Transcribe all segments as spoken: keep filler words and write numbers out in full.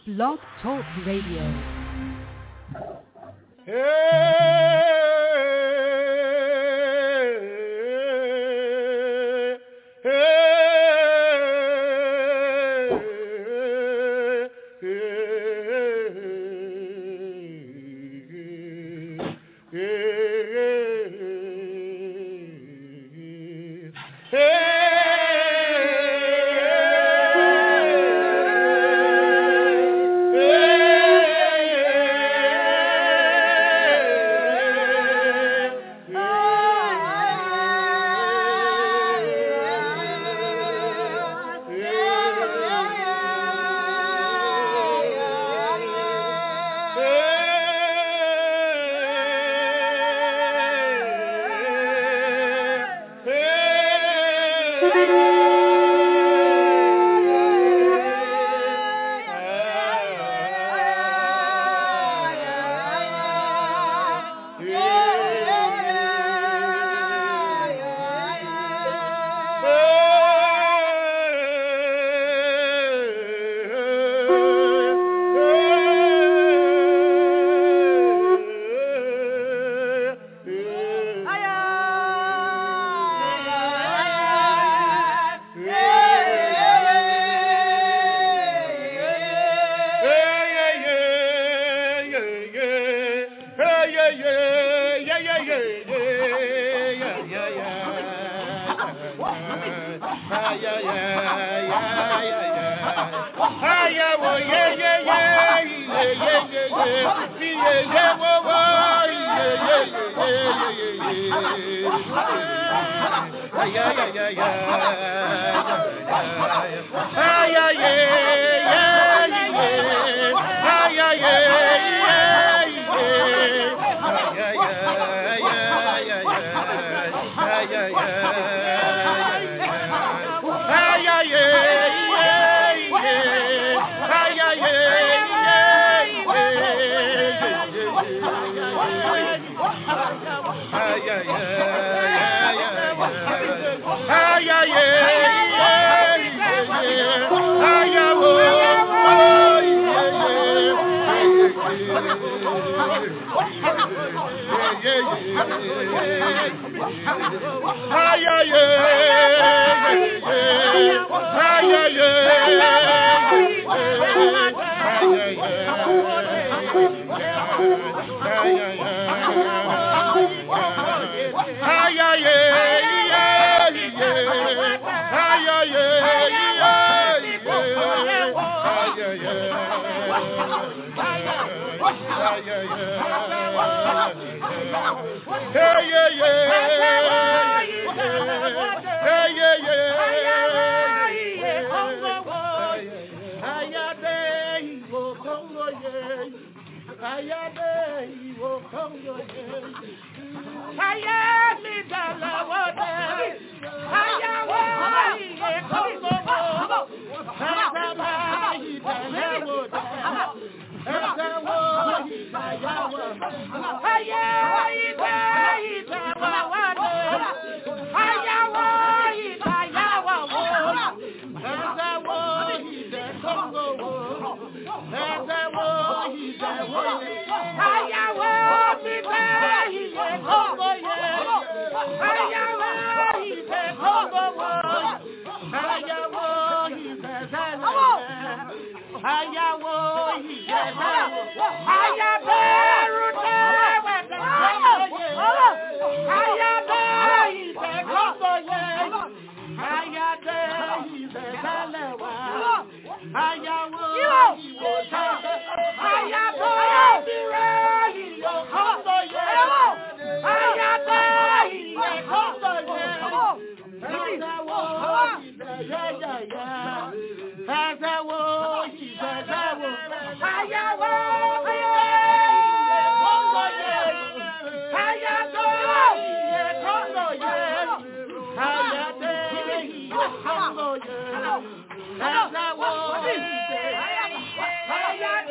Blog Talk Radio. Hello.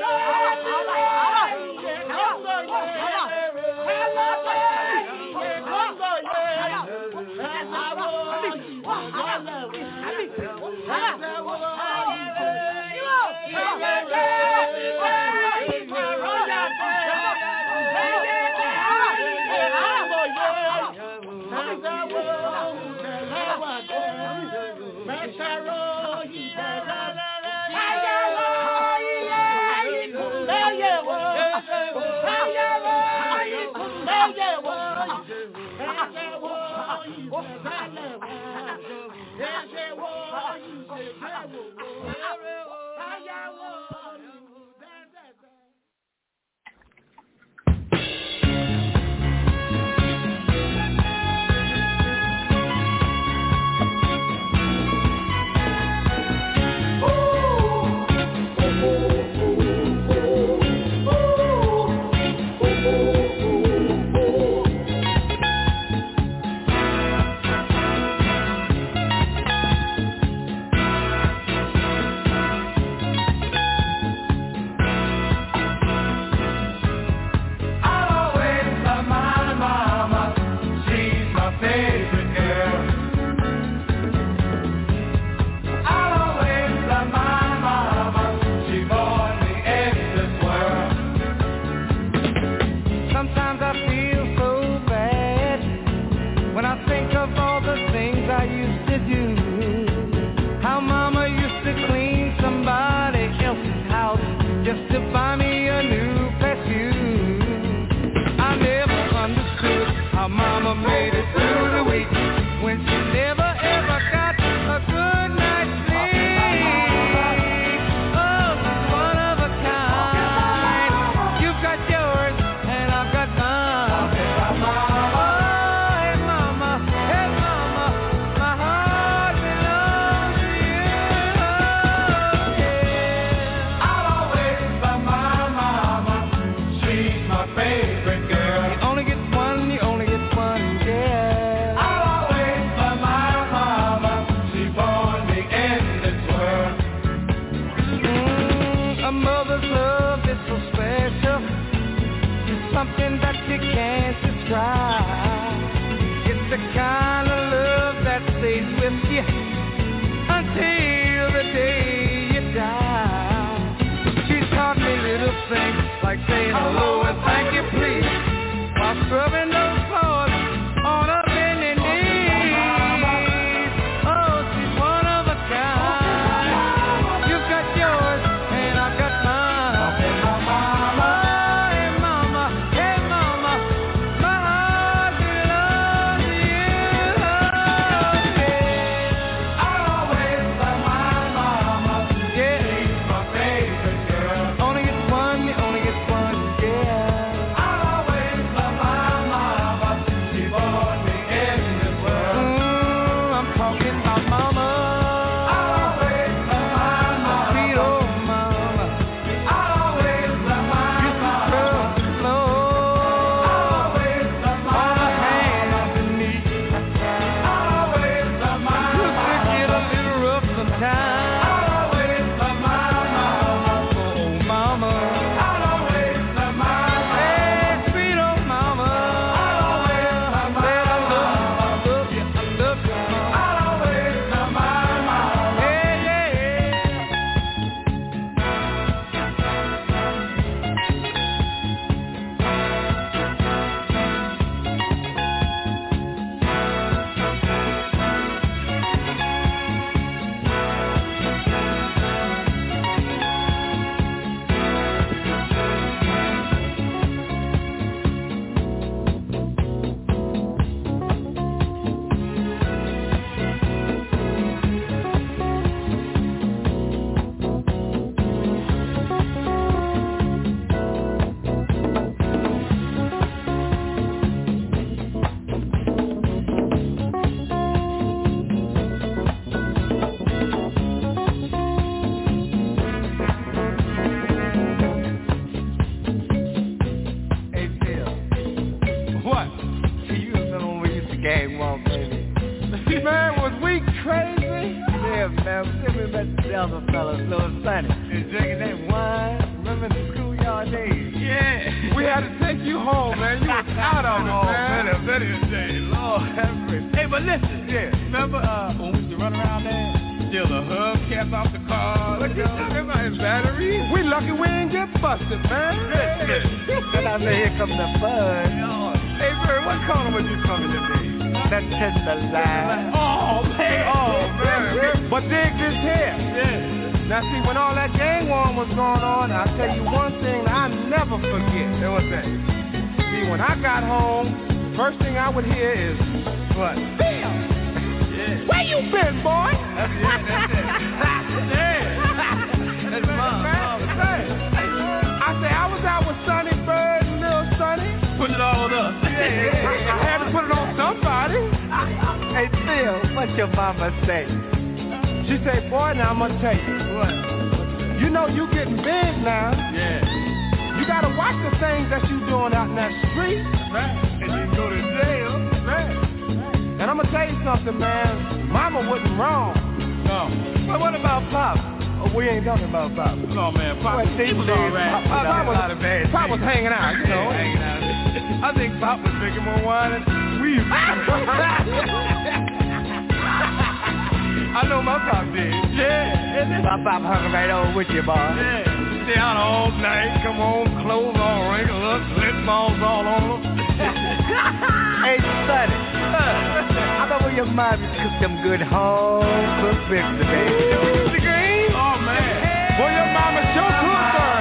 But dig this here. Yeah. Now see, when all that gang war was going on, I'll tell you one thing I never forget. And what's that? See, when I got home, first thing I would hear is, what? Phil! Yeah. Where you been, boy? That's it, that's it. Yeah. That's mom, mom. I say, I was out with Sonny Bird and Lil Sonny. Put it all on us. Yeah, I had to put it on somebody. Hey, Phil, what your mama say? She said, boy, now I'm gonna tell you. What? You know you getting big now. Yeah. You gotta watch the things that you doing out in that street. Right. And you go to jail. Right. And I'm gonna tell you something, man. Mama wasn't wrong. No. Well, what about Pop? Oh, we ain't talking about Pop. No, man. Pop, well, he was all right. Pop, Pop, Pop, was, a lot of bad Pop was hanging out, you know. Yeah, hanging out. I think Pop was drinking more wine than we. I know my Pop did. Yeah. My Pop hung right over with you, boy. Yeah. Stay out all night, come home, clothes all wrinkled up, lip balls all on them. Hey, Sonny. I know where your mom used to cook them good home cooked ribs today. The green? Oh, man. Boy, your mama sure cooked her.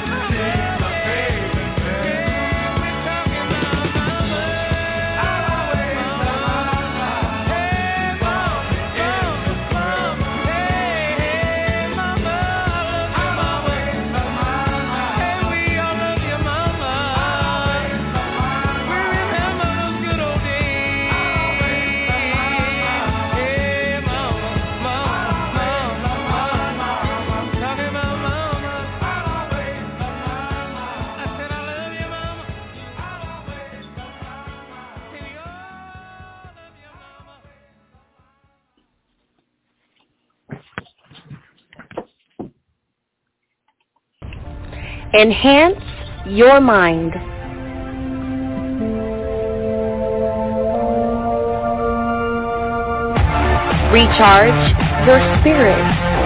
Enhance your mind. Recharge your spirit.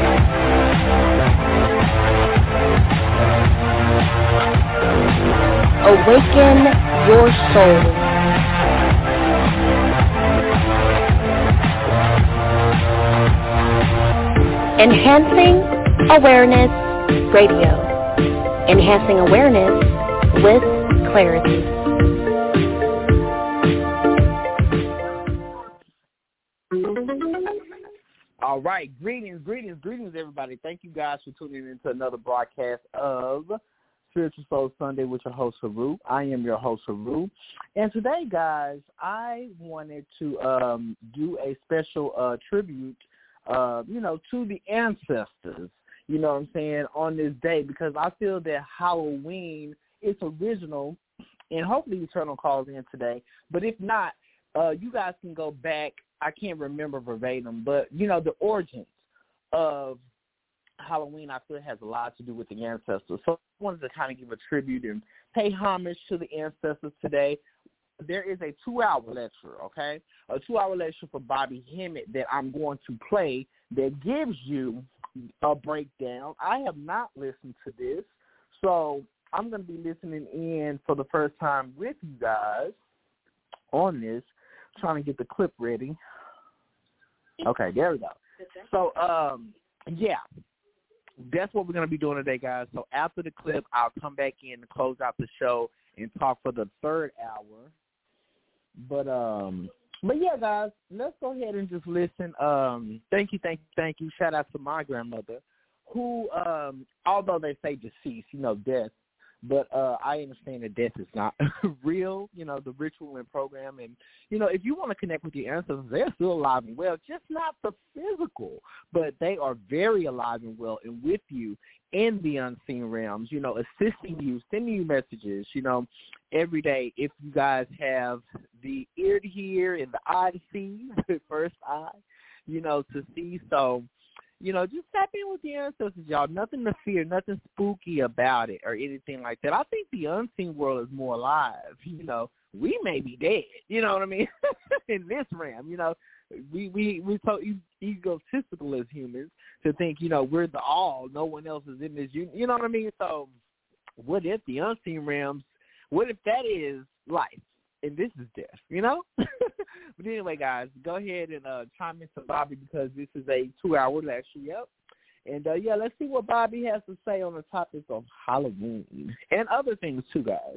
Awaken your soul. Enhancing Awareness Radio. Enhancing awareness with clarity. All right, greetings, greetings, greetings, everybody. Thank you guys for tuning in to another broadcast of Spiritual Soul Sunday with your host, Haru. I am your host, Haru. And today, guys, I wanted to um, do a special uh, tribute, uh, you know, to the ancestors. You know what I'm saying, on this day, because I feel that Halloween is original, and hopefully Eternal calls in today. But if not, uh, you guys can go back. I can't remember verbatim, but, you know, the origins of Halloween, I feel, has a lot to do with the ancestors. So I wanted to kind of give a tribute and pay homage to the ancestors today. There is a two-hour lecture, okay, a two-hour lecture for Bobby Hemmett that I'm going to play that gives you a breakdown. I have not listened to this, so I'm going to be listening in for the first time with you guys on this, trying to get the clip ready. Okay, there we go. So, um, yeah, that's what we're going to be doing today, guys. So after the clip, I'll come back in to close out the show and talk for the third hour. But, um... But, yeah, guys, let's go ahead and just listen. Um, thank you, thank you, thank you. Shout out to my grandmother who, um, although they say deceased, you know, death, but uh, I understand that death is not real, you know, the ritual and program. And, you know, if you want to connect with your ancestors, they're still alive and well, just not the physical. But they are very alive and well and with you in the unseen realms, you know, assisting you, sending you messages, you know, every day. If you guys have the ear to hear and the eye to see, the first eye, you know, to see. So, you know, just tap in with the ancestors, y'all. Nothing to fear, nothing spooky about it or anything like that. I think the unseen world is more alive. You know, we may be dead, you know what I mean, in this realm, you know. We we we're so egotistical as humans to think, you know, we're the all. No one else is in this. You, you know what I mean? So what if the unseen realms, what if that is life and this is death, you know? But anyway, guys, go ahead and uh, chime into Bobby because this is a two-hour lecture, yep. And, uh, yeah, let's see what Bobby has to say on the topic of Halloween and other things, too, guys.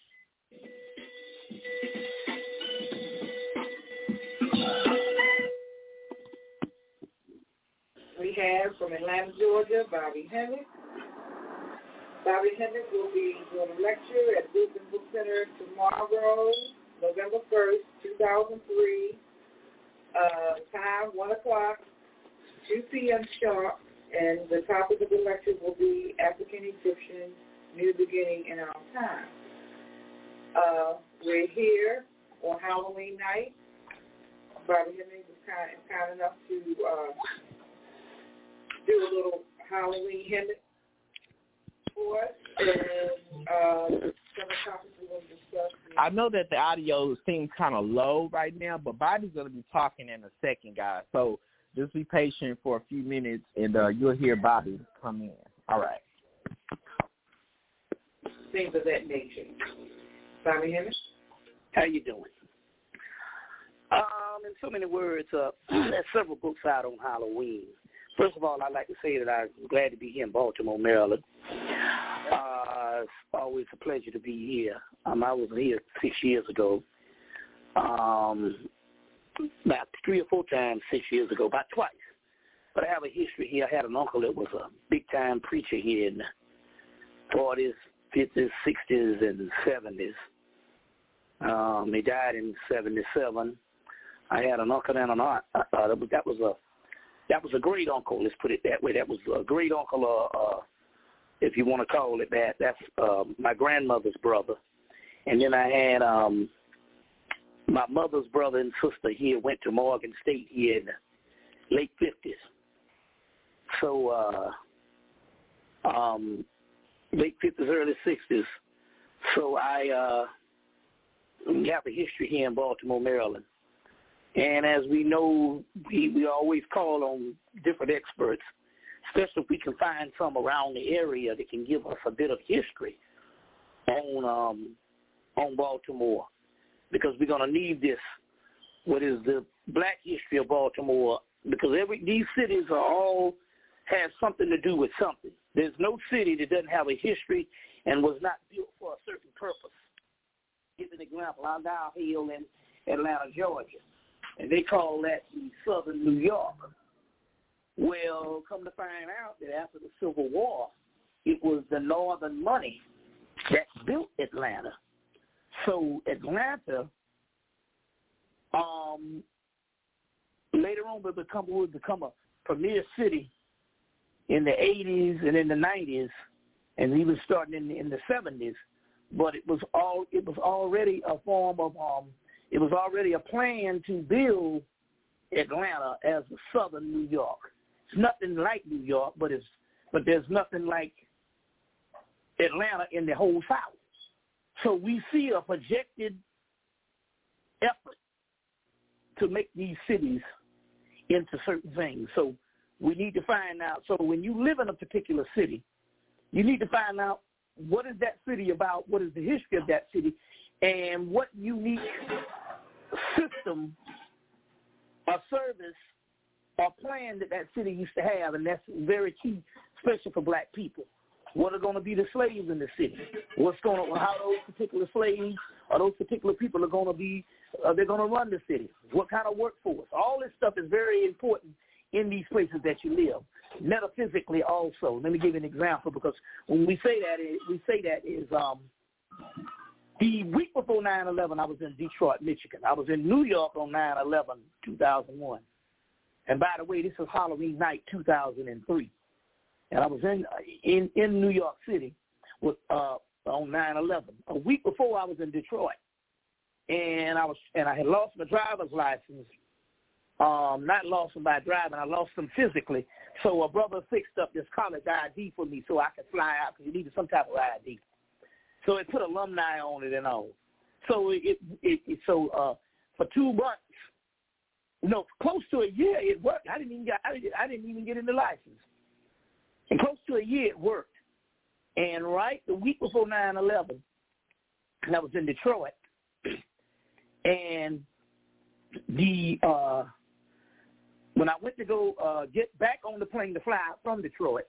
We have from Atlanta, Georgia, Bobby Hendricks. Bobby Hendricks will be doing a lecture at Booth and Book Center tomorrow, November first, two thousand three. Uh, time, one o'clock, two p.m. sharp. And the topic of the lecture will be African Egyptian, New Beginning in Our Time. Uh, we're here on Halloween night. Bobby Hendricks was kind, kind enough to uh, do a little Halloween hymn for us. And uh, some topics we're going to discuss. I know that the audio seems kind of low right now, but Bobby's going to be talking in a second, guys. So just be patient for a few minutes, and uh, you'll hear Bobby come in. All right. Things of that nature. Bobby Hendricks? How you doing? Um, in so many words, uh, there's several books out on Halloween. First of all, I'd like to say that I'm glad to be here in Baltimore, Maryland. Uh, it's always a pleasure to be here. Um, I was here six years ago. Um, about three or four times six years ago, about twice. But I have a history here. I had an uncle that was a big-time preacher here in the forties, fifties, sixties, and seventies. Um, he died in seventy-seven. I had an uncle and an aunt. Uh, that, was, that was a that was a great uncle. Let's put it that way. That was a great uncle, uh, uh, if you want to call it that. That's uh, my grandmother's brother. And then I had um, my mother's brother and sister here went to Morgan State here in the late fifties. So uh, um, late fifties, early sixties. So I uh, have a history here in Baltimore, Maryland. And as we know, we, we always call on different experts, especially if we can find some around the area that can give us a bit of history on um, on Baltimore, because we're going to need this, what is the black history of Baltimore, because every these cities are all have something to do with something. There's no city that doesn't have a history and was not built for a certain purpose. Give an example. I'm down here in Atlanta, Georgia, and they call that the Southern New York. Well, come to find out that after the Civil War, it was the Northern money that built Atlanta. So Atlanta, um, later on would become, would become a premier city in the eighties and in the nineties, and even starting in the, in the seventies. But it was all it was already a form of um, it was already a plan to build Atlanta as a Southern New York. It's nothing like New York, but it's but there's nothing like Atlanta in the whole South. So we see a projected effort to make these cities into certain things. So we need to find out. So when you live in a particular city, you need to find out what is that city about, what is the history of that city, and what unique system or service or plan that that city used to have, and that's very key, especially for black people. What are going to be the slaves in the city? What's going to, how those particular slaves or those particular people are going to be, uh, they're going to run the city? What kind of workforce? All this stuff is very important in these places that you live. Metaphysically also. Let me give you an example, because when we say that, we say that is um, the week before nine eleven, I was in Detroit, Michigan. I was in New York on nine eleven, two thousand one. And by the way, this was Halloween night, two thousand three. And I was in in, in New York City with uh, on nine eleven. A week before, I was in Detroit, and I was and I had lost my driver's license. Um, not lost them by driving, I lost them physically. So a brother fixed up this college I D for me so I could fly out, because you needed some type of I D. So it put alumni on it and all. So it, it, it so uh, for two months, no, close to a year, it worked. I didn't even get I didn't, I didn't even get in the license. And close to a year, it worked. And right the week before nine eleven, and I was in Detroit, and the uh, when I went to go uh, get back on the plane to fly out from Detroit,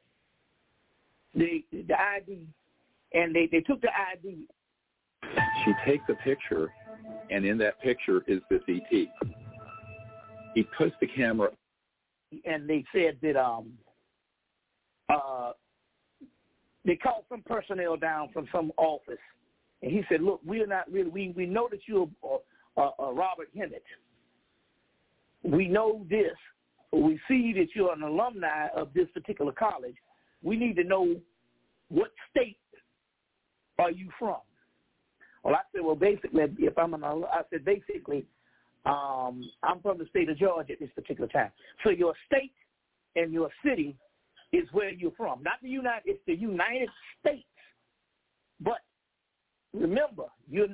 the the I D, and they, they took the I D. She takes a picture, and in that picture is this E T. He puts the camera. And they said that um, uh, they called some personnel down from some office. And he said, look, we're not really, we, we know that you're uh, uh, Robert Hennett. We know this. We see that you're an alumni of this particular college. We need to know what state are you from? Well, I said, well, basically, if I'm an, I said, basically, um, I'm from the state of Georgia at this particular time. So your state and your city is where you're from. Not the United, it's the United States. But remember, you,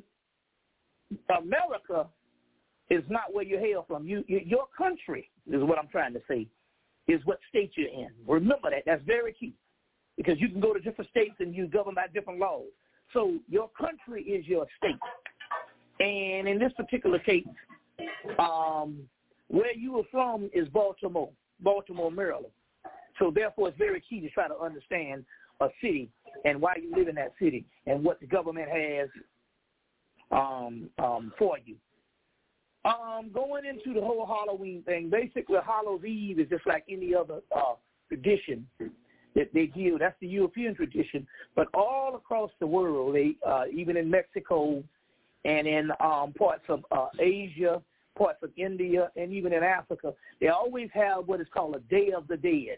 America is not where you hail from. You, you, your country is what I'm trying to say, is what state you're in. Remember that. That's very key, because you can go to different states and you govern by different laws. So your country is your state. And in this particular case, um, where you are from is Baltimore, Baltimore, Maryland. So therefore, it's very key to try to understand a city and why you live in that city and what the government has um, um, for you. Um, going into the whole Halloween thing, basically Hallows Eve is just like any other uh, tradition that they give. That's the European tradition. But all across the world, they, uh, even in Mexico and in um, parts of uh, Asia, parts of India, and even in Africa, they always have what is called a Day of the Dead.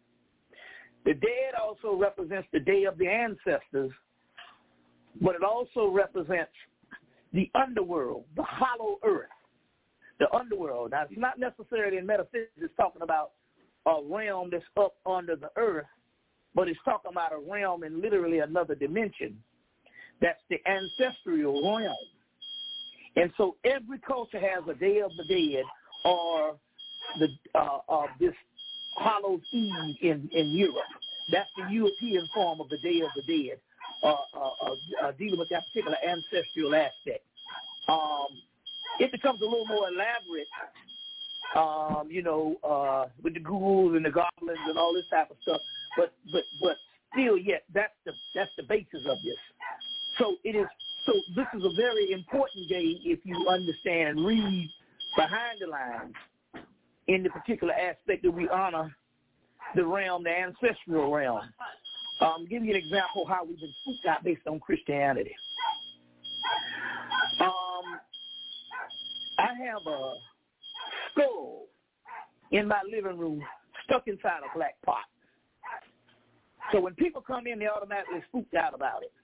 The dead also represents the day of the ancestors, but it also represents the underworld, the hollow earth, the underworld. Now, it's not necessarily in metaphysics it's talking about a realm that's up under the earth, but it's talking about a realm in literally another dimension. That's the ancestral realm. And so every culture has a Day of the Dead, or the uh, uh, this Hallows Eve in, in Europe. That's the European form of the Day of the Dead, uh, uh, uh, uh, dealing with that particular ancestral aspect. Um, it becomes a little more elaborate, um, you know, uh, with the ghouls and the goblins and all this type of stuff. But but but still, yet that's the that's the basis of this. So it is. So this is a very important day if you understand and read behind the lines in the particular aspect that we honor the realm, the ancestral realm. Um, give you an example of how we've been spooked out based on Christianity. Um, I have a skull in my living room stuck inside a black pot. So when people come in, they automatically spooked out about it.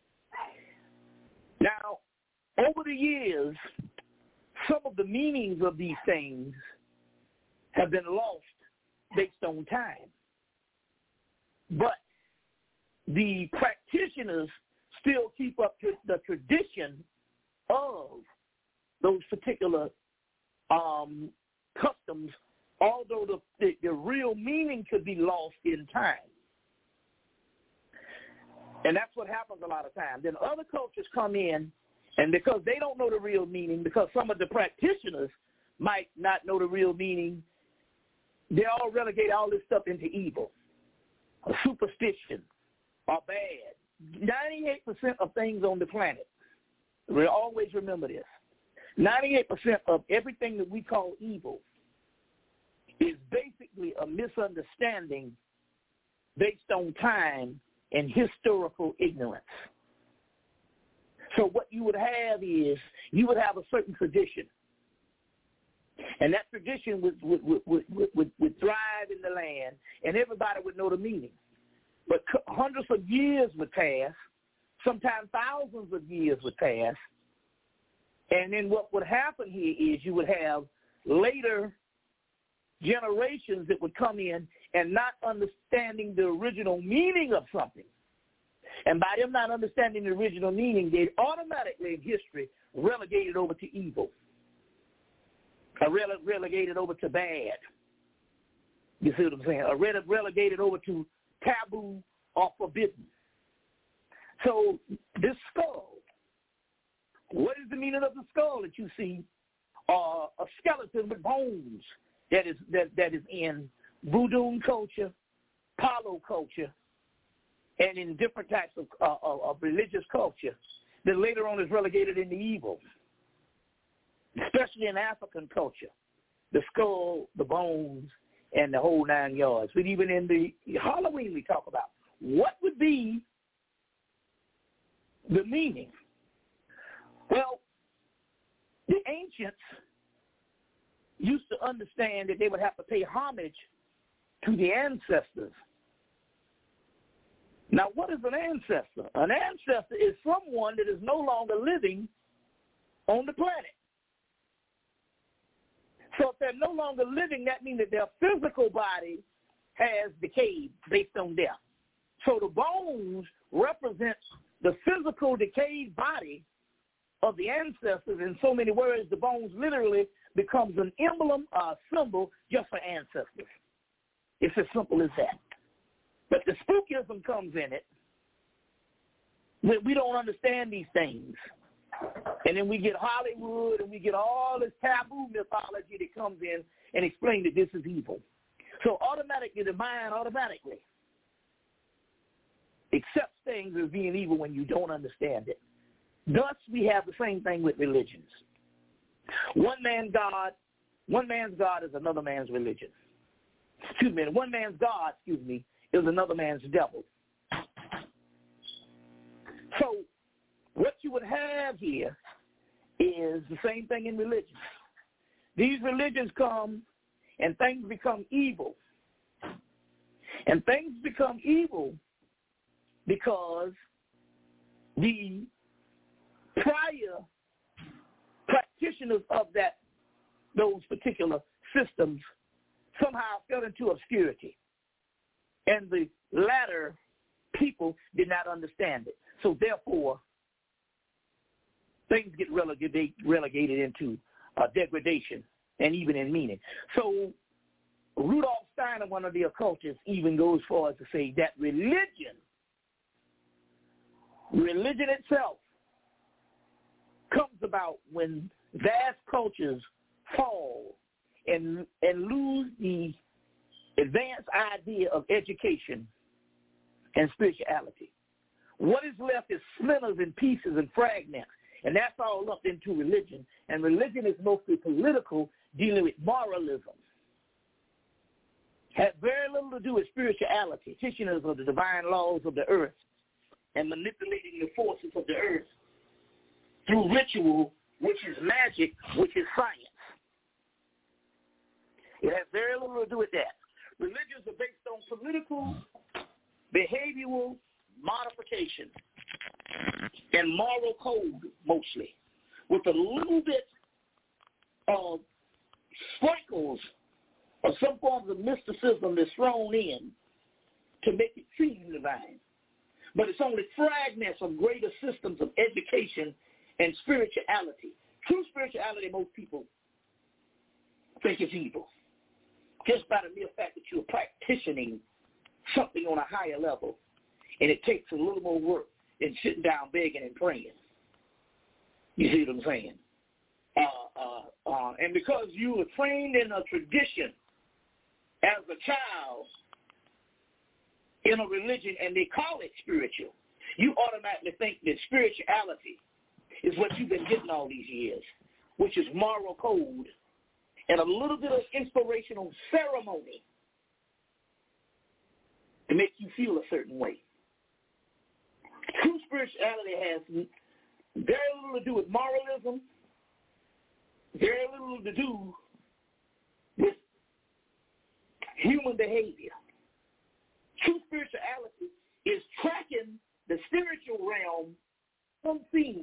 Now, over the years, some of the meanings of these things have been lost based on time. But the practitioners still keep up to the tradition of those particular um, customs, although the, the, the real meaning could be lost in time. And that's what happens a lot of times. Then other cultures come in, and because they don't know the real meaning, because some of the practitioners might not know the real meaning, they all relegate all this stuff into evil, or superstition, or bad. ninety-eight percent of things on the planet, we always remember this, ninety-eight percent of everything that we call evil is basically a misunderstanding based on time and historical ignorance. So what you would have is you would have a certain tradition, and that tradition would, would, would, would, would, would thrive in the land, and everybody would know the meaning. But hundreds of years would pass, sometimes thousands of years would pass, and then what would happen here is you would have later generations that would come in and not understanding the original meaning of something. And by them not understanding the original meaning, they automatically in history relegated over to evil, or rele- relegated over to bad. You see what I'm saying? Or rele- relegated over to taboo or forbidden. So this skull, what is the meaning of the skull that you see? Uh, a skeleton with bones that is that, that is in voodoo culture, Palo culture, and in different types of, uh, of, of religious culture that later on is relegated into evil, especially in African culture, the skull, the bones, and the whole nine yards. But even in the Halloween we talk about, what would be the meaning? Well, the ancients used to understand that they would have to pay homage to the ancestors. Now, what is an ancestor? An ancestor is someone that is no longer living on the planet. So if they're no longer living, that means that their physical body has decayed based on death. So the bones represent the physical decayed body of the ancestors. In so many words, the bones literally becomes an emblem or a symbol just for ancestors. It's as simple as that. But the spookism comes in it. We, we don't understand these things. And then we get Hollywood and we get all this taboo mythology that comes in and explain that this is evil. So automatically, the mind automatically accepts things as being evil when you don't understand it. Thus, we have the same thing with religions. One man's God, one man's God is another man's religion. Excuse me, one man's God, excuse me, is another man's devil. So what you would have here is the same thing in religion. These religions come and things become evil. And things become evil because the prior practitioners of that those particular systems somehow fell into obscurity. And the latter people did not understand it. So therefore, things get relegated, relegated into uh, degradation and even in meaning. So Rudolf Steiner, one of the occultists, even goes far as to say that religion, religion itself, comes about when vast cultures fall and and lose the advanced idea of education and spirituality. What is left is splinters and pieces and fragments, and that's all lumped into religion. And religion is mostly political, dealing with moralism. Has very little to do with spirituality, teaching us of the divine laws of the earth and manipulating the forces of the earth through ritual, which is magic, which is science. It has very little to do with that. Religions are based on political, behavioral modification and moral code, mostly, with a little bit of sprinkles of some forms of mysticism that's thrown in to make it seem divine. But it's only fragments of greater systems of education and spirituality. True spirituality, most people think is evil, just by the mere fact that you're practicing something on a higher level, and it takes a little more work than sitting down begging and praying. You see what I'm saying? Uh, uh, uh, and because you were trained in a tradition as a child in a religion, and they call it spiritual, you automatically think that spirituality is what you've been getting all these years, which is moral code and a little bit of inspirational ceremony to make you feel a certain way. True spirituality has very little to do with moralism, very little to do with human behavior. True spirituality is tracking the spiritual realm unseen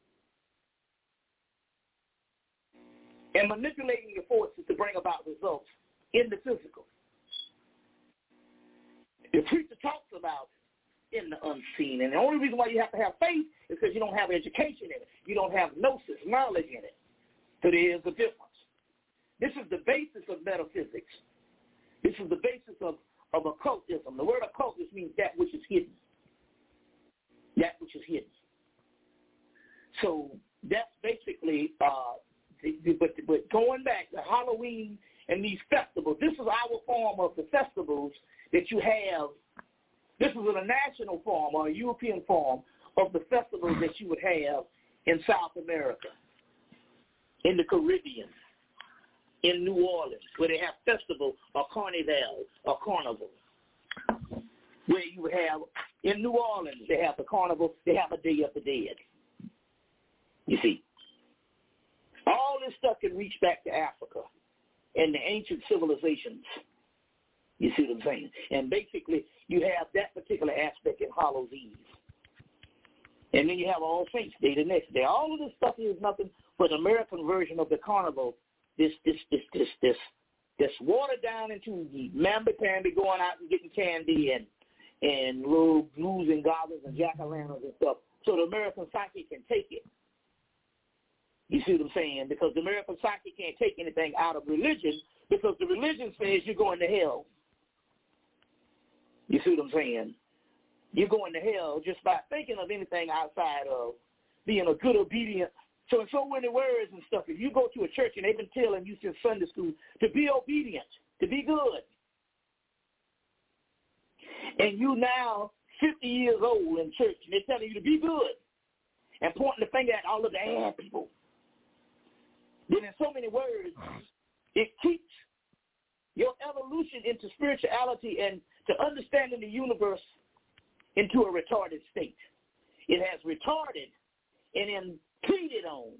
and manipulating the forces to bring about results in the physical. The preacher talks about in the unseen, and the only reason why you have to have faith is because you don't have education in it. You don't have gnosis, knowledge in it. So there is a difference. This is the basis of metaphysics. This is the basis of, of occultism. The word occultist means that which is hidden. That which is hidden. So that's basically, uh, the, the, but, but going back, the Halloween and these festivals. This is our form of the festivals that you have. This is a national form or a European form of the festivals that you would have in South America, in the Caribbean, in New Orleans, where they have festival or carnival or carnival. Where you would have, in New Orleans, they have the carnival, they have a Day of the Dead. You see. All this stuff can reach back to Africa and the ancient civilizations. You see what I'm saying? And basically, you have that particular aspect in Hallows Eve. And then you have All Saints Day the next day. All of this stuff is nothing but an American version of the carnival. This, this, this, this, this, this watered down into mamby-pamby, going out and getting candy and and little blues and goblins and jack-o'-lanterns and stuff, so the American psyche can take it. You see what I'm saying? Because the American psyche can't take anything out of religion, because the religion says you're going to hell. You see what I'm saying? You're going to hell just by thinking of anything outside of being a good, obedient. So in so many words and stuff, if you go to a church and they've been telling you since Sunday school to be obedient, to be good, and you now fifty years old in church, and they're telling you to be good and pointing the finger at all of the bad people, then in so many words, it keeps your evolution into spirituality and to understanding the universe into a retarded state. It has retarded and impeded on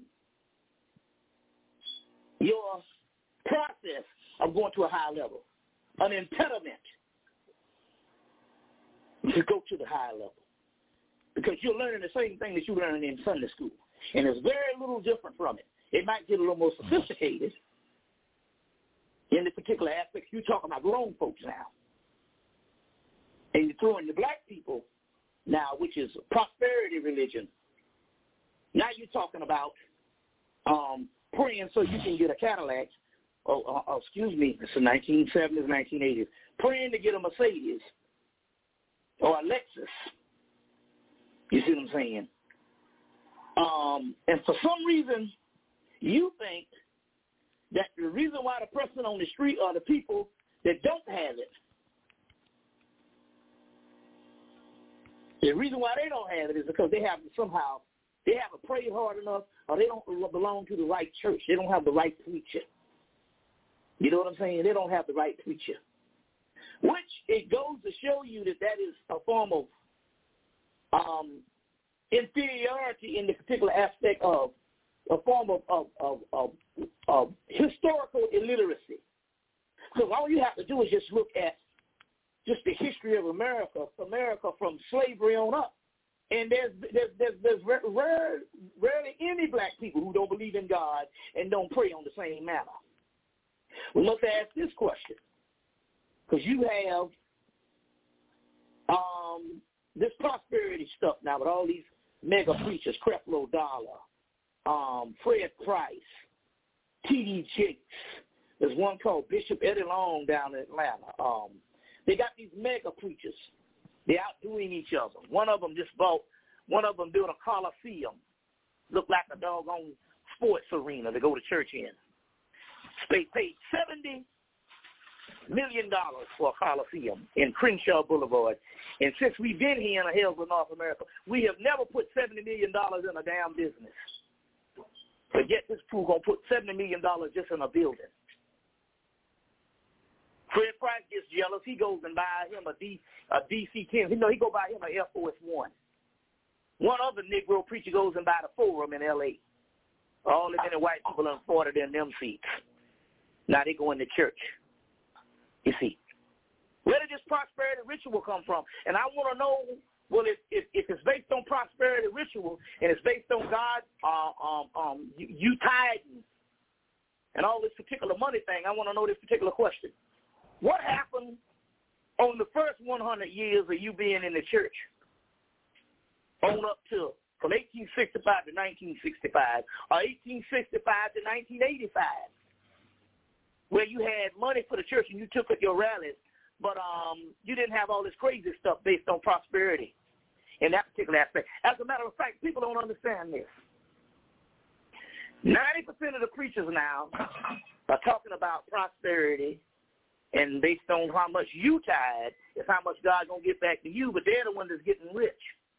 your process of going to a high level, an impediment to go to the high level, because you're learning the same thing that you're learning in Sunday school, and it's very little different from it. It might get a little more sophisticated in the particular aspects. You're talking about grown folks now, and you're throwing the black people now, which is prosperity religion. Now you're talking about um, praying so you can get a Cadillac. Oh, uh, excuse me, it's the nineteen seventies, nineteen eighties. Praying to get a Mercedes or a Lexus. You see what I'm saying? Um, and for some reason, you think that the reason why the person on the street are the people that don't have it, the reason why they don't have it is because they have somehow, they haven't prayed hard enough, or they don't belong to the right church. They don't have the right preacher. You know what I'm saying? They don't have the right preacher. Which it goes to show you that that is a form of um, inferiority in the particular aspect of a form of, of, of, of, of historical illiteracy. Because all you have to do is just look at just the history of America, America from slavery on up. And there's there's there's, there's rare, rarely any black people who don't believe in God and don't pray on the same manner. We must ask this question, because you have um, this prosperity stuff now with all these mega preachers, Creflo Dollar, um, Fred Price, T D Jakes. There's one called Bishop Eddie Long down in Atlanta. Um, they got these mega preachers. They're outdoing each other. One of them just bought, one of them built a coliseum. Looked like a doggone sports arena to go to church in. They paid seventy million dollars for a coliseum in Crenshaw Boulevard. And since we've been here in the hills of North America, we have never put seventy million dollars in a damn business. But yet this fool going to put seventy million dollars just in a building. Fred Price gets jealous. He goes and buys him a, D, a D C ten. You know, he go buy him an Air Force One. One other Negro preacher goes and buy the Forum in L A All the many white people afforded in them seats. Now they go into church. You see. Where did this prosperity ritual come from? And I want to know, well, if, if, if it's based on prosperity ritual and it's based on God, uh, um, um, you, you tithing and all this particular money thing, I want to know this particular question. What happened on the first one hundred years of you being in the church on up to from eighteen sixty-five to nineteen sixty-five or eighteen sixty-five to nineteen eighty-five, where you had money for the church and you took at your rallies, but um, you didn't have all this crazy stuff based on prosperity in that particular aspect. As a matter of fact, people don't understand this. ninety percent of the preachers now are talking about prosperity, and based on how much you tithe, is how much God's going to get back to you, but they're the ones that's getting rich.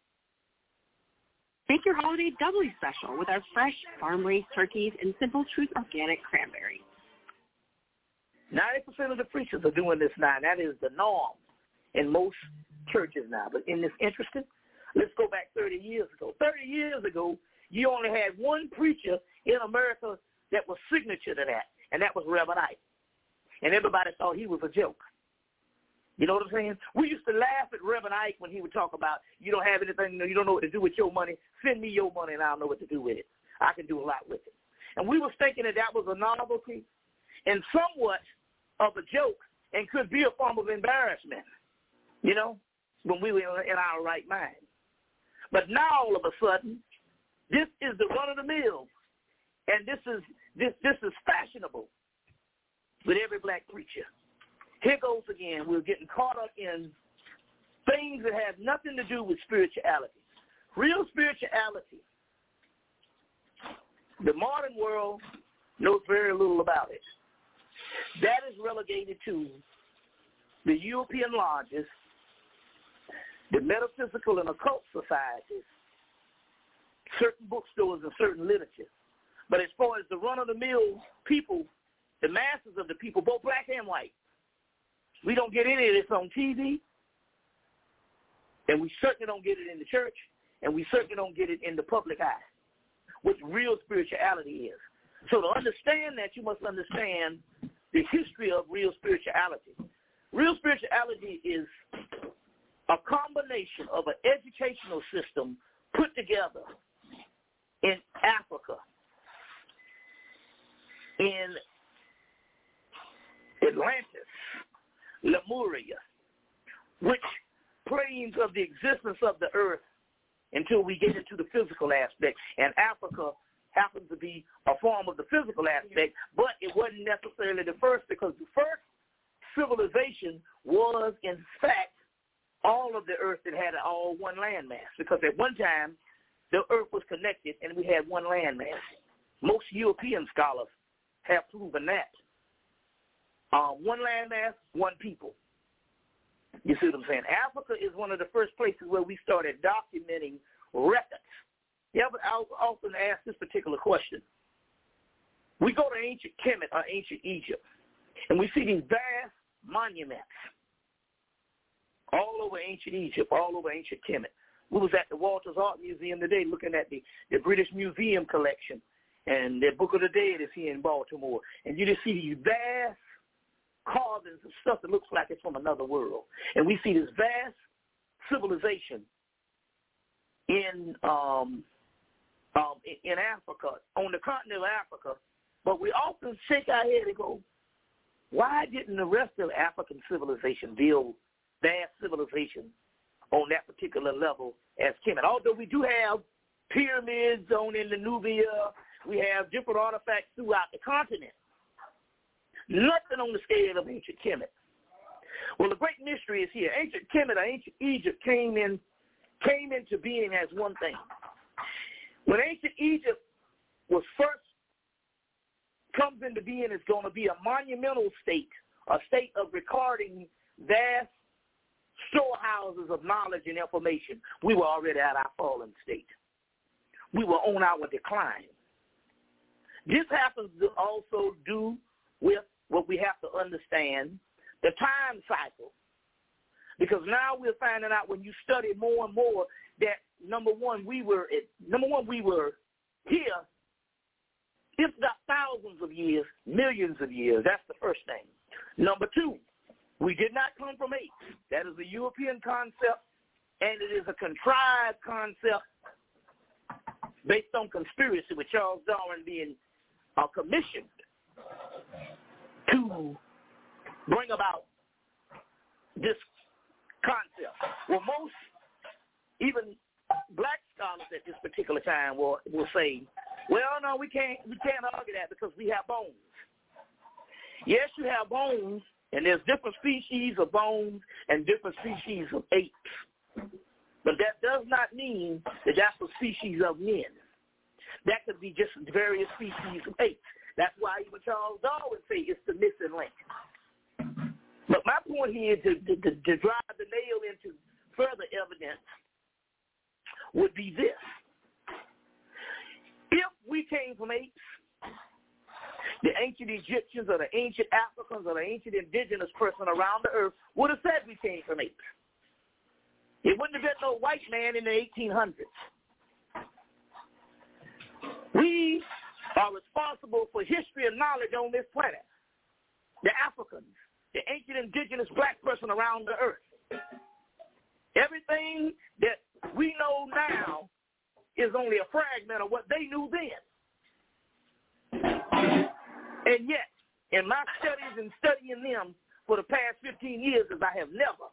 Make your holiday doubly special with our fresh farm-raised turkeys and Simple Truth organic cranberries. ninety percent of the preachers are doing this now, and that is the norm in most churches now. But isn't this interesting? Let's go back thirty years ago. thirty years ago, you only had one preacher in America that was signature to that, and that was Reverend Ike. And everybody thought he was a joke. You know what I'm saying? We used to laugh at Reverend Ike when he would talk about, you don't have anything, you don't know what to do with your money. Send me your money and I'll know what to do with it. I can do a lot with it. And we was thinking that that was a novelty and somewhat of a joke and could be a form of embarrassment, you know, when we were in our right mind. But now all of a sudden, this is the run of the mill, and this is this this is fashionable with every black preacher. Here goes again. We're getting caught up in things that have nothing to do with spirituality. Real spirituality, the modern world knows very little about it. That is relegated to the European lodges, the metaphysical and occult societies, certain bookstores and certain literature. But as far as the run-of-the-mill people, the masses of the people, both black and white, we don't get any of this on T V, and we certainly don't get it in the church, and we certainly don't get it in the public eye, what real spirituality is. So to understand that, you must understand the history of real spirituality. Real spirituality is a combination of an educational system put together in Africa, in Atlantis, Lemuria, which planes of the existence of the earth until we get into the physical aspect. And Africa happens to be a form of the physical aspect, but it wasn't necessarily the first, because the first civilization was, in fact, all of the earth that had all one landmass, because at one time the earth was connected and we had one landmass. Most European scholars have proven that. Uh, one landmass, one people. You see what I'm saying? Africa is one of the first places where we started documenting records. Yeah, but I'll often ask this particular question. We go to ancient Kemet or ancient Egypt, and we see these vast monuments all over ancient Egypt, all over ancient Kemet. We was at the Walters Art Museum today looking at the, the British Museum collection, and their Book of the Dead is here in Baltimore. And you just see these vast carvings and stuff that looks like it's from another world. And we see this vast civilization in um, um, in, in Africa, on the continent of Africa. But we often shake our head and go, why didn't the rest of African civilization build vast civilization on that particular level as Kemet? Although we do have pyramids on in the Nubia, we have different artifacts throughout the continent. Nothing on the scale of ancient Kemet. Well, the great mystery is here. Ancient Kemet or ancient Egypt came in, came into being as one thing. When ancient Egypt was first comes into being, it's going to be a monumental state, a state of recording vast storehouses of knowledge and information. We were already at our fallen state. We were on our decline. This happens to also do with what we have to understand, the time cycle. Because now we're finding out when you study more and more that, number one, we were number one, we were here, if not thousands of years, millions of years. That's the first thing. Number two, we did not come from apes. That is a European concept, and it is a contrived concept based on conspiracy with Charles Darwin being uh, commissioned to bring about this concept. Well, most, even black scholars at this particular time will, will say, well, no, we can't, we can't argue that because we have bones. Yes, you have bones, and there's different species of bones and different species of apes. But that does not mean that that's a species of men. That could be just various species of apes. That's why even Charles Darwin say it's the missing link. But my point here to, to, to, to drive the nail into further evidence would be this. If we came from apes, the ancient Egyptians or the ancient Africans or the ancient indigenous person around the earth would have said we came from apes. It wouldn't have been no white man in the eighteen hundreds. We are responsible for history and knowledge on this planet. The Africans, the ancient indigenous black person around the earth. Everything that we know now is only a fragment of what they knew then. And yet, in my studies and studying them for the past fifteen years, as I have never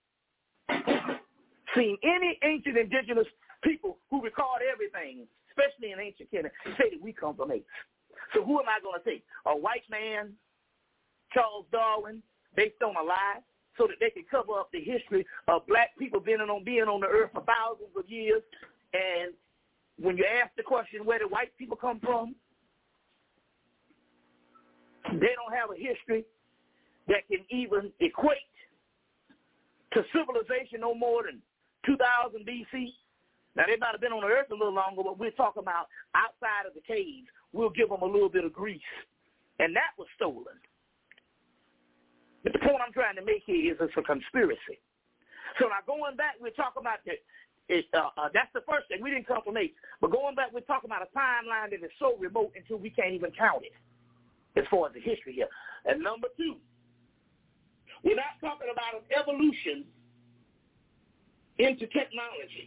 seen any ancient indigenous people who record everything, especially in ancient Kenya, say that we come from apes. So who am I going to take? A white man, Charles Darwin, based on a lie, so that they can cover up the history of black people being on, being on the earth for thousands of years. And when you ask the question, where do white people come from? They don't have a history that can even equate to civilization no more than two thousand B C. Now, they might have been on the earth a little longer, but we're talking about outside of the caves. We'll give them a little bit of grease. And that was stolen. But the point I'm trying to make here is it's a conspiracy. So now going back, we're talking about the, it, uh, uh, that's the first thing. We didn't come from apes. But going back, we're talking about a timeline that is so remote until we can't even count it as far as the history here. And number two, we're not talking about an evolution into technology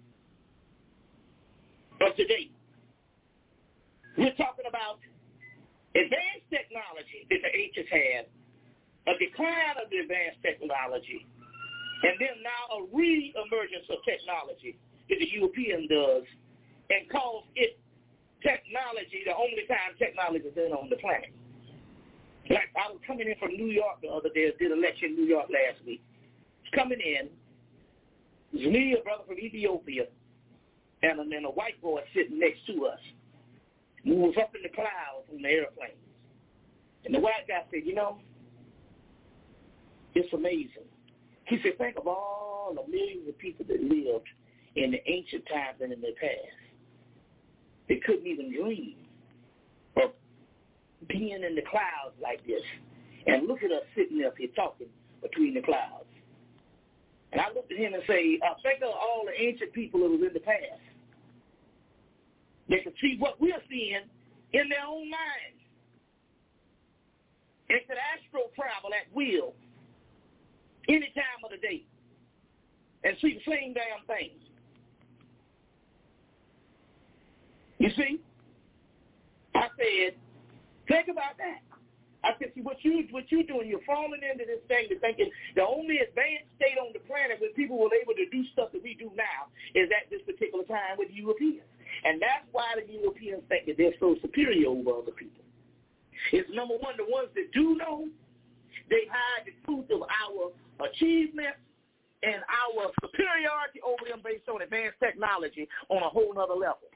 of today. We're talking about advanced technology that the ancients had, a decline of the advanced technology, and then now a re-emergence of technology that the European does and calls it technology, the only time technology is in on the planet. Like I was coming in from New York the other day, I did a lecture in New York last week. Coming in, it was me, a brother from Ethiopia, and then a white boy sitting next to us. We was up in the clouds from the airplanes. And the white guy said, you know, it's amazing. He said, think of all the millions of people that lived in the ancient times and in the past. They couldn't even dream of being in the clouds like this. And look at us sitting up here talking between the clouds. And I looked at him and say, uh, think of all the ancient people that was in the past. They could see what we're seeing in their own minds. They could astral travel at will any time of the day and see the same damn thing. You see? I said, think about that. I said, see, what, you, what you're doing, you're falling into this thing to thinking the only advanced state on the planet where people were able to do stuff that we do now is at this particular time with the Europeans. And that's why the Europeans think that they're so superior over other people. It's number one, the ones that do know, they hide the truth of our achievements and our superiority over them based on advanced technology on a whole nother level.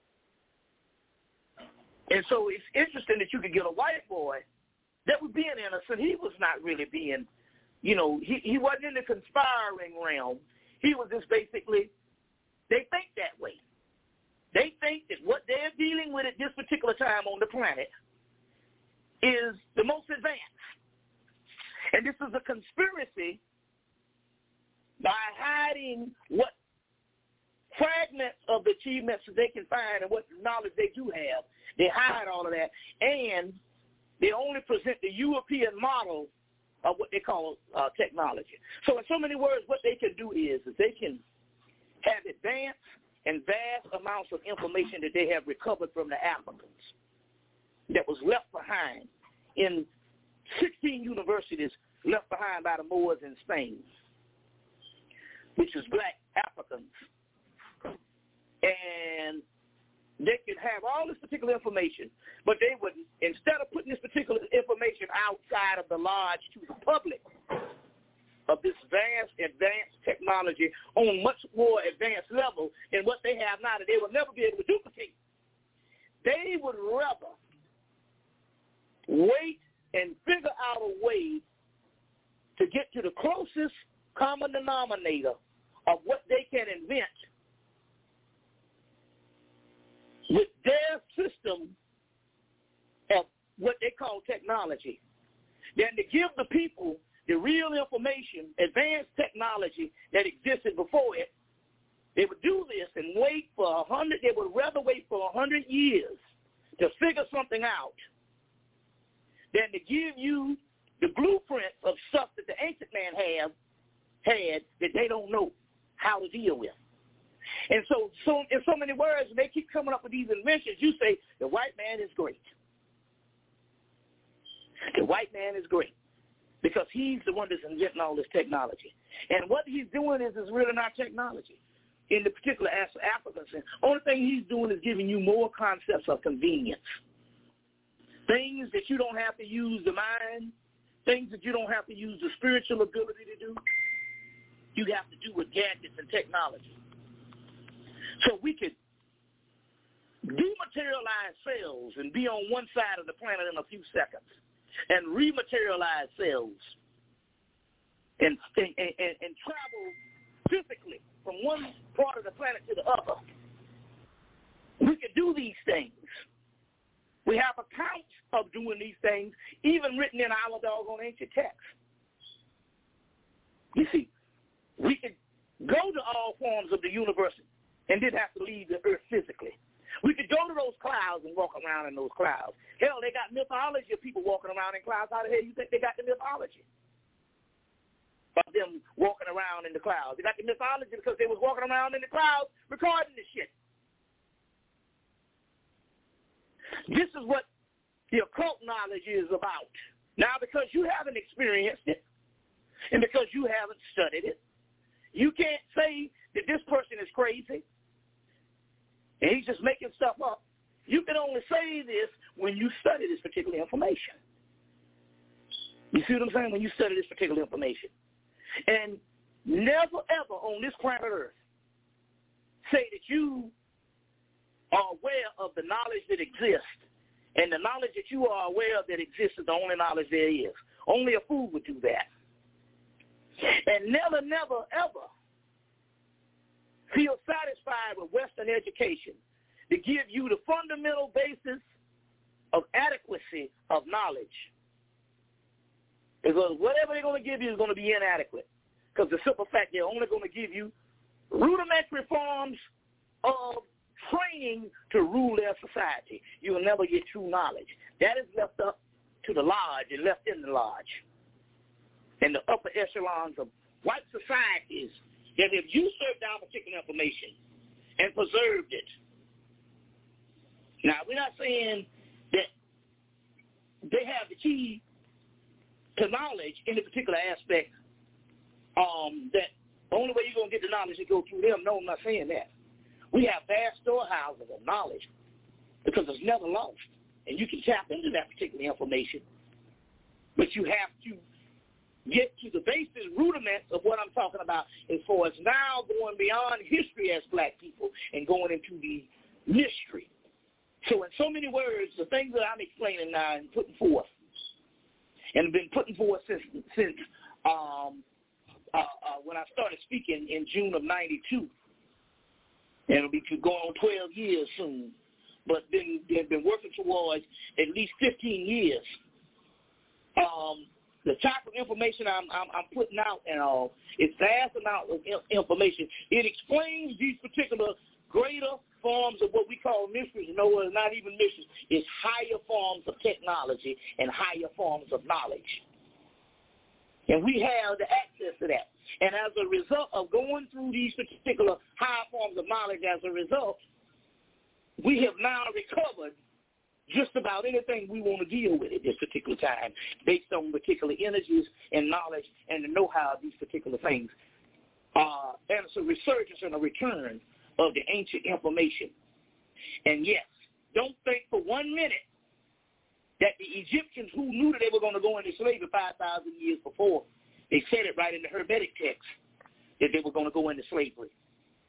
And so it's interesting that you could get a white boy that was being innocent. He was not really being, you know, he, he wasn't in the conspiring realm. He was just basically, they think that way. They think that what they're dealing with at this particular time on the planet is the most advanced. And this is a conspiracy by hiding what fragments of the achievements that they can find and what knowledge they do have. They hide all of that, and they only present the European model of what they call uh, technology. So in so many words, what they can do is, is they can have advanced and vast amounts of information that they have recovered from the Africans that was left behind in sixteen universities left behind by the Moors in Spain, which is black Africans. And they could have all this particular information, but they would, instead of putting this particular information outside of the lodge to the public of this vast advanced technology on much more advanced level than what they have now that they will never be able to duplicate, they would rather wait and figure out a way to get to the closest common denominator of what they can invent with their system of what they call technology, than to give the people the real information, advanced technology that existed before it. They would do this and wait for a hundred, they would rather wait for a hundred years to figure something out than to give you the blueprint of stuff that the ancient man have had that they don't know how to deal with. And so, so in so many words, they keep coming up with these inventions. You say, the white man is great. The white man is great because he's the one that's inventing all this technology. And what he's doing is, is really not technology. In the particular African sense, only thing he's doing is giving you more concepts of convenience. Things that you don't have to use the mind, things that you don't have to use the spiritual ability to do, you have to do with gadgets and technology. So we could dematerialize cells and be on one side of the planet in a few seconds and rematerialize cells and, and, and, and travel physically from one part of the planet to the other. We could do these things. We have accounts of doing these things, even written in our doggone ancient texts. You see, we could go to all forms of the universe and didn't have to leave the earth physically. We could go to those clouds and walk around in those clouds. Hell, they got mythology of people walking around in clouds. How the hell do you think they got the mythology of them walking around in the clouds? They got the mythology because they was walking around in the clouds recording this shit. This is what the occult knowledge is about. Now, because you haven't experienced it and because you haven't studied it, you can't say that this person is crazy and he's just making stuff up. You can only say this when you study this particular information. You see what I'm saying? When you study this particular information. And never, ever on this planet Earth say that you are aware of the knowledge that exists, and the knowledge that you are aware of that exists is the only knowledge there is. Only a fool would do that. And never, never, ever feel satisfied with Western education to give you the fundamental basis of adequacy of knowledge. Because whatever they're going to give you is going to be inadequate. Because the simple fact they're only going to give you rudimentary forms of training to rule their society. You will never get true knowledge. That is left up to the lodge and left in the lodge. And the upper echelons of white societies that have usurped our particular information and preserved it. Now, we're not saying that they have the key to knowledge in a particular aspect, um, that the only way you're going to get the knowledge is go through them. No, I'm not saying that. We have vast storehouses of knowledge because it's never lost, and you can tap into that particular information, but you have to get to the basic rudiments of what I'm talking about as far as now going beyond history as black people and going into the mystery. So in so many words, the things that I'm explaining now and putting forth, and have been putting forth since since um, uh, uh, when I started speaking in June of ninety-two, and it'll be going on twelve years soon, but been they've been working towards at least fifteen years. Um, the type of information I'm, I'm, I'm putting out and all, it's vast amount of information. It explains these particular greater forms of what we call mysteries. No, it's not even mysteries. It's higher forms of technology and higher forms of knowledge. And we have the access to that. And as a result of going through these particular high forms of knowledge, as a result, we have now recovered just about anything we want to deal with at this particular time based on particular energies and knowledge and the know-how of these particular things. Uh, and it's a resurgence and a return of the ancient information. And yes, don't think for one minute that the Egyptians who knew that they were going to go into slavery five thousand years before, they said it right in the Hermetic text that they were going to go into slavery.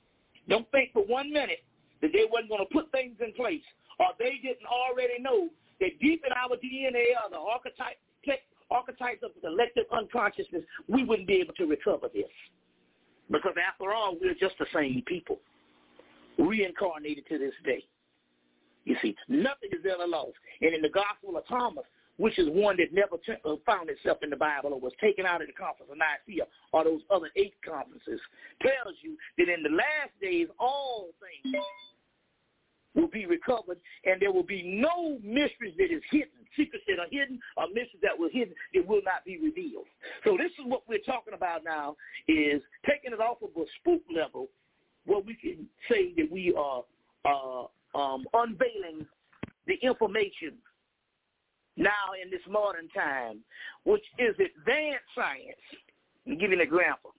Don't think for one minute that they wasn't going to put things in place, or they didn't already know that deep in our D N A are the archetype, archetypes of the collective unconsciousness, we wouldn't be able to recover this. Because after all, we're just the same people, reincarnated to this day. You see, nothing is ever lost. And in the Gospel of Thomas, which is one that never t- uh, found itself in the Bible or was taken out of the Conference of Nicaea or those other eight conferences, tells you that in the last days all things will be recovered, and there will be no mysteries that is hidden, secrets that are hidden, or mysteries that were hidden that will not be revealed. So this is what we're talking about now, is taking it off of a spook level where we can say that we are uh, um, unveiling the information now in this modern time, which is advanced science. I'll give you an example.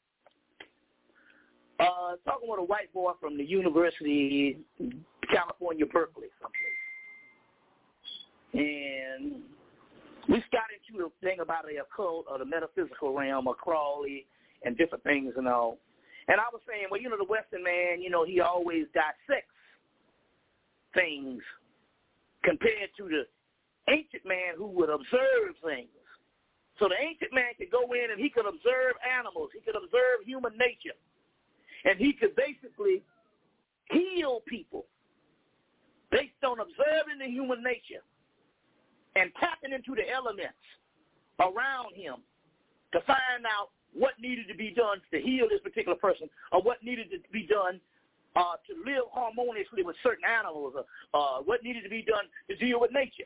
Uh, talking with a white boy from the University of California, Berkeley, someplace. And we got into the thing about the occult or the metaphysical realm of Crowley and different things and all. And I was saying, well, you know, the Western man, you know, he always dissects things compared to the ancient man who would observe things. So the ancient man could go in and he could observe animals. He could observe human nature. And he could basically heal people based on observing the human nature and tapping into the elements around him to find out what needed to be done to heal this particular person, or what needed to be done uh, to live harmoniously with certain animals, or uh, what needed to be done to deal with nature.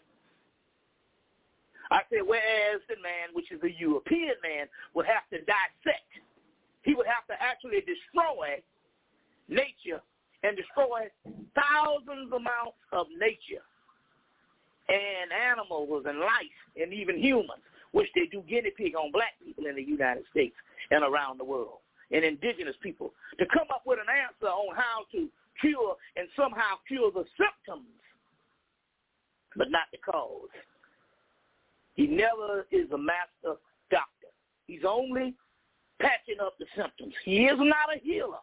I said, whereas the man, which is the European man, would have to dissect. He would have to actually destroy nature and destroy thousands of amounts of nature and animals and life and even humans, which they do guinea pig on black people in the United States and around the world, and indigenous people, to come up with an answer on how to cure and somehow cure the symptoms, but not the cause. He never is a master doctor. He's only patching up the symptoms. He is not a healer.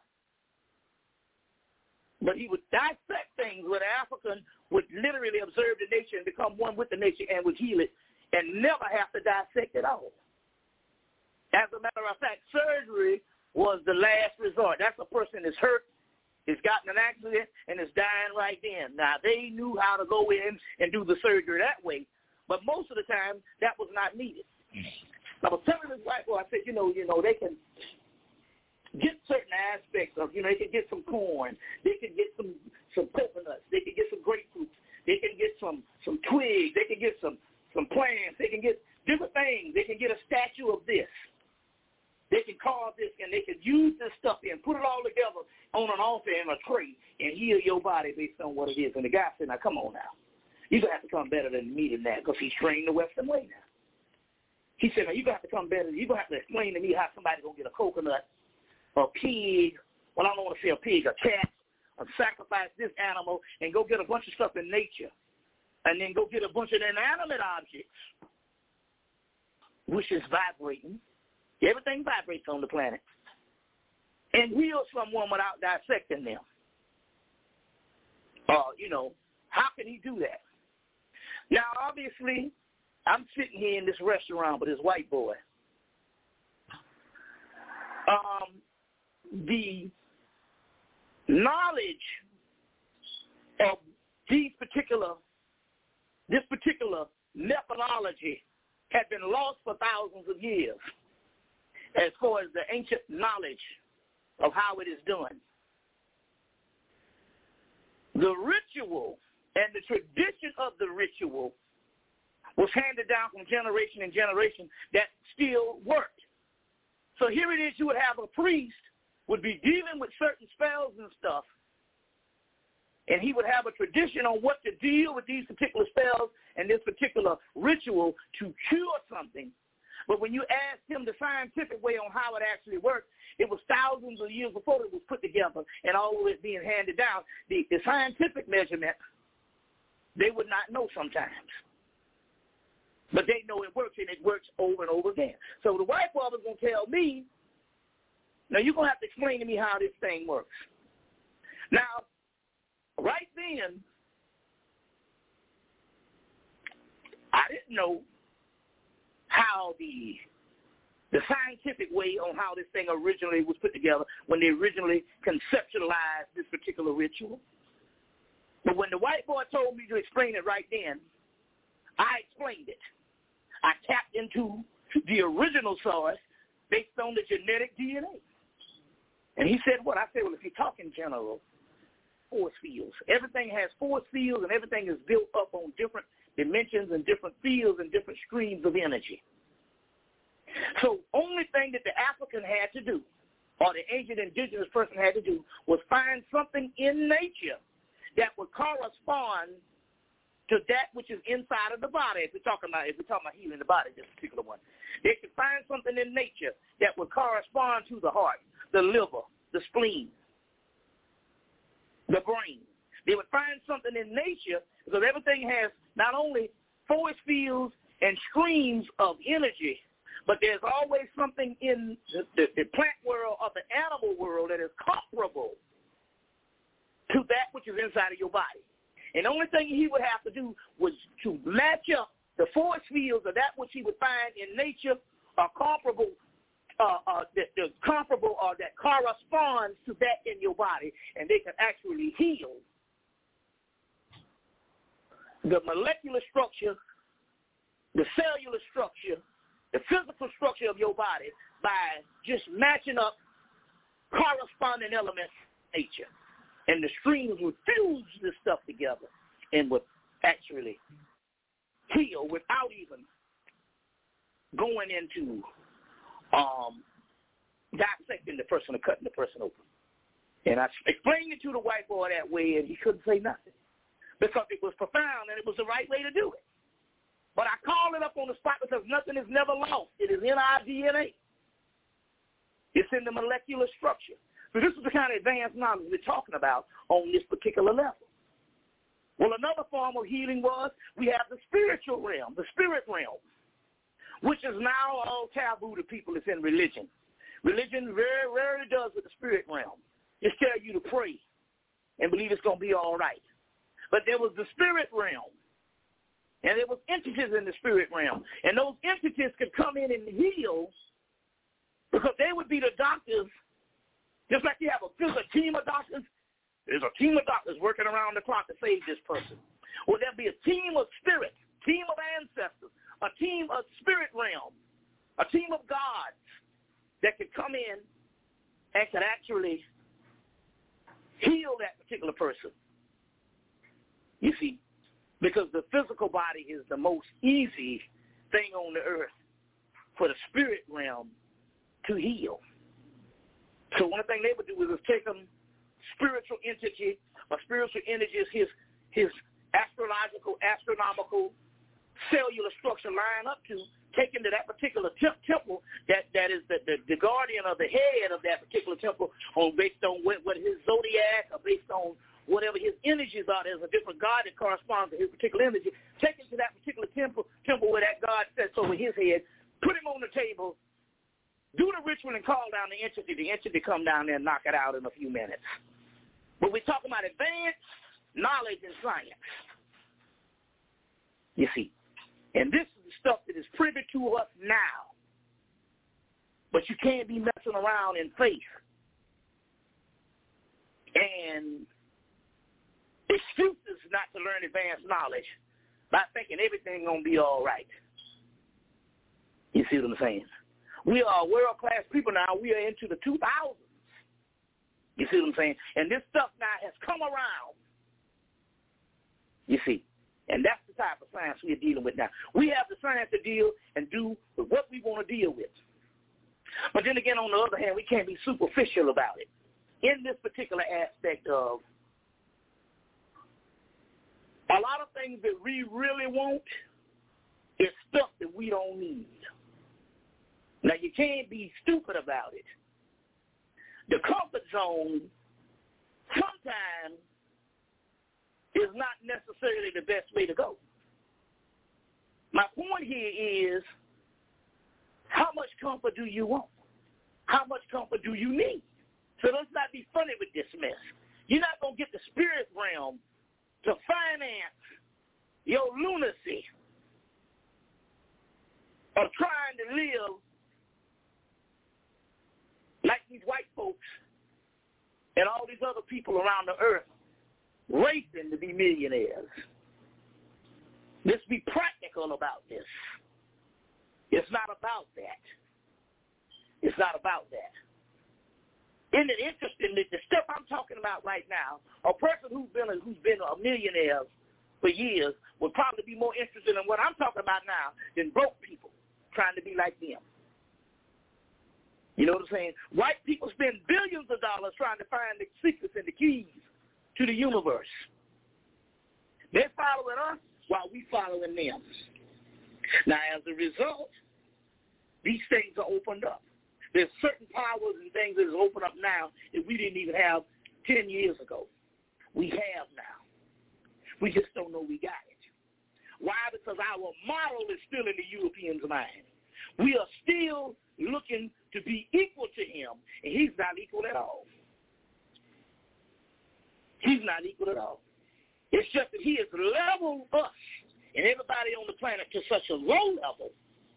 But he would dissect things where the African would literally observe the nature and become one with the nature and would heal it and never have to dissect it all. As a matter of fact, surgery was the last resort. That's a person that's hurt, has gotten an accident, and is dying right then. Now, they knew how to go in and do the surgery that way, but most of the time, that was not needed. I was telling this white boy, I said, you know, you know, they can get certain aspects of, you know, they can get some corn, they can get some, some coconuts, they can get some grapefruits, they can get some, some twigs, they can get some, some plants, they can get different things, they can get a statue of this, they can carve this, and they can use this stuff and put it all together on an altar in a tray and heal your body based on what it is. And the guy said, now come on now, you're going to have to come better than me than that, because he's trained the Western way now. He said, now you're going to have to come better. You're going to have to explain to me how somebody's going to get a coconut, a pig, well, I don't want to say a pig, a cat, or sacrifice this animal and go get a bunch of stuff in nature and then go get a bunch of inanimate objects, which is vibrating. Everything vibrates on the planet. And heal someone without dissecting them. Uh, you know, how can he do that? Now, obviously, I'm sitting here in this restaurant with this white boy. Um, the knowledge of these particular, this particular methodology had been lost for thousands of years as far as the ancient knowledge of how it is done. The ritual and the tradition of the ritual was handed down from generation and generation that still worked. So here it is, you would have a priest would be dealing with certain spells and stuff, and he would have a tradition on what to deal with these particular spells and this particular ritual to cure something. But when you asked him the scientific way on how it actually worked, it was thousands of years before it was put together and all of it being handed down. The, the scientific measurement, they would not know sometimes. But they know it works, and it works over and over again. So the white boy was going to tell me, now you're going to have to explain to me how this thing works. Now, right then, I didn't know how the the scientific way on how this thing originally was put together when they originally conceptualized this particular ritual. But when the white boy told me to explain it right then, I explained it. I tapped into the original source based on the genetic D N A. And he said what? I said, well, if you talk in general, force fields. Everything has force fields, and everything is built up on different dimensions and different fields and different streams of energy. So only thing that the African had to do, or the ancient indigenous person had to do, was find something in nature that would correspond to that which is inside of the body. If we're talking about, if we're talking about healing the body, this particular one, they could find something in nature that would correspond to the heart, the liver, the spleen, the brain. They would find something in nature because everything has not only force fields and streams of energy, but there's always something in the, the, the plant world or the animal world that is comparable to that which is inside of your body. And the only thing he would have to do was to match up the force fields of that which he would find in nature are comparable, uh, uh, that, that comparable or that corresponds to that in your body, and they can actually heal the molecular structure, the cellular structure, the physical structure of your body by just matching up corresponding elements in nature. And the streams would fuse this stuff together and would actually heal without even going into um, dissecting the person or cutting the person open. And I explained it to the white boy that way, and he couldn't say nothing because it was profound and it was the right way to do it. But I called it up on the spot because nothing is never lost. It is in our D N A. It's in the molecular structure. So this is the kind of advanced knowledge we're talking about on this particular level. Well, another form of healing was we have the spiritual realm, the spirit realm, which is now all taboo to people that's in religion. Religion very rarely does with the spirit realm. Just tell you to pray and believe it's going to be all right. But there was the spirit realm, and there was entities in the spirit realm, and those entities could come in and heal because they would be the doctors. Just like you have a, there's a team of doctors, there's a team of doctors working around the clock to save this person. Well, there'll be a team of spirits, team of ancestors, a team of spirit realm, a team of gods that could come in and could actually heal that particular person. You see, because the physical body is the most easy thing on the earth for the spirit realm to heal. So one thing they would do is take a spiritual entity, a spiritual energy is his, his astrological, astronomical, cellular structure line up to, take into that particular temp- temple that, that is the, the, the guardian of the head of that particular temple on based on what, what his zodiac or based on whatever his energies are. There's a different god that corresponds to his particular energy. Take him to that particular temple, temple where that god sits over his head, put him on the table, do the ritual and call down the entity. The entity come down there and knock it out in a few minutes. But we're talking about advanced knowledge and science. You see. And this is the stuff that is privy to us now. But you can't be messing around in faith and excuses not to learn advanced knowledge by thinking everything's going to be all right. You see what I'm saying? We are world-class people now. We are into the two thousands. You see what I'm saying? And this stuff now has come around. You see? And that's the type of science we're dealing with now. We have the science to deal and do with what we want to deal with. But then again, on the other hand, we can't be superficial about it. In this particular aspect of a lot of things that we really want is stuff that we don't need. Now, you can't be stupid about it. The comfort zone sometimes is not necessarily the best way to go. My point here is, how much comfort do you want? How much comfort do you need? So let's not be funny with this mess. You're not going to get the spirit realm to finance your lunacy the earth racing to be millionaires. Let's be practical about this. It's not about that. It's not about that. Isn't it interesting that the stuff I'm talking about right now, a person who's been a, who's been a millionaire for years would probably be more interested in what I'm talking about now than broke people trying to be like them. You know what I'm saying? White people spend billions of dollars trying to find the secrets and the keys to the universe. They're following us while we following them. Now, as a result, these things are opened up. There's certain powers and things that is opened up now that we didn't even have ten years ago. We have now. We just don't know we got it. Why? Because our model is still in the European's mind. We are still looking to be equal to him, and he's not equal at all. He's not equal at all. It's just that he has leveled us and everybody on the planet to such a low level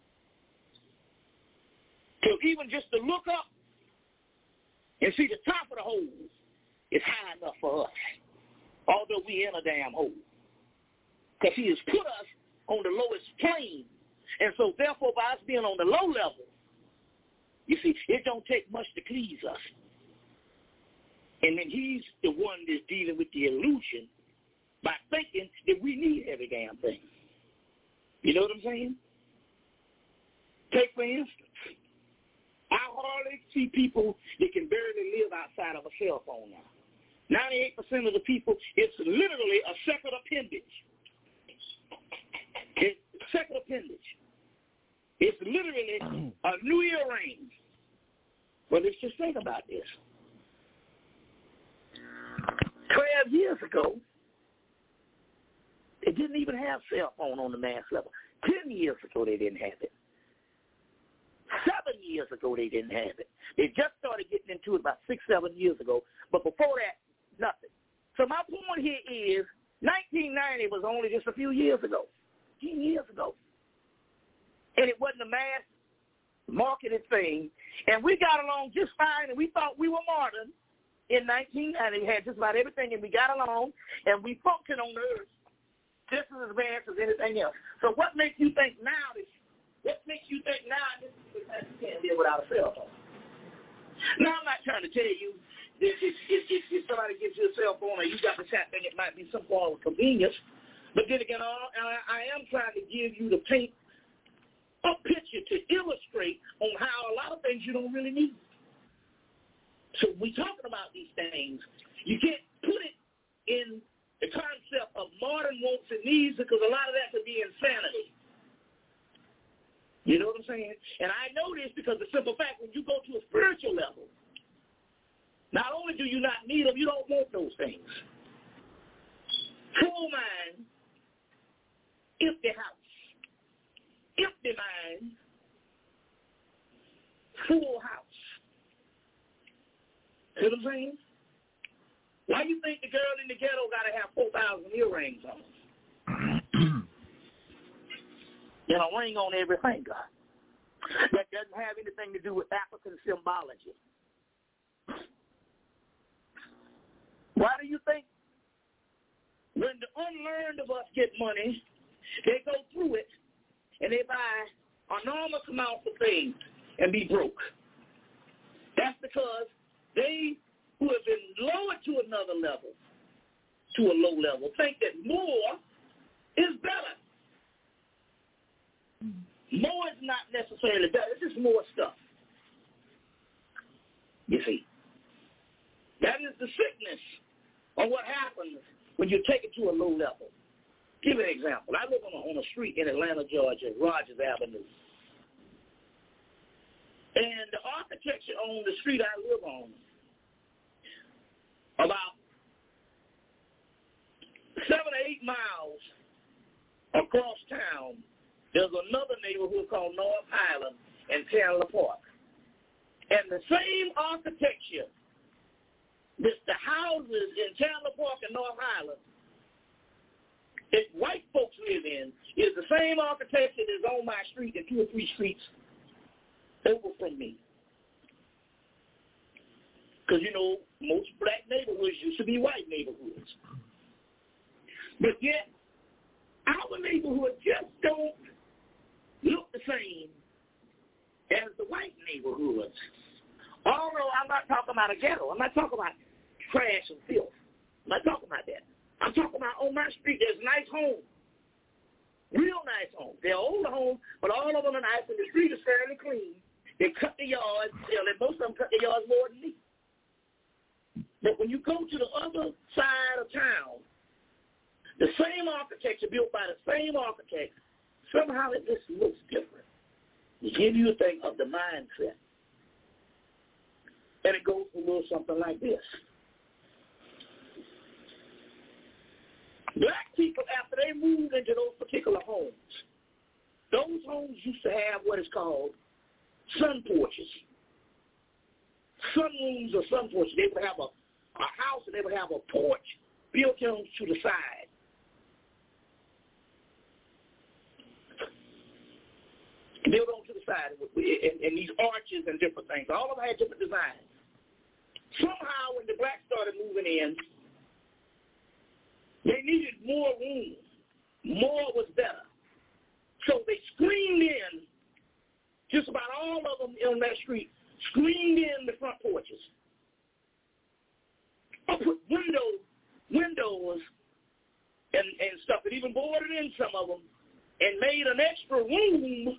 till even just to look up and see the top of the hole is high enough for us, although we in a damn hole. Because he has put us on the lowest plane. And so, therefore, by us being on the low level, you see, it don't take much to please us. And then he's the one that's dealing with the illusion by thinking that we need every damn thing. You know what I'm saying? Take, for instance, I hardly see people that can barely live outside of a cell phone now. ninety-eight percent of the people, it's literally a second appendage. It's a second appendage. It's literally a new earring. Well, let's just think about this. Twelve years ago, they didn't even have cell phone on the mass level. Ten years ago, they didn't have it. Seven years ago, they didn't have it. They just started getting into it about six, seven years ago. But before that, nothing. So my point here is nineteen ninety was only just a few years ago, ten years ago. And it wasn't a mass marketed thing. And we got along just fine, and we thought we were modern in nineteen ninety. We had just about everything, and we got along, and we functioned on the earth just as advanced as anything else. So what makes you think now this What makes you think now this is because you can't live without a cell phone? Now, I'm not trying to tell you that if, if, if, if somebody gives you a cell phone or you got the chat thing, it might be some form of convenience. But then again, I, I am trying to give you the paint a picture to illustrate on how a lot of things you don't really need. So we're talking about these things. You can't put it in the concept of modern wants and needs because a lot of that could be insanity. You know what I'm saying? And I know this because the simple fact, when you go to a spiritual level, not only do you not need them, you don't want those things. Full mind, empty house. Empty mind, full house. See what I'm saying? Why do you think the girl in the ghetto got to have four thousand earrings on? You know, ring on every finger. That doesn't have anything to do with African symbology. Why do you think when the unlearned of us get money, they go through it and they buy enormous amounts of things and be broke? That's because they who have been lowered to another level, to a low level, think that more is better. More is not necessarily better. It's just more stuff. You see. That is the sickness of what happens when you take it to a low level. Give an example. I live on a, on a street in Atlanta, Georgia, Rogers Avenue. And the architecture on the street I live on, about seven or eight miles across town, there's another neighborhood called North Highland and Chandler Park. And the same architecture that the houses in Chandler Park and North Highland that white folks live in is the same architecture that's on my street and two or three streets over from me. Because, you know, most black neighborhoods used to be white neighborhoods. But yet, our neighborhood just don't look the same as the white neighborhoods. Although I'm not talking about a ghetto. I'm not talking about trash and filth. I'm not talking about that. I'm talking about on my street, there's nice homes. Real nice homes. They're older homes, but all of them are nice, and the street is fairly clean. They cut the yards, you know, most of them cut the yards more than me. But when you go to the other side of town, the same architecture built by the same architect, somehow it just looks different. It gives you a thing of the mindset. And it goes a little something like this. Black people, after they moved into those particular homes, those homes used to have what is called sun porches. Sunrooms or sun porches. They would have a, a house and they would have a porch built on to the side. Built on to the side, and, and these arches and different things. All of them had different designs. Somehow, when the blacks started moving in, they needed more room. More was better. So they screened in, just about all of them on that street, screened in the front porches. I put window, windows and, and stuff, and even boarded in some of them, and made an extra room.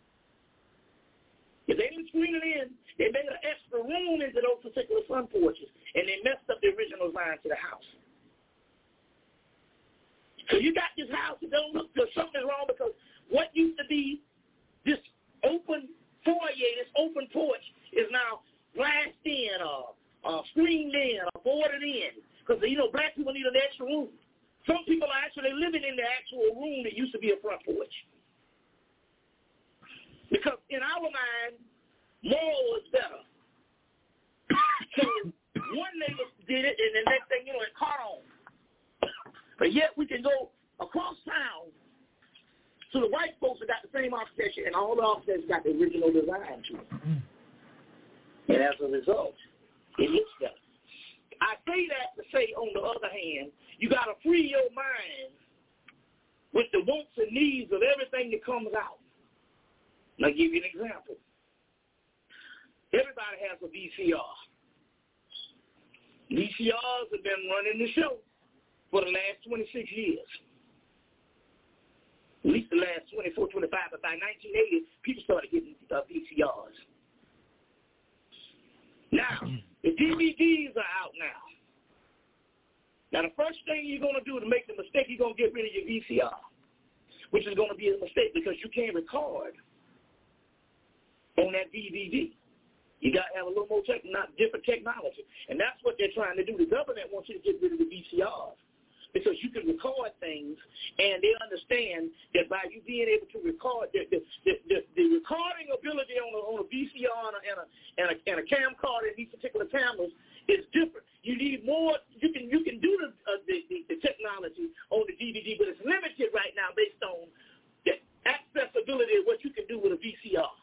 If they didn't screen it in, they made an extra room into those particular front porches, and they messed up the original design to the house. So you got this house that don't look good. Something's wrong because what used to be this open foyer, this open porch, is now glassed in or, or screened in or boarded in. Because, you know, black people need an extra room. Some people are actually living in the actual room that used to be a front porch. Because in our mind, more was better. So one neighbor did it, and the next thing you know, it caught on. But yet we can go across town to the white folks that got the same architecture, and all the architects got the original design to it. And as a result, it looks better. I say that to say, on the other hand, you got to free your mind with the wants and needs of everything that comes out. And I'll give you an example. Everybody has a V C R. V C Rs have been running the show for the last twenty-six years. At least the last twenty-four, twenty-five, but by nineteen eighty, people started getting uh, V C Rs. Now, the D V Ds are out now. Now, the first thing you're going to do to make the mistake, you're going to get rid of your V C R, which is going to be a mistake because you can't record on that D V D. You got to have a little more tech, not different technology. And that's what they're trying to do. The government wants you to get rid of the V C Rs because you can record things, and they understand that by you being able to record, the, the, the, the recording ability on a, on a V C R and a, and a, and a, and a camcorder in these particular cameras is different. You need more. You can you can do the, uh, the, the, the technology on the D V D, but it's limited right now based on the accessibility of what you can do with a V C R.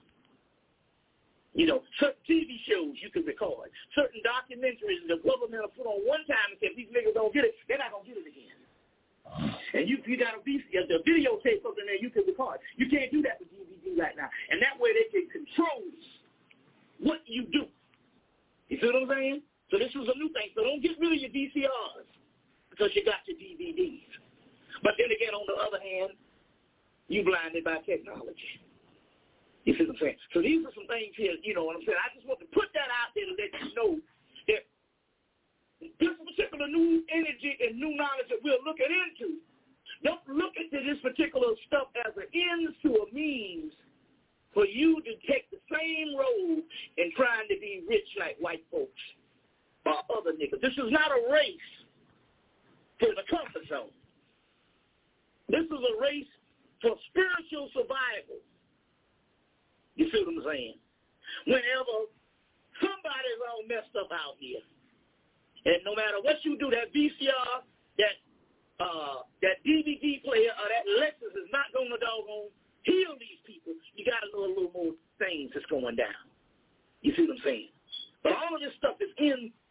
You know, certain T V shows you can record. Certain documentaries the government will put on one time and say, if these niggas don't get it, they're not going to get it again. And you you got a, V C, a videotape something there you can record. You can't do that with D V D right now. And that way they can control what you do. You see what I'm saying? So this was a new thing. So don't get rid of your V C Rs because you got your D V Ds. But then again, on the other hand, you blinded by technology. You see what I'm saying? So these are some things here, you know what I'm saying? I just want to put that out there to let you know that this particular new energy and new knowledge that we're looking into, don't look into this particular stuff as an ends to a means for you to take the same road in trying to be rich like white folks or other niggas. This is not a race to the comfort zone. This is a race for spiritual survival. You see what I'm saying? Whenever somebody's all messed up out here, and no matter what you do, that V C R, that uh, that D V D player, or that Lexus is not going to doggone heal these people. You got to know a little more things that's going down. You see what I'm saying? But all of this stuff is in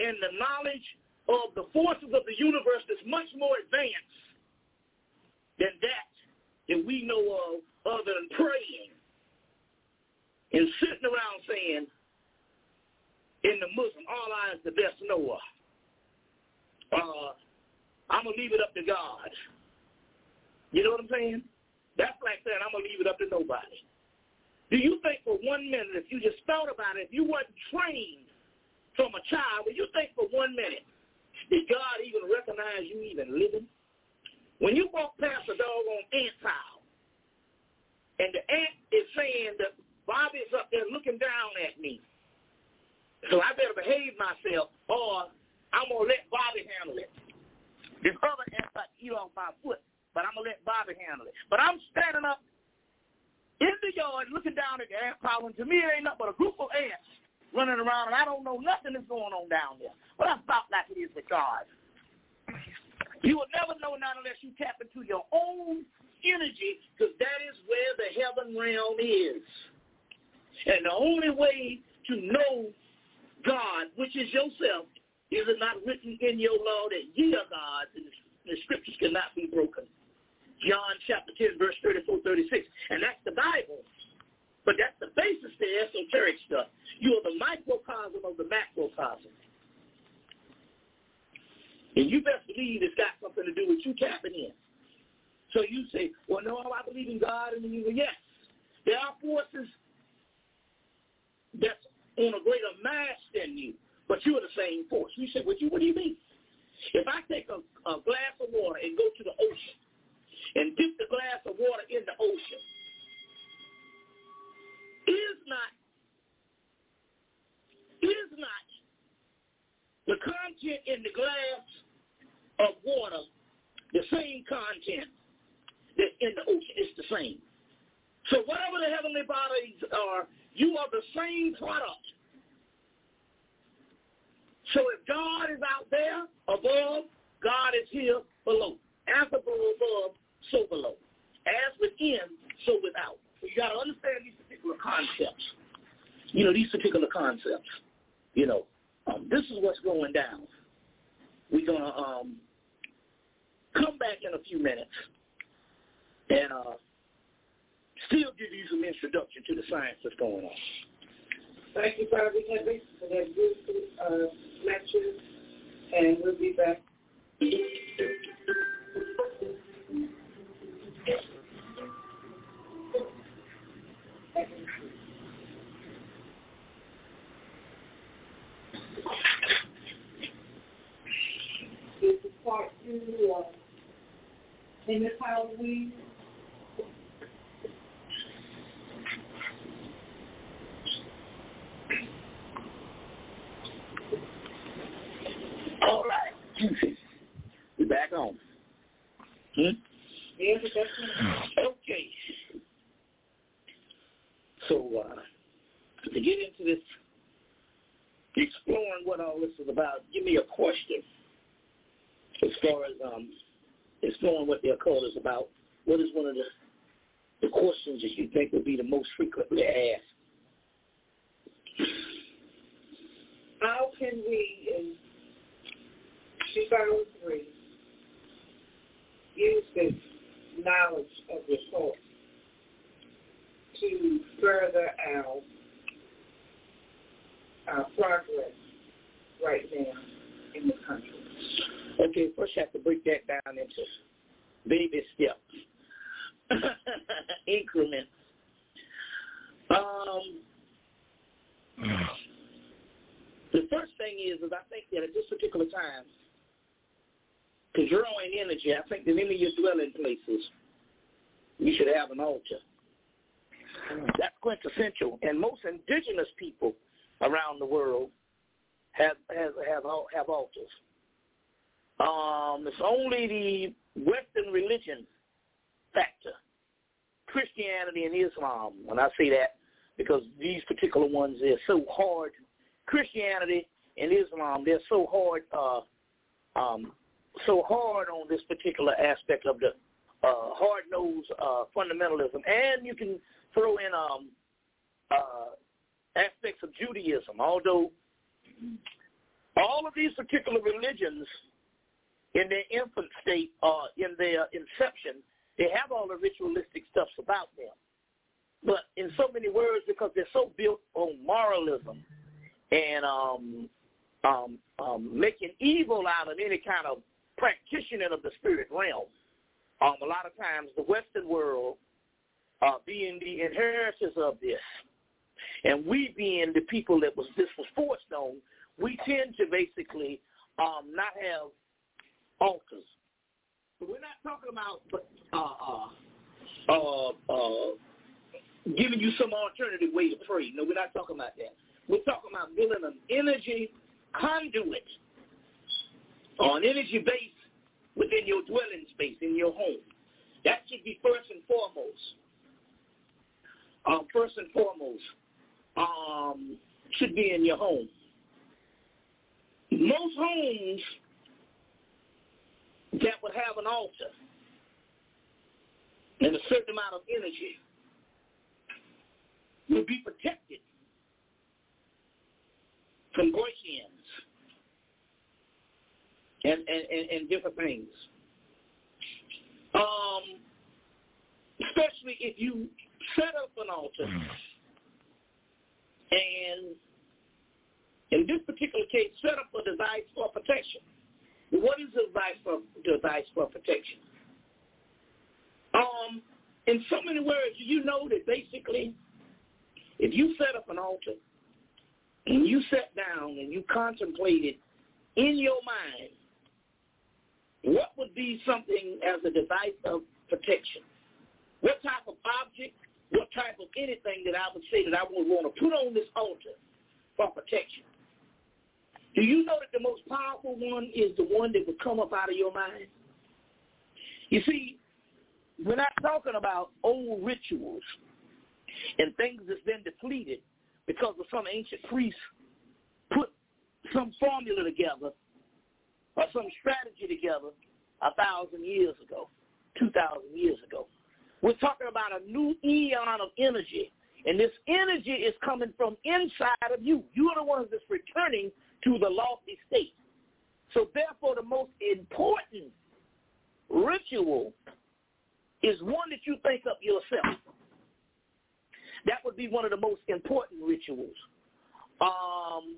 and the knowledge of the forces of the universe that's much more advanced than that that we know of other than praying and sitting around saying, in the Muslim, all I is the best knower. Uh, I'm going to leave it up to God. You know what I'm saying? That's like saying I'm going to leave it up to nobody. Do you think for one minute, if you just thought about it, if you wasn't trained from a child, would you think for one minute, did God even recognize you even living? When you walk past a doggone ant pile, and the ant is saying that Bobby's up there looking down at me, so I better behave myself, or I'm going to let Bobby handle it. This other ant might eat off my foot, but I'm going to let Bobby handle it. But I'm standing up in the yard looking down at the ant pile, and to me it ain't nothing but a group of ants running around, and I don't know nothing that's going on down there. But I thought like it is with God. You will never know not unless you tap into your own energy, because that is where the heaven realm is. And the only way to know God, which is yourself, is it not written in your law that ye are gods, and the scriptures cannot be broken. John chapter ten, verse thirty-four, thirty-six. And that's the Bible. But that's the basis to esoteric stuff. You are the microcosm of the macrocosm. And you best believe it's got something to do with you tapping in. So you say, well, no, I believe in God. And you go, yes. There are forces that's on a greater mass than you, but you are the same force. You say, what, you, what do you mean? If I take a, a glass of water and go to the ocean and dip the glass of water in the ocean, is not, is not the content in the glass of water the same content that's in the ocean? It's the same. So whatever the heavenly bodies are, you are the same product. So if God is out there above, God is here below. As above, above, so below. As within, so without. So you got to understand these particular concepts. You know, these particular concepts. You know, um, this is what's going down. We're going to um, come back in a few minutes and uh, still give you some introduction to the science that's going on. Thank you, Bobby Henry, for that beautiful uh, lecture, and we'll be back. This is part two of In This Halloween. All right. We're back on. Hmm? Yeah, but that's okay. So, uh, to get into this, exploring what all this is about, give me a question as far as um, exploring what the occult is about. What is one of the, the questions that you think would be the most frequently asked? How can we, in two thousand three, use this knowledge of the source to further our, our progress right now in the country? Okay, first you have to break that down into baby steps, increments. Um, the first thing is, is I think that at this particular time, to draw in energy, I think that any of your dwelling places, you should have an altar. That's quintessential. And most indigenous people around the world have have have, have altars. Um, it's only the Western religion factor, Christianity and Islam, when I say that, because these particular ones, they're so hard. Christianity and Islam, they're so hard, uh, um, so hard on this particular aspect of the uh, hard-nosed uh, fundamentalism. And you can throw in um, uh, aspects of Judaism, although all of these particular religions in their infant state or in their inception, they have all the ritualistic stuff about them. But in so many words, because they're so built on moralism and um, um, um, making evil out of any kind of practitioner of the spirit realm, um, a lot of times the Western world uh, being the inheritors of this, and we being the people that was this was forced on, we tend to basically um, not have altars. So we're not talking about uh, uh, uh, uh, giving you some alternative way to pray. No, we're not talking about that. We're talking about building an energy conduit or an energy base within your dwelling space, in your home. That should be first and foremost. Um, first and foremost, um, should be in your home. Most homes that would have an altar and a certain amount of energy will be protected from break-ins and, and, and, and different things. Um, especially if you set up an altar and in this particular case, set up a device for protection. What is a device for, device for protection? Um, in so many words, you know that basically if you set up an altar and you sat down and you contemplated in your mind what would be something as a device of protection, what type of object, what type of anything that I would say that I would want to put on this altar for protection. Do you know that the most powerful one is the one that would come up out of your mind? You see, we're not talking about old rituals and things that's been depleted because of some ancient priests put some formula together or some strategy together a thousand years ago, two thousand years ago. We're talking about a new eon of energy, and this energy is coming from inside of you. You are the ones that's returning to the lofty state. So therefore, the most important ritual is one that you think up yourself. That would be one of the most important rituals. Um,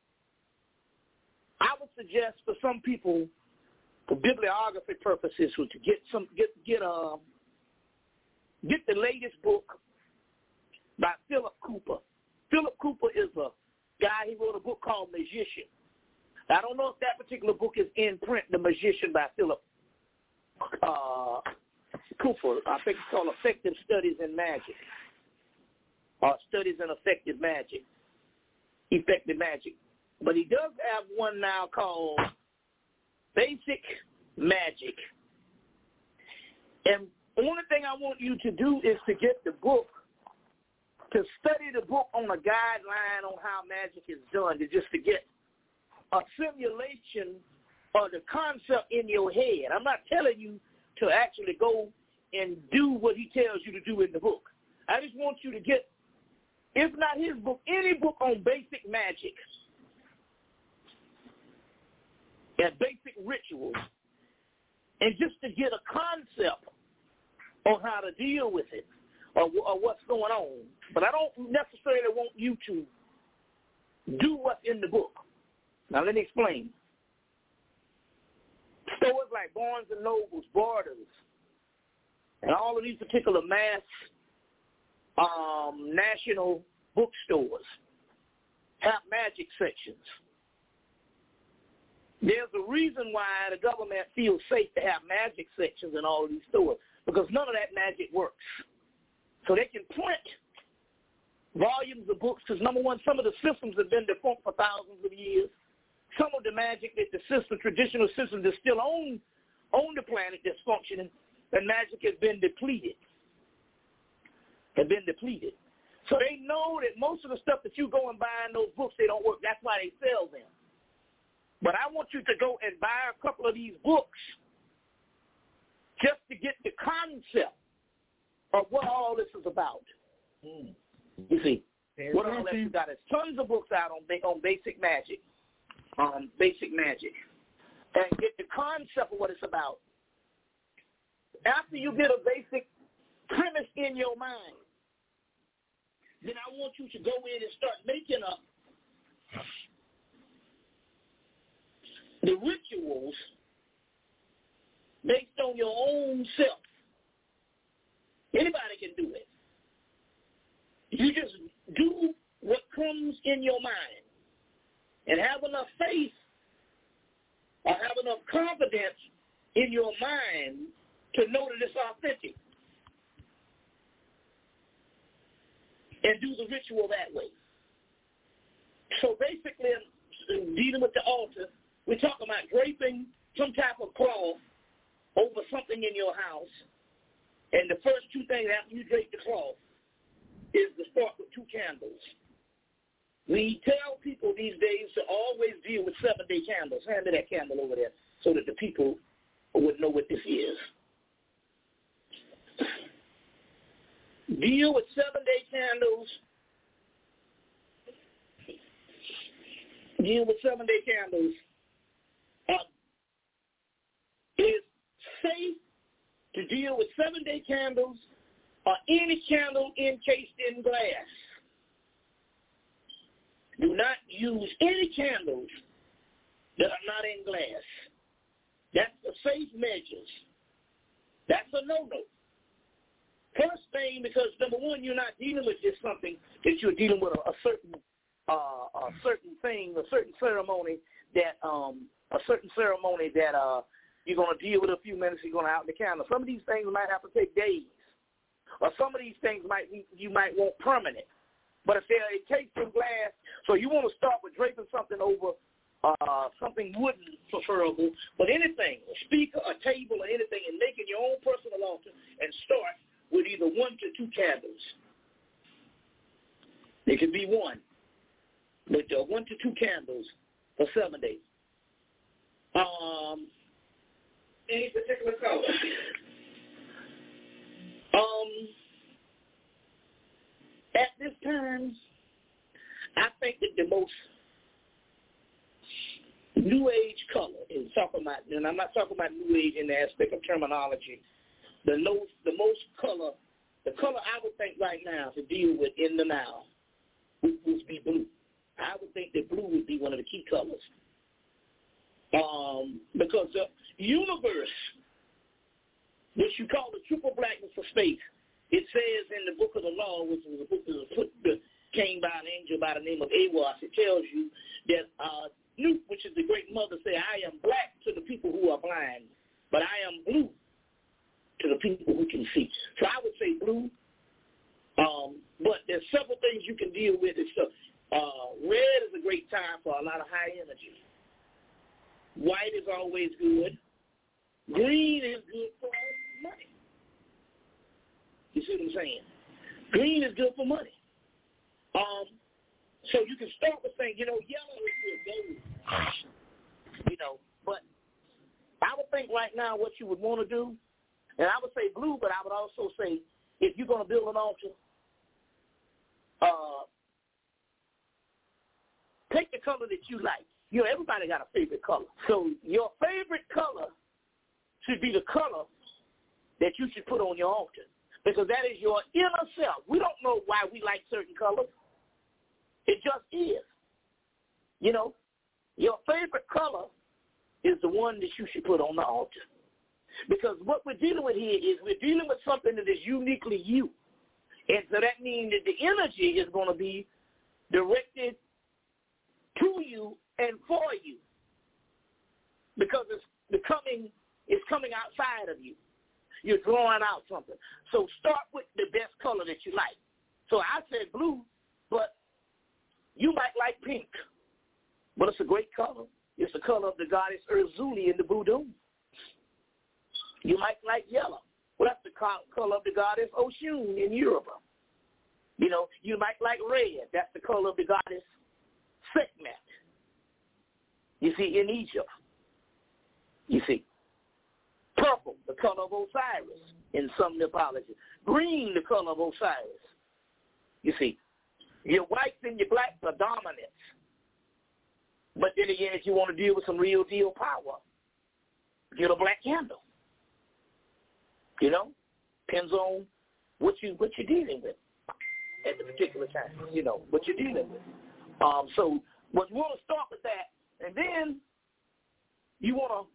I would suggest for some people, for bibliography purposes, to get some get get um get the latest book by Philip Cooper. Philip Cooper is a guy. He wrote a book called Magician. I don't know if that particular book is in print, The Magician by Philip uh, Cooper. I think it's called Effective Studies in Magic, or Studies in Effective Magic, Effective Magic. But he does have one now called Basic Magic. And the only thing I want you to do is to get the book, to study the book on a guideline on how magic is done, to just to get a simulation of the concept in your head. I'm not telling you to actually go and do what he tells you to do in the book. I just want you to get, if not his book, any book on basic magic and basic rituals, and just to get a concept on how to deal with it or, or what's going on. But I don't necessarily want you to do what's in the book. Now, let me explain. Stores like Barnes and Nobles, Borders, and all of these particular mass um, national bookstores have magic sections. There's a reason why the government feels safe to have magic sections in all of these stores, because none of that magic works. So they can print volumes of books because, number one, some of the systems have been defunct for thousands of years. Some of the magic that the system, traditional systems that still own, on the planet that's functioning, the magic has been depleted. Has been depleted. So they know that most of the stuff that you go and buy in those books, they don't work. That's why they sell them. But I want you to go and buy a couple of these books just to get the concept of what all this is about. Mm. You see, There's what all that you got is tons of books out on on basic magic. um, basic magic and get the concept of what it's about. After you get a basic premise in your mind, then I want you to go in and start making up the rituals based on your own self. Anybody can do it. You just do what comes in your mind and have enough faith or have enough confidence in your mind to know that it's authentic. And do the ritual that way. So basically, dealing with the altar, we're talking about draping some type of cloth over something in your house. And the first two things after you drape the cloth is to start with two candles. We tell people these days to always deal with seven-day candles. Hand me that candle over there so that the people would know what this is. Deal with seven-day candles. Deal with seven-day candles. Uh, it's safe to deal with seven-day candles or any candle encased in glass. Do not use any candles that are not in glass. That's the safe measures. That's a no-no. First thing, because number one, you're not dealing with just something that you're dealing with a, a certain, uh, a certain thing, a certain ceremony that, um, a certain ceremony that uh, you're going to deal with a few minutes. You're going to out the candle. Some of these things might have to take days, or some of these things might you might want permanent. But if they're encased in glass, so you want to start with draping something over uh, something wooden, preferable, but anything, a speaker, a table, or anything, and making your own personal altar and start with either one to two candles. It could be one, but uh, one to two candles for seven days. Um, any particular color? Um, at this time, I think that the most new age color is talking about, and I'm not talking about new age in the aspect of terminology. The most, the most color, the color I would think right now to deal with in the now would, would be blue. I would think that blue would be one of the key colors. Um, because the universe, which you call the triple blackness of space, it says in the book of the law, which is a book that was put, that came by an angel by the name of Awas, it tells you that uh, Newt, which is the great mother, say, I am black to the people who are blind, but I am blue to the people who can see. So I would say blue. Um, but there's several things you can deal with. It's, uh, red is a great time for a lot of high energy. White is always good. Green is good for money. You see what I'm saying? Green is good for money. Um, so you can start with saying, you know, yellow is good, gold. You know, but I would think right now what you would want to do, and I would say blue, but I would also say if you're going to build an altar, uh, take the color that you like. You know, everybody got a favorite color. So your favorite color should be the color that you should put on your altar, because that is your inner self. We don't know why we like certain colors. It just is. You know, your favorite color is the one that you should put on the altar. Because what we're dealing with here is we're dealing with something that is uniquely you. And so that means that the energy is going to be directed to you and for you. Because it's becoming, it's coming outside of you. You're drawing out something. So start with the best color that you like. So I said blue, but you might like pink. But it's a great color. It's the color of the goddess Urzuli in the Voodoo. You might like yellow. Well, that's the color of the goddess Oshun in Europe. You know, you might like red. That's the color of the goddess Sekhmet. You see, in Egypt. You see. Purple, the color of Osiris in some mythology. Green, the color of Osiris. You see. Your whites and your blacks are dominant. But then again, if you want to deal with some real deal power, get a black candle. You know, depends on what you what you're dealing with at the particular time. You know what you're dealing with. Um, so, what we want to start with that, and then you want to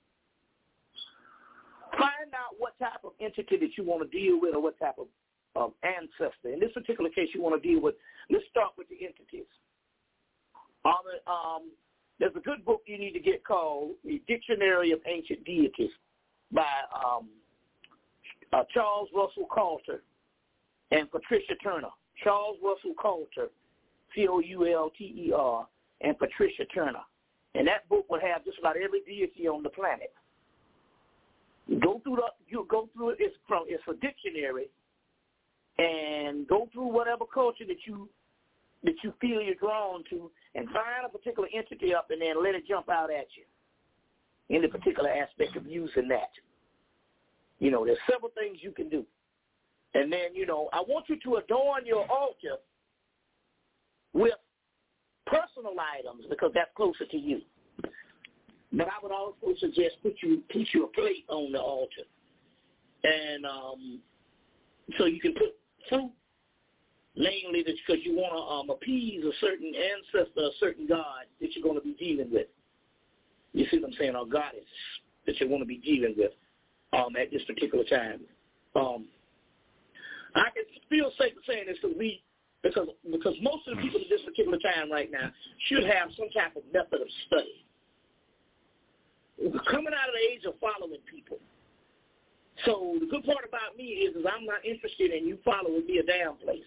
find out what type of entity that you want to deal with, or what type of um, ancestor. In this particular case, you want to deal with. Let's start with the entities. Um, um, there's a good book you need to get called The Dictionary of Ancient Deities by um, uh, Charles Russell Coulter and Patricia Turner. Charles Russell Coulter, C O U L T E R, and Patricia Turner. And that book will have just about every deity on the planet. You go through the, you go through it. It's from it's a dictionary, and go through whatever culture that you that you feel you're drawn to, and find a particular entity up, and then let it jump out at you in the particular aspect of using that. You know, there's several things you can do. And then, you know, I want you to adorn your altar with personal items because that's closer to you. But I would also suggest put you put you a plate on the altar, and um, so you can put fruit, mainly because you want to um, appease a certain ancestor, a certain god that you're going to be dealing with. You see what I'm saying? Or goddess that you want to be dealing with um, at this particular time. Um, I can feel safe saying this because we, because because most of the people at this particular time right now should have some type of method of study. We're coming out of the age of following people. So the good part about me is, is I'm not interested in you following me a damn place.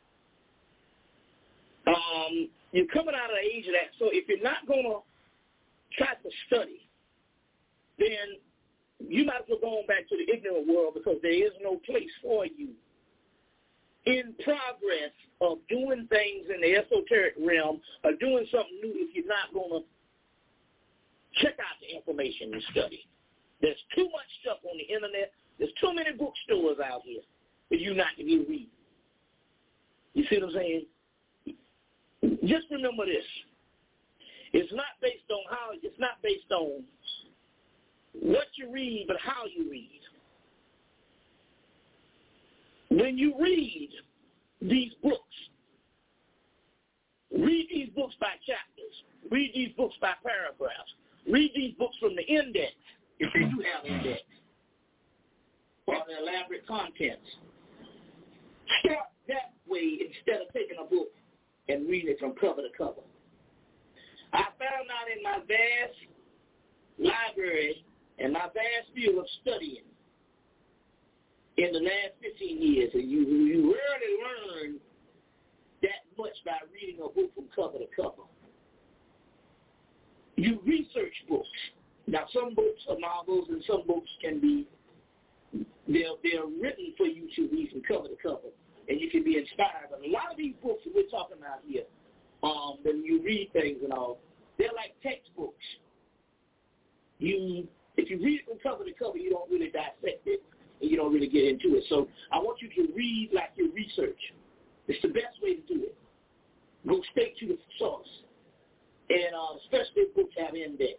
Um, you're coming out of the age of that. So if you're not going to try to study, then you might as well go on back to the ignorant world because there is no place for you in progress of doing things in the esoteric realm or doing something new if you're not going to check out the information and study. There's too much stuff on the internet. There's too many bookstores out here for you not to be reading. You see what I'm saying? Just remember this. It's not based on how, it's not based on what you read, but how you read. When you read these books, read these books by chapters, read these books by paragraphs, read these books from the index, if they do have index, or the elaborate contents. Start that way instead of taking a book and reading it from cover to cover. I found out in my vast library and my vast field of studying in the last fifteen years, and you, you rarely learn that much by reading a book from cover to cover. You research books. Now, some books are novels, and some books can be, they're, they're written for you to read from cover to cover, and you can be inspired. But a lot of these books that we're talking about here, um, when you read things and all, they're like textbooks. You, if you read it from cover to cover, you don't really dissect it, and you don't really get into it. So I want you to read like you research. It's the best way to do it. Go straight to the source. And uh, especially if books have index.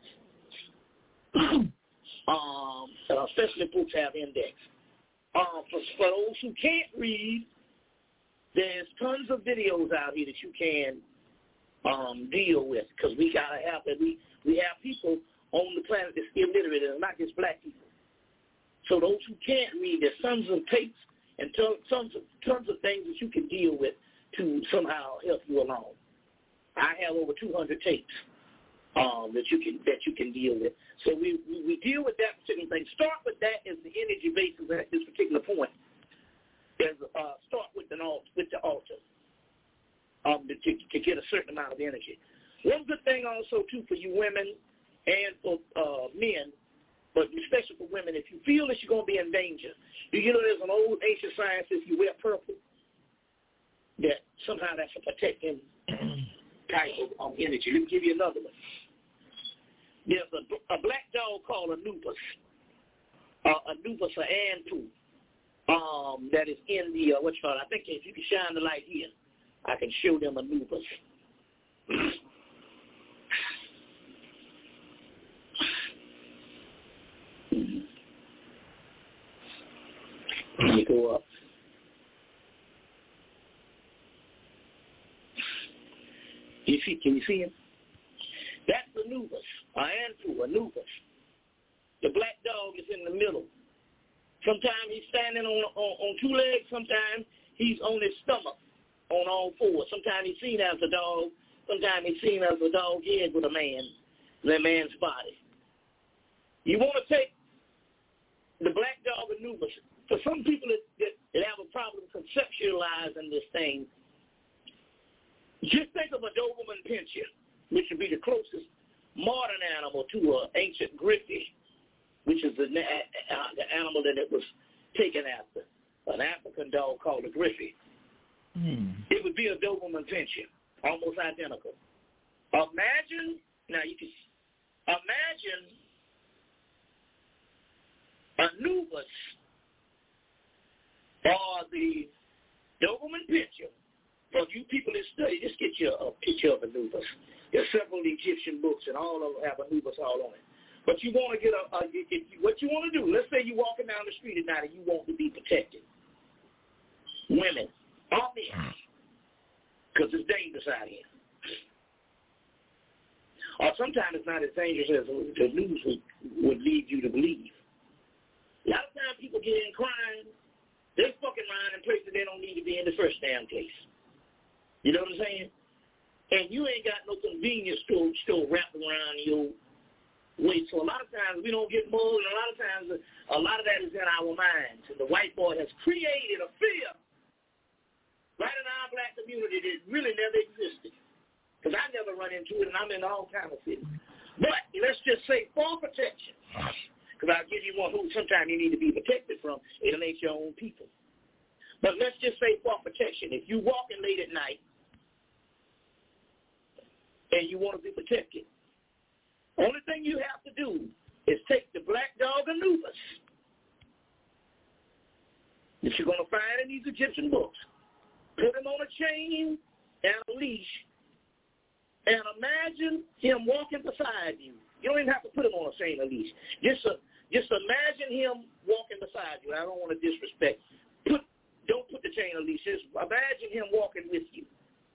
um, especially if books have index. Um, for, for those who can't read, there's tons of videos out here that you can um, deal with, because we gotta have that. We we have people on the planet that's illiterate, and not just black people. So those who can't read, there's tons of tapes and tons of tons of things that you can deal with to somehow help you along. I have over two hundred tapes um, that you can that you can deal with. So we, we, we deal with that particular thing. Start with that as the energy basis at this particular point. As, uh, start with an altar, with the altar um, to, to get a certain amount of energy. One good thing also too for you women and for uh, men, but especially for women, if you feel that you're going to be in danger, do you know there's an old ancient science if you wear purple, that somehow that's a protecting type of um, energy. Let me give you another one. There's a, a black dog called Anubis, uh, Anubis or Anpu, um, that is in the, uh, what you call it, I think if you can shine the light here, I can show them Anubis. Mm-hmm. And you go up. You see, can you see him? That's Anubis, or Anpu, Anubis. The black dog is in the middle. Sometimes he's standing on, on, on two legs. Sometimes he's on his stomach, on all fours. Sometimes he's seen as a dog. Sometimes he's seen as a dog head with a man, that man's body. You want to take the black dog Anubis. For some people that, that, that have a problem conceptualizing this thing, just think of a Doberman Pinscher, which would be the closest modern animal to an ancient Griffey, which is the, uh, the animal that it was taken after, an African dog called a Griffey. Hmm. It would be a Doberman Pinscher, almost identical. Imagine, now you can imagine Anubis or the Doberman Pinscher. For you people that study, just get you a picture of Anubis. There's several Egyptian books, and all of them have Anubis all on it. But you want to get a, a you, you, what you want to do, let's say you're walking down the street at night and you want to be protected. Women, or men, because it's dangerous out here. Or sometimes it's not as dangerous as the news would, would lead you to believe. A lot of times people get in crime, they're fucking around in places they don't need to be in the first damn place. You know what I'm saying? And you ain't got no convenience store, store wrapped around your waist. So a lot of times we don't get mugged, and a lot of times a lot of that is in our minds. And the white boy has created a fear right in our black community that really never existed. Because I never run into it, and I'm in all kinds of cities. But let's just say for protection, because I'll give you one who sometimes you need to be protected from. It ain't your own people. But let's just say for protection. If you walking late at night and you want to be protected, only thing you have to do is take the black dog Anubis that you're going to find in these Egyptian books, put him on a chain and a leash, and imagine him walking beside you. You don't even have to put him on a chain or leash. Just, uh, just imagine him walking beside you. I don't want to disrespect. Put, don't put the chain or leash. Just imagine him walking with you.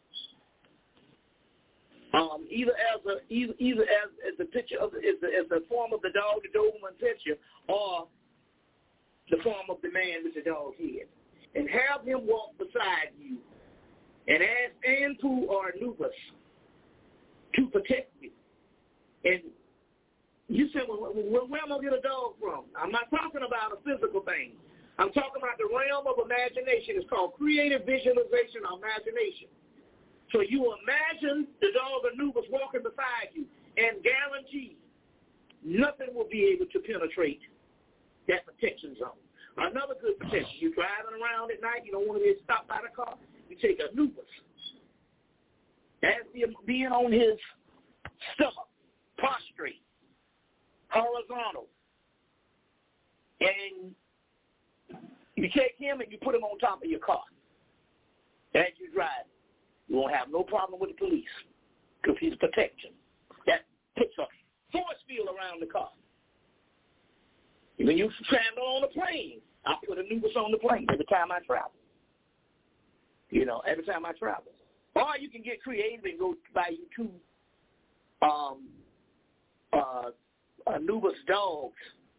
Um, either as a either, either as, as the picture of the, as the as the form of the dog, the Doberman Pinscher, or the form of the man with the dog head, and have him walk beside you, and ask Anpu or Anubis to protect you. And you said, well, where, where am I going to get a dog from? I'm not talking about a physical thing. I'm talking about the realm of imagination. It's called creative visualization or imagination. So you imagine the dog Anubis walking beside you, and guarantee nothing will be able to penetrate that protection zone. Another good protection, you're driving around at night, you don't want to be stopped by the car, you take Anubis. As him being on his stomach, prostrate, horizontal, and you take him and you put him on top of your car as you drive. You won't have no problem with the police because he's protection. That puts a force field around the car. When you travel on a plane, I put Anubis on the plane every time I travel. You know, every time I travel. Or you can get creative and go buy you two um, uh, Anubis dogs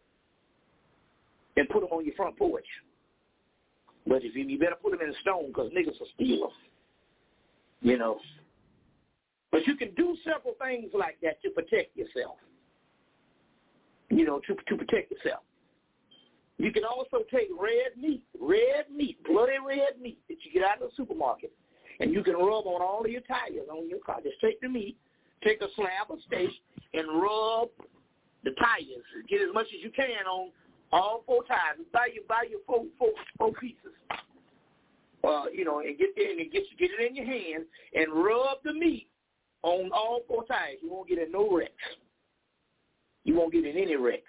and put them on your front porch. But if you, you better put them in a stone because niggas will steal them. You know. But you can do several things like that to protect yourself. You know, to to protect yourself. You can also take red meat, red meat, bloody red meat that you get out of the supermarket, and you can rub on all of your tires on your car. Just take the meat, take a slab of steak, and rub the tires. Get as much as you can on all four tires. Buy your buy your four four four pieces. Uh, you know, and get in and get get it in your hand and rub the meat on all four tires. You won't get in no wrecks. You won't get in any wrecks.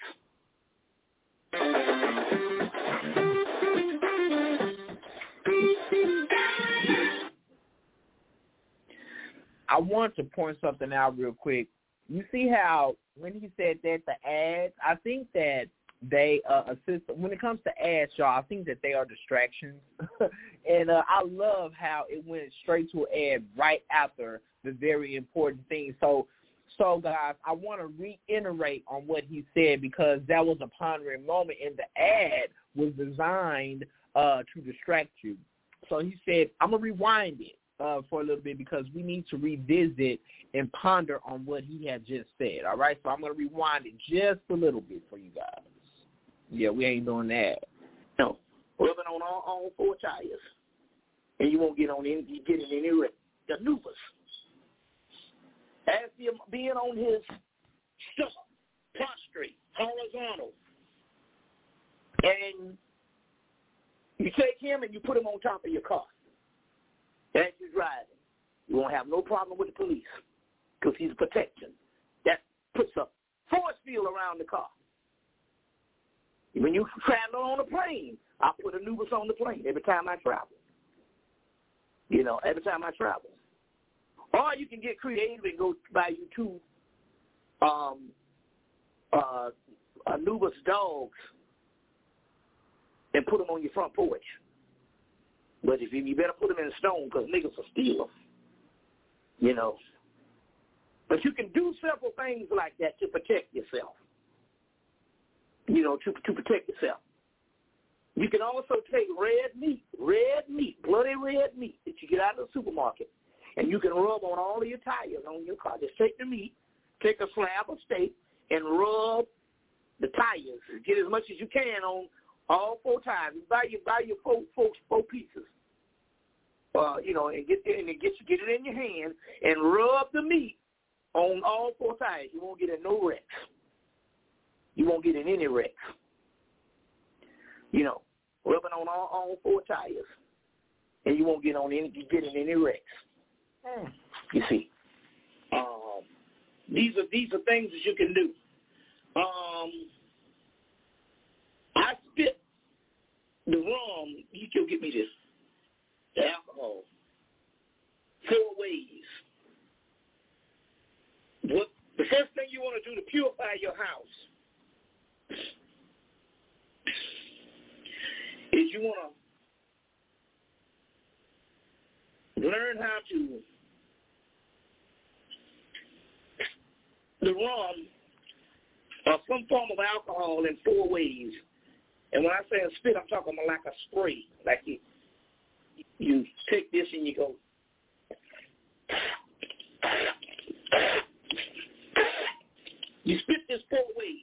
I want to point something out real quick. You see how when he said that the ads, I think that they uh, assist. When it comes to ads, y'all, I think that they are distractions. and uh, I love how it went straight to an ad right after the very important thing. So, so guys, I want to reiterate on what he said because that was a pondering moment, and the ad was designed uh, to distract you. So he said, I'm going to rewind it uh, for a little bit because we need to revisit and ponder on what he had just said, all right? So I'm going to rewind it just a little bit for you guys. Yeah, we ain't doing that. No, rubbing on all, all four tires, and you won't get on any, you get in any maneuvers. As him being on his stomach, prostrate, horizontal, and you take him and you put him on top of your car as you're driving. You won't have no problem with the police because he's protection. That puts a force field around the car. When you travel on a plane, I put Anubis on the plane every time I travel. You know, every time I travel. Or you can get creative and go buy you two um, uh, Anubis dogs and put them on your front porch. But if you, you better put them in a stone because niggas will steal them. You know. But you can do several things like that to protect yourself. You know, to to protect yourself. You can also take red meat, red meat, bloody red meat that you get out of the supermarket, and you can rub on all of your tires on your car. Just take the meat, take a slab of steak, and rub the tires. Get as much as you can on all four tires. Buy your buy your four four, four pieces. Uh, you know, and get and get get it in your hand and rub the meat on all four tires. You won't get in no wrecks. You won't get in any wrecks. You know, rubbing on all, all four tires, and you won't get on any get in any wrecks. Mm. You see, um, these are these are things that you can do. Um, I spit the rum. You can get me this. The alcohol. Four ways. What the first thing you want to do to purify your house is you want to learn how to the rum or some form of alcohol in four ways. And when I say a spit, I'm talking about like a spray. Like you, you take this and you go. You spit this four ways.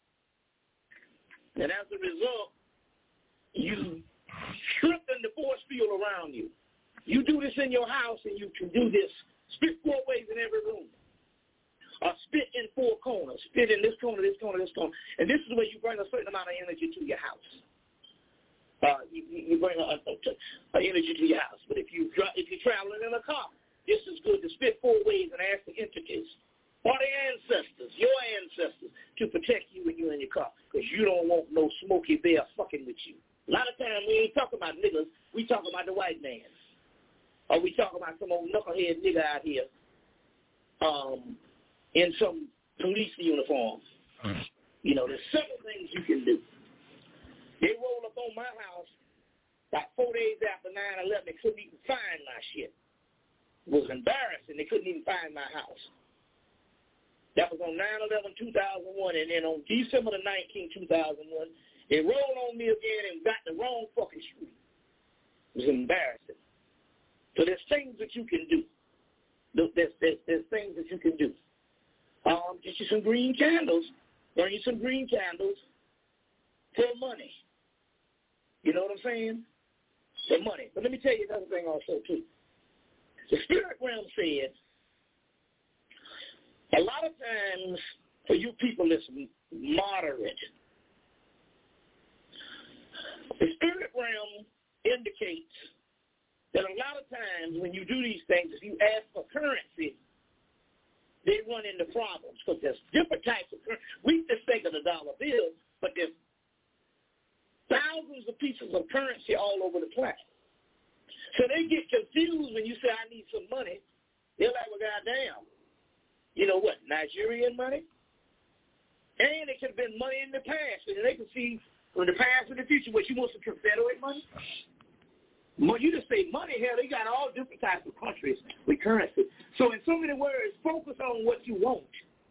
And as a result, you strengthen the force field around you. You do this in your house and you can do this. Spit four ways in every room. Or spit in four corners. Spit in this corner, this corner, this corner. And this is where you bring a certain amount of energy to your house. Uh, you, you bring a, a, a energy to your house. But if, you, if you're traveling in a car, this is good to spit four ways and ask the entities or the ancestors, your ancestors, to protect you when you're in your car because you don't want no Smokey Bear fucking with you. A lot of times we ain't talking about niggas. We talking about the white man. Or we talking about some old knucklehead nigga out here um, in some police uniform. Mm. You know, there's several things you can do. They rolled up on my house like four days after nine eleven. They couldn't even find my shit. It was embarrassing. They couldn't even find my house. That was on nine eleven two thousand one, and then on December the nineteenth, two thousand one, they rolled on me again and got the wrong fucking street. It was embarrassing. So there's things that you can do. There's, there's, there's things that you can do. Um, get you some green candles. Burn you some green candles for money. You know what I'm saying? For money. But let me tell you another thing also, too. The spirit realm said, a lot of times for you people that's moderate, the spirit realm indicates that a lot of times when you do these things, if you ask for currency, they run into problems because there's different types of currency. We just think of the dollar bill, but there's thousands of pieces of currency all over the planet. So they get confused when you say, I need some money. They're like, well, goddamn. You know what, Nigerian money? And it could have been money in the past. And they can see from the past and the future what you want some Confederate money. Well, you just say money, hell, they got all different types of countries with currency. So in so many words, focus on what you want.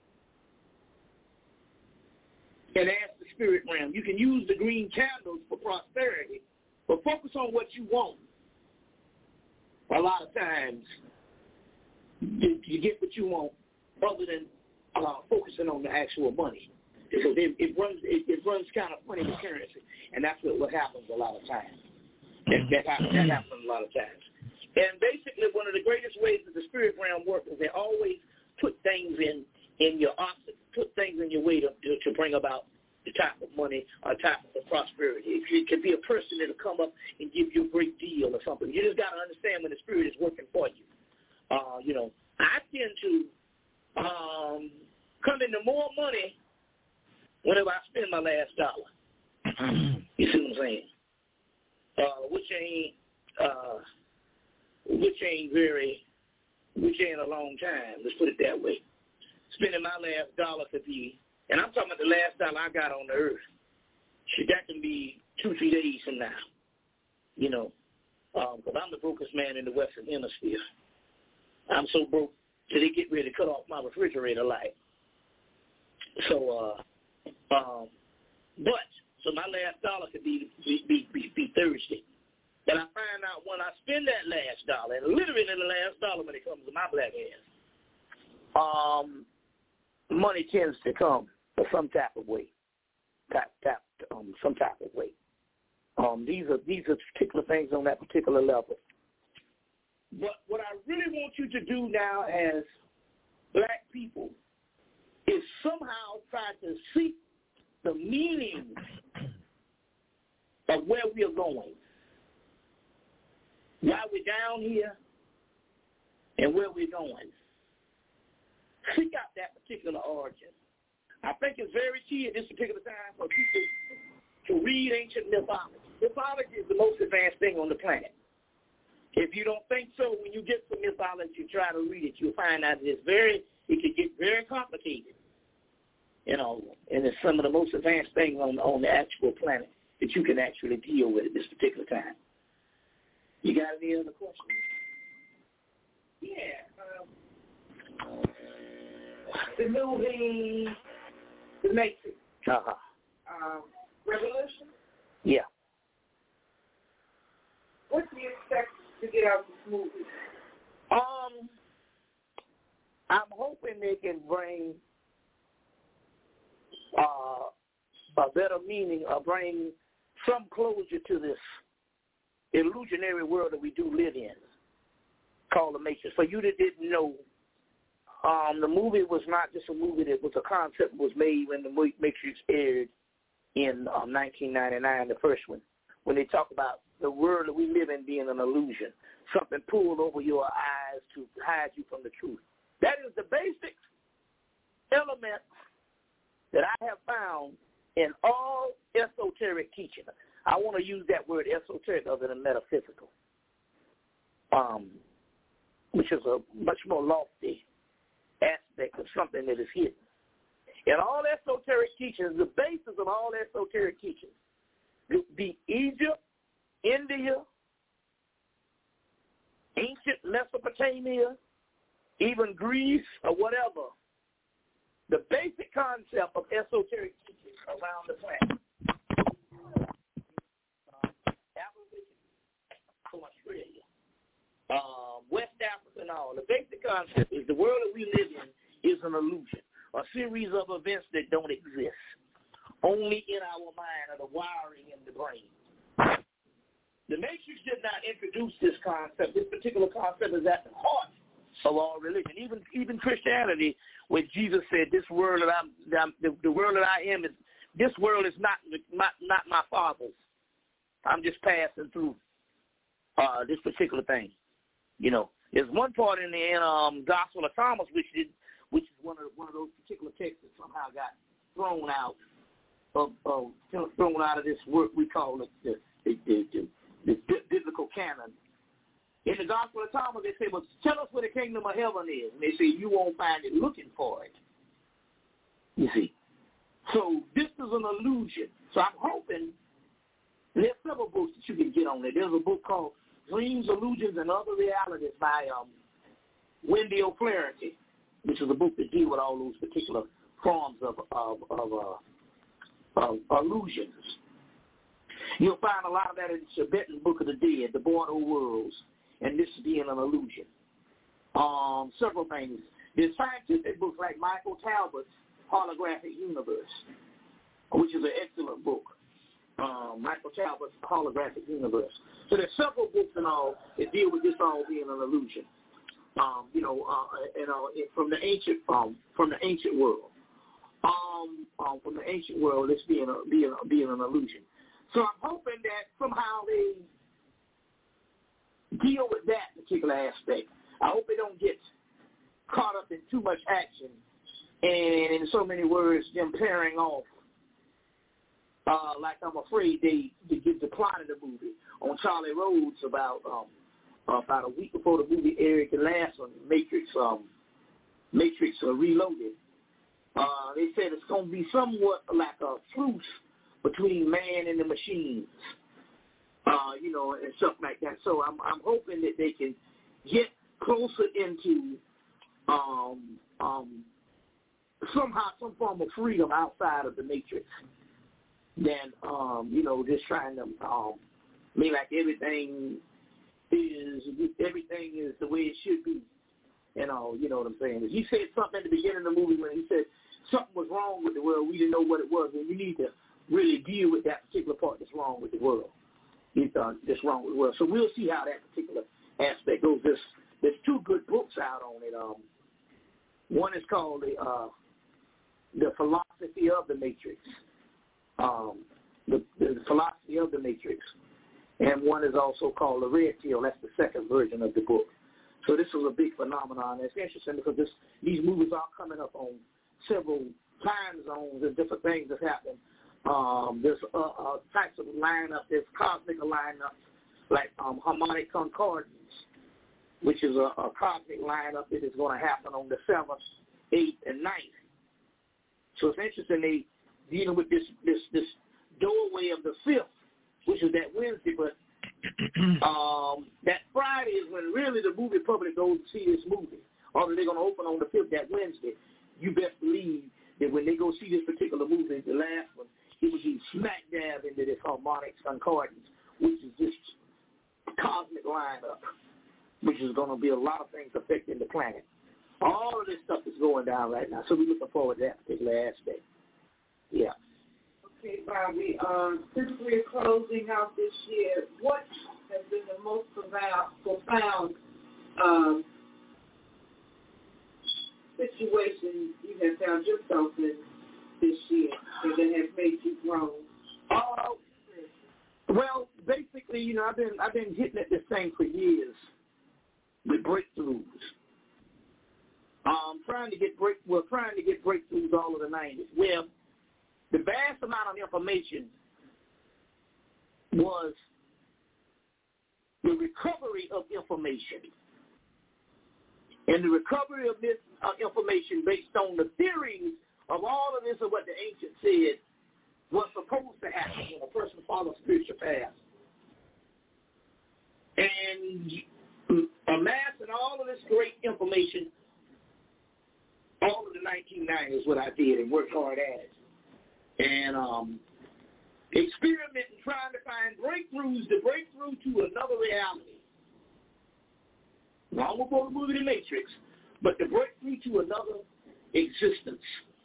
And ask the spirit realm. You can use the green candles for prosperity, but focus on what you want. A lot of times, you, you get what you want other than uh, focusing on the actual money. Because it, it runs it, it runs kind of funny with currency, and that's what, what happens a lot of times. That, that, happens, that happens a lot of times. And basically, one of the greatest ways that the spirit realm works is they always put things in, in your opposite, put things in your way to, to, to bring about the type of money or type of prosperity. It could be a person that'll come up and give you a great deal or something. You just got to understand when the spirit is working for you. Uh, you know, I tend to um, come into more money whenever I spend my last dollar. You see what I'm saying? Uh, which ain't, uh, which ain't very, which ain't a long time. Let's put it that way. Spending my last dollar could be, and I'm talking about the last dollar I got on the earth. Shit, that can be two, three days from now. You know, because um, I'm the brokest man in the Western Hemisphere. I'm so broke that they get ready to cut off my refrigerator light. So, uh, um, but, so my last dollar could be, be, be, be, be Thursday. And I find out when I spend that last dollar, and literally the last dollar when it comes to my black ass, um, money tends to come for some type of way, type, type, um, some type of way. Um, these are these are particular things on that particular level. But what I really want you to do now as black people is somehow try to seek the meaning of where we are going, why we're down here, and where we're going. Seek out that particular origin. I think it's very key at this particular time for people to read ancient mythology. Mythology is the most advanced thing on the planet. If you don't think so, when you get to mythology, you try to read it, you'll find out it's very, it can get very complicated. You know, and it's some of the most advanced things on, on the actual planet that you can actually deal with at this particular time. You got any other questions? Yeah. Um, the movie The Matrix. Uh-huh. Um, Revolution? Yeah. What do you expect to get out of this movie? Um, I'm hoping they can bring uh, a better meaning or bring some closure to this illusionary world that we do live in called The Matrix. For you that didn't know, um, the movie was not just a movie that was a concept that was made when The Matrix aired in um, nineteen ninety-nine, the first one, when they talk about the world that we live in being an illusion, something pulled over your eyes to hide you from the truth. That is the basic element that I have found in all esoteric teaching. I want to use that word esoteric other than metaphysical, um, which is a much more lofty aspect of something that is hidden. In all esoteric teachings, the basis of all esoteric teachings, be Egypt, India, ancient Mesopotamia, even Greece or whatever, the basic concept of esoteric teachings around the planet, Australia, uh, West Africa and all, the basic concept is the world that we live in is an illusion, a series of events that don't exist, only in our mind or the wiring in the brain. The Matrix did not introduce this concept. This particular concept is at the heart of all religion, even even Christianity, where Jesus said, "This world that I'm, that I'm the, the world that I am is this world is not not not my Father's. I'm just passing through uh, this particular thing." You know, there's one part in the in, um, Gospel of Thomas, which did, which is one of one of those particular texts that somehow got thrown out of, of thrown out of this work we call it the the, the, the the biblical canon. In the Gospel of Thomas, they say, "Well, tell us where the kingdom of heaven is." And they say, "You won't find it looking for it." You see. So this is an illusion. So I'm hoping there's several books that you can get on there. There's a book called Dreams, Illusions, and Other Realities by um, Wendy O'Flaherty, which is a book that deals with all those particular forms of of, of, uh, of illusions. You'll find a lot of that in the Tibetan Book of the Dead, The Border Worlds, and this being an illusion. Um, several things. There's scientific books like Michael Talbot's Holographic Universe, which is an excellent book. Um, Michael Talbot's Holographic Universe. So there's several books and all that deal with this all being an illusion. Um, you know, uh, you know, from the ancient um, from the ancient world. Um, um, from the ancient world, this being a, being a, being an illusion. So I'm hoping that somehow they deal with that particular aspect. I hope they don't get caught up in too much action and, in so many words, them pairing off. Uh, like I'm afraid they, they get the plot of the movie on Charlie Rhodes about um, about a week before the movie aired, the last one, Matrix, um, Matrix uh, Reloaded. Uh, they said it's going to be somewhat like a truce between man and the machines, uh, you know, and stuff like that. So I'm I'm hoping that they can get closer into um, um, somehow some form of freedom outside of the Matrix than, um, you know, just trying to um, make like everything is everything is the way it should be. And all, you know what I'm saying? He said something at the beginning of the movie when he said something was wrong with the world. We didn't know what it was, and you need to really deal with that particular part that's wrong with the world. It's, uh, that's wrong with the world. So we'll see how that particular aspect goes. There's, there's two good books out on it. Um, one is called the uh, the Philosophy of the Matrix. Um, the, the Philosophy of the Matrix. And one is also called The Red Pill. That's the second version of the book. So this is a big phenomenon. It's interesting because this, these movies are coming up on several time zones and different things that's happening. Um, there's uh, uh, types of lineup. There's cosmic lineup, like um, harmonic concordance, which is a, a cosmic lineup that is going to happen on the seventh, eighth, and ninth. So it's interesting they dealing with this this this doorway of the fifth, which is that Wednesday, but um, that Friday is when really the movie public goes to see this movie. Or they're going to open on the fifth that Wednesday. You best believe that when they go see this particular movie, the last one, it will be smack dab into this harmonic concordance, which is this cosmic lineup, which is going to be a lot of things affecting the planet. All of this stuff is going down right now, so we're looking forward to that particular aspect. Yeah. Okay, Bobby, um, since we're closing out this year, what has been the most profound, profound um, situation you have found yourself in this year that has made you grow? Uh, well, basically, you know, I've been I've been hitting at this thing for years with breakthroughs. Um, trying to get break, well, trying to get breakthroughs all of the nineties. Well, the vast amount of information was the recovery of information. And the recovery of this uh, information based on the theories of all of this of what the ancients said was supposed to happen when a person follows spiritual path. And amassing all of this great information all of the nineteen nineties is what I did and worked hard at it. And um, experimenting, trying to find breakthroughs to break through to another reality. Long before the movie The Matrix, but to break through to another existence.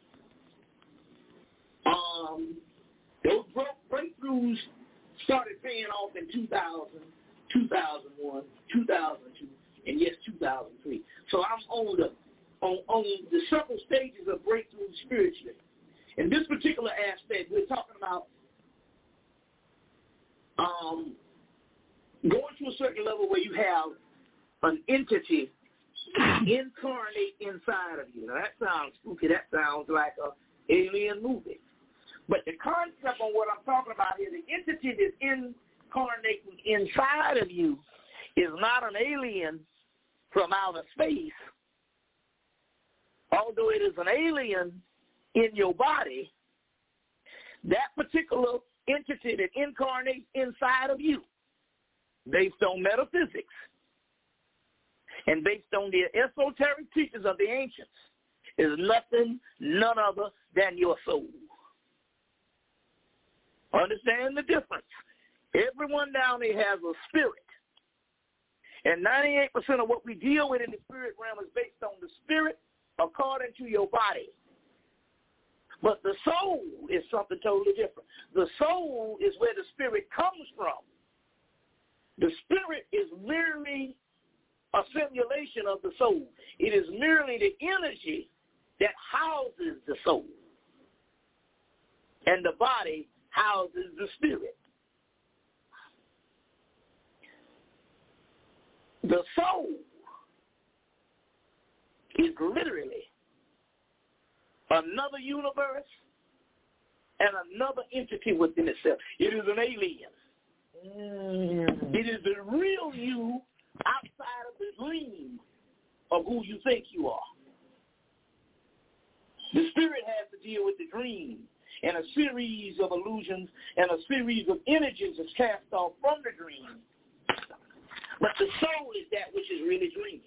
Um, those breakthroughs started paying off in two thousand, two thousand one, two thousand two, and yes, two thousand three. So I'm on the on, on the several stages of breakthrough spiritually. In this particular aspect, we're talking about um, going to a certain level where you have an entity incarnate inside of you. Now, that sounds spooky. That sounds like an alien movie. But the concept on what I'm talking about here, the entity that's incarnating inside of you is not an alien from outer space, although it is an alien in your body, entity that incarnates inside of you based on metaphysics and based on the esoteric teachings of the ancients is nothing, none other than your soul. Understand the difference. Everyone down there has a spirit. And ninety-eight percent of what we deal with in the spirit realm is based on the spirit according to your body. But the soul is something totally different. The soul is where the spirit comes from. The spirit is merely a simulation of the soul. It is merely the energy that houses the soul. And the body houses the spirit. The soul is literally another universe and another entity within itself. It is an alien. Mm. It is the real you outside of the dream of who you think you are. The spirit has to deal with the dream, and a series of illusions and a series of images is cast off from the dream. But the soul is that which is really dreaming.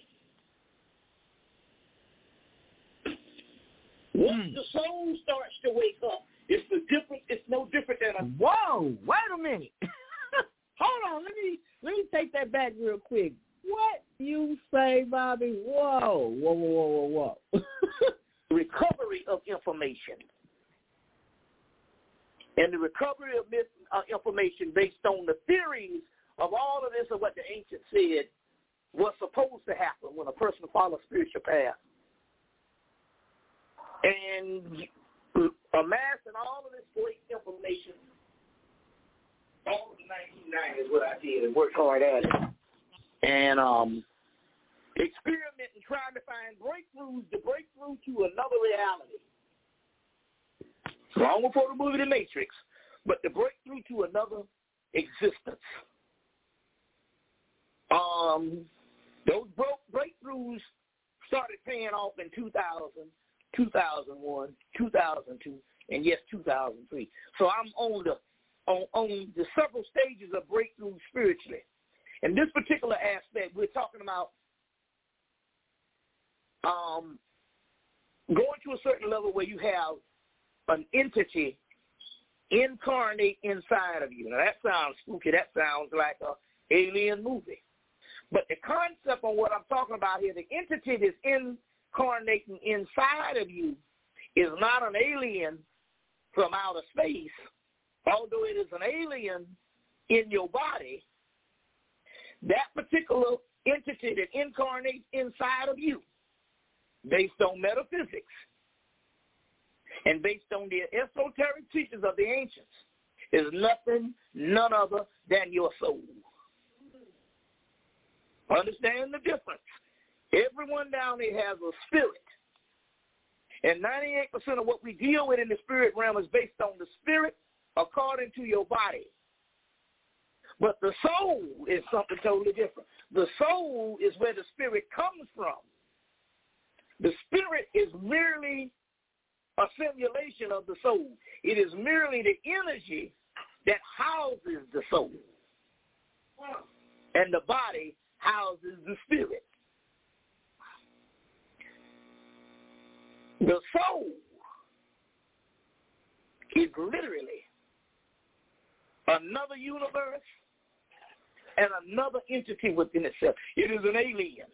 Once mm. the soul starts to wake up, it's the different. It's no different than a. Whoa! Wait a minute. Hold on. Let me let me take that back real quick. What you say, Bobby? Whoa! Whoa! Whoa! Whoa! Whoa! Recovery of information, and the recovery of this, uh, information based on the theories of all of this, of what the ancients said was supposed to happen when a person follows spiritual path. And amassing all of this great information, all of the nineteen nineties is what I did and worked hard at it. And um, experimenting, trying to find breakthroughs to break through to another reality. Long before the movie The Matrix, but to break through to another existence. Um, those breakthroughs started paying off in two thousand, two thousand one, two thousand two, and yes, two thousand three. So I'm on the on, on the several stages of breakthrough spiritually. In this particular aspect, we're talking about um, going to a certain level where you have an entity incarnate inside of you. Now, that sounds spooky. That sounds like an alien movie. But the concept on what I'm talking about here, the entity that's incarnating inside of you is not an alien from outer space, although it is an alien in your body. That particular entity that incarnates inside of you, based on metaphysics and based on the esoteric teachings of the ancients, is nothing, none other than your soul. Understand the difference. Everyone down there has a spirit. And ninety-eight percent of what we deal with in the spirit realm is based on the spirit according to your body. But the soul is something totally different. The soul is where the spirit comes from. The spirit is merely a simulation of the soul. It is merely the energy that houses the soul. And the body houses the spirit. The soul is literally another universe and another entity within itself. It is an alien.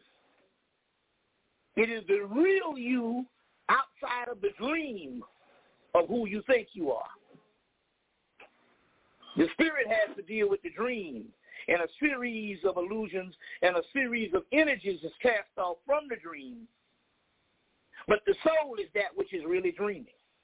It is the real you outside of the dream of who you think you are. The spirit has to deal with the dream, and a series of illusions and a series of energies is cast off from the dream. But the soul is that which is really dreaming.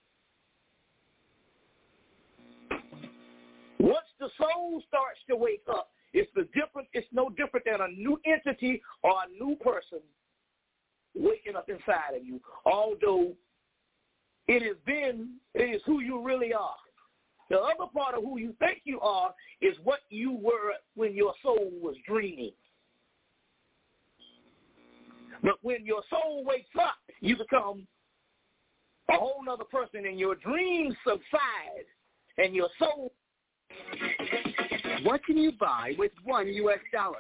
Once the soul starts to wake up, it's the different. It's no different than a new entity or a new person waking up inside of you. Although it is then, it is who you really are. The other part of who you think you are is what you were when your soul was dreaming. But when your soul wakes up, you become a whole other person, and your dreams subside, and your soul What can you buy with one U S dollar?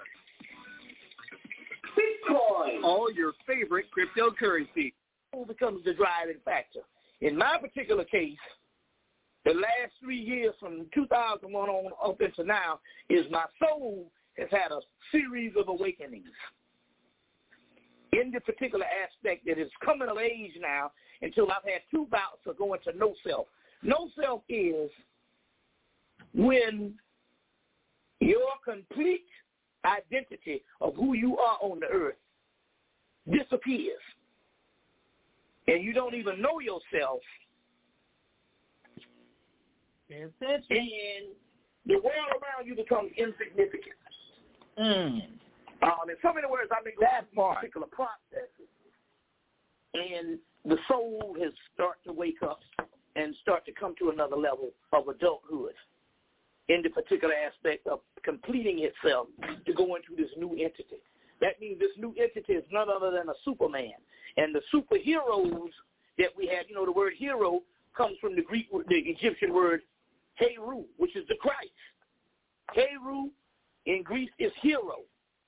Bitcoin. All your favorite cryptocurrency. Who becomes the driving factor? In my particular case, the last three years from two thousand one on up into now is my soul has had a series of awakenings in the particular aspect that is coming of age now until I've had two bouts of going to no self. No self is when your complete identity of who you are on the earth disappears and you don't even know yourself. And the world around you becomes insignificant. Mm. Um, in so many words, I've been going through a particular process, and the soul has started to wake up and start to come to another level of adulthood in the particular aspect of completing itself to go into this new entity. That means this new entity is none other than a Superman. And the superheroes that we have, you know, the word hero comes from the Greek, the Egyptian word Heru, which is the Christ. Heru in Greece is hero.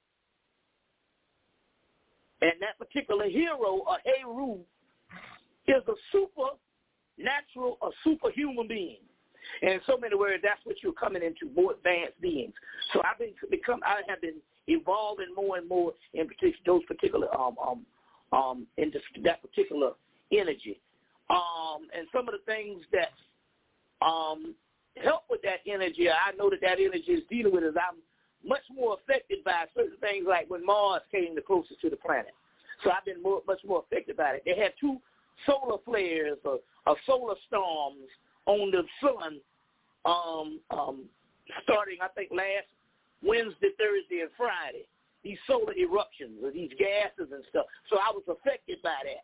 And that particular hero, or Heru, is a supernatural, a superhuman being. And in so many words, that's what you're coming into, more advanced beings. So I've been become, I have been evolving more and more in particular, those particular, um, um, um, in this, that particular energy. Um, and some of the things that um, help with that energy, I know that that energy is dealing with is I'm much more affected by certain things like when Mars came the closest to the planet. So I've been more, much more affected by it. They had two solar flares or, or solar storms on the sun um, um, starting, I think, last Wednesday, Thursday, and Friday. These solar eruptions or these gases and stuff. So I was affected by that.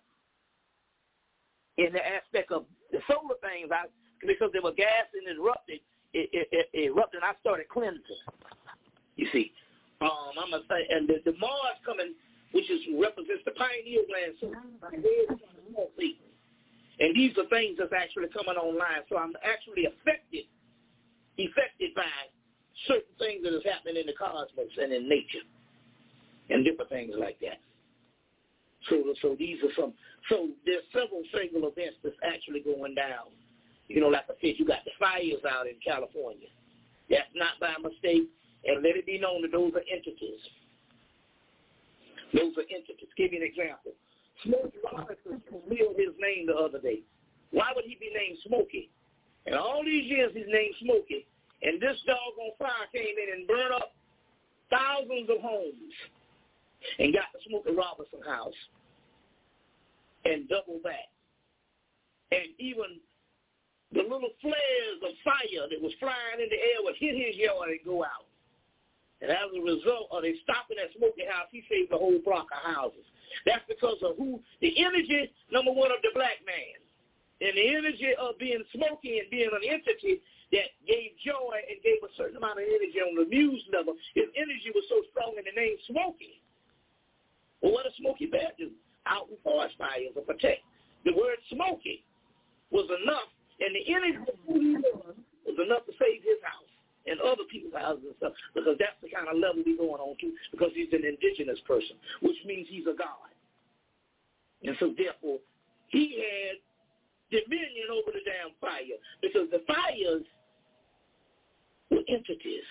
In the aspect of the solar things, I, because they were gas and erupted, it, it, it, it erupted, and I started cleansing. You see, um, I'm gonna say, and the, the Mars coming, which is represents the pineal gland, so and these are things that's actually coming online. So I'm actually affected, affected by certain things that is happening in the cosmos and in nature, and different things like that. So, so these are some. So there's several single events that's actually going down. You know, like I said, you got the fires out in California. That's not by mistake. And let it be known that those are entities. Those are entities. Give you an example. Smokey Robinson revealed his name the other day. Why would he be named Smokey? And all these years he's named Smokey. And this dog on fire came in and burned up thousands of homes and got the Smokey Robinson house and doubled back. And even the little flares of fire that was flying in the air would hit his yard and go out. And as a result of they stopping that Smokey house, he saved the whole block of houses. That's because of who, the energy, number one, of the black man. And the energy of being Smokey and being an entity that gave joy and gave a certain amount of energy on the muse level. His energy was so strong in the name Smokey. Well, what does Smokey Bear do? Out in forest fires or protect. The word Smokey was enough, and the energy of who he was was enough to save his house and other people's houses and stuff, because that's the kind of level we're going on to, because he's an indigenous person, which means he's a god. And so, therefore, he had dominion over the damn fire, because the fires were entities.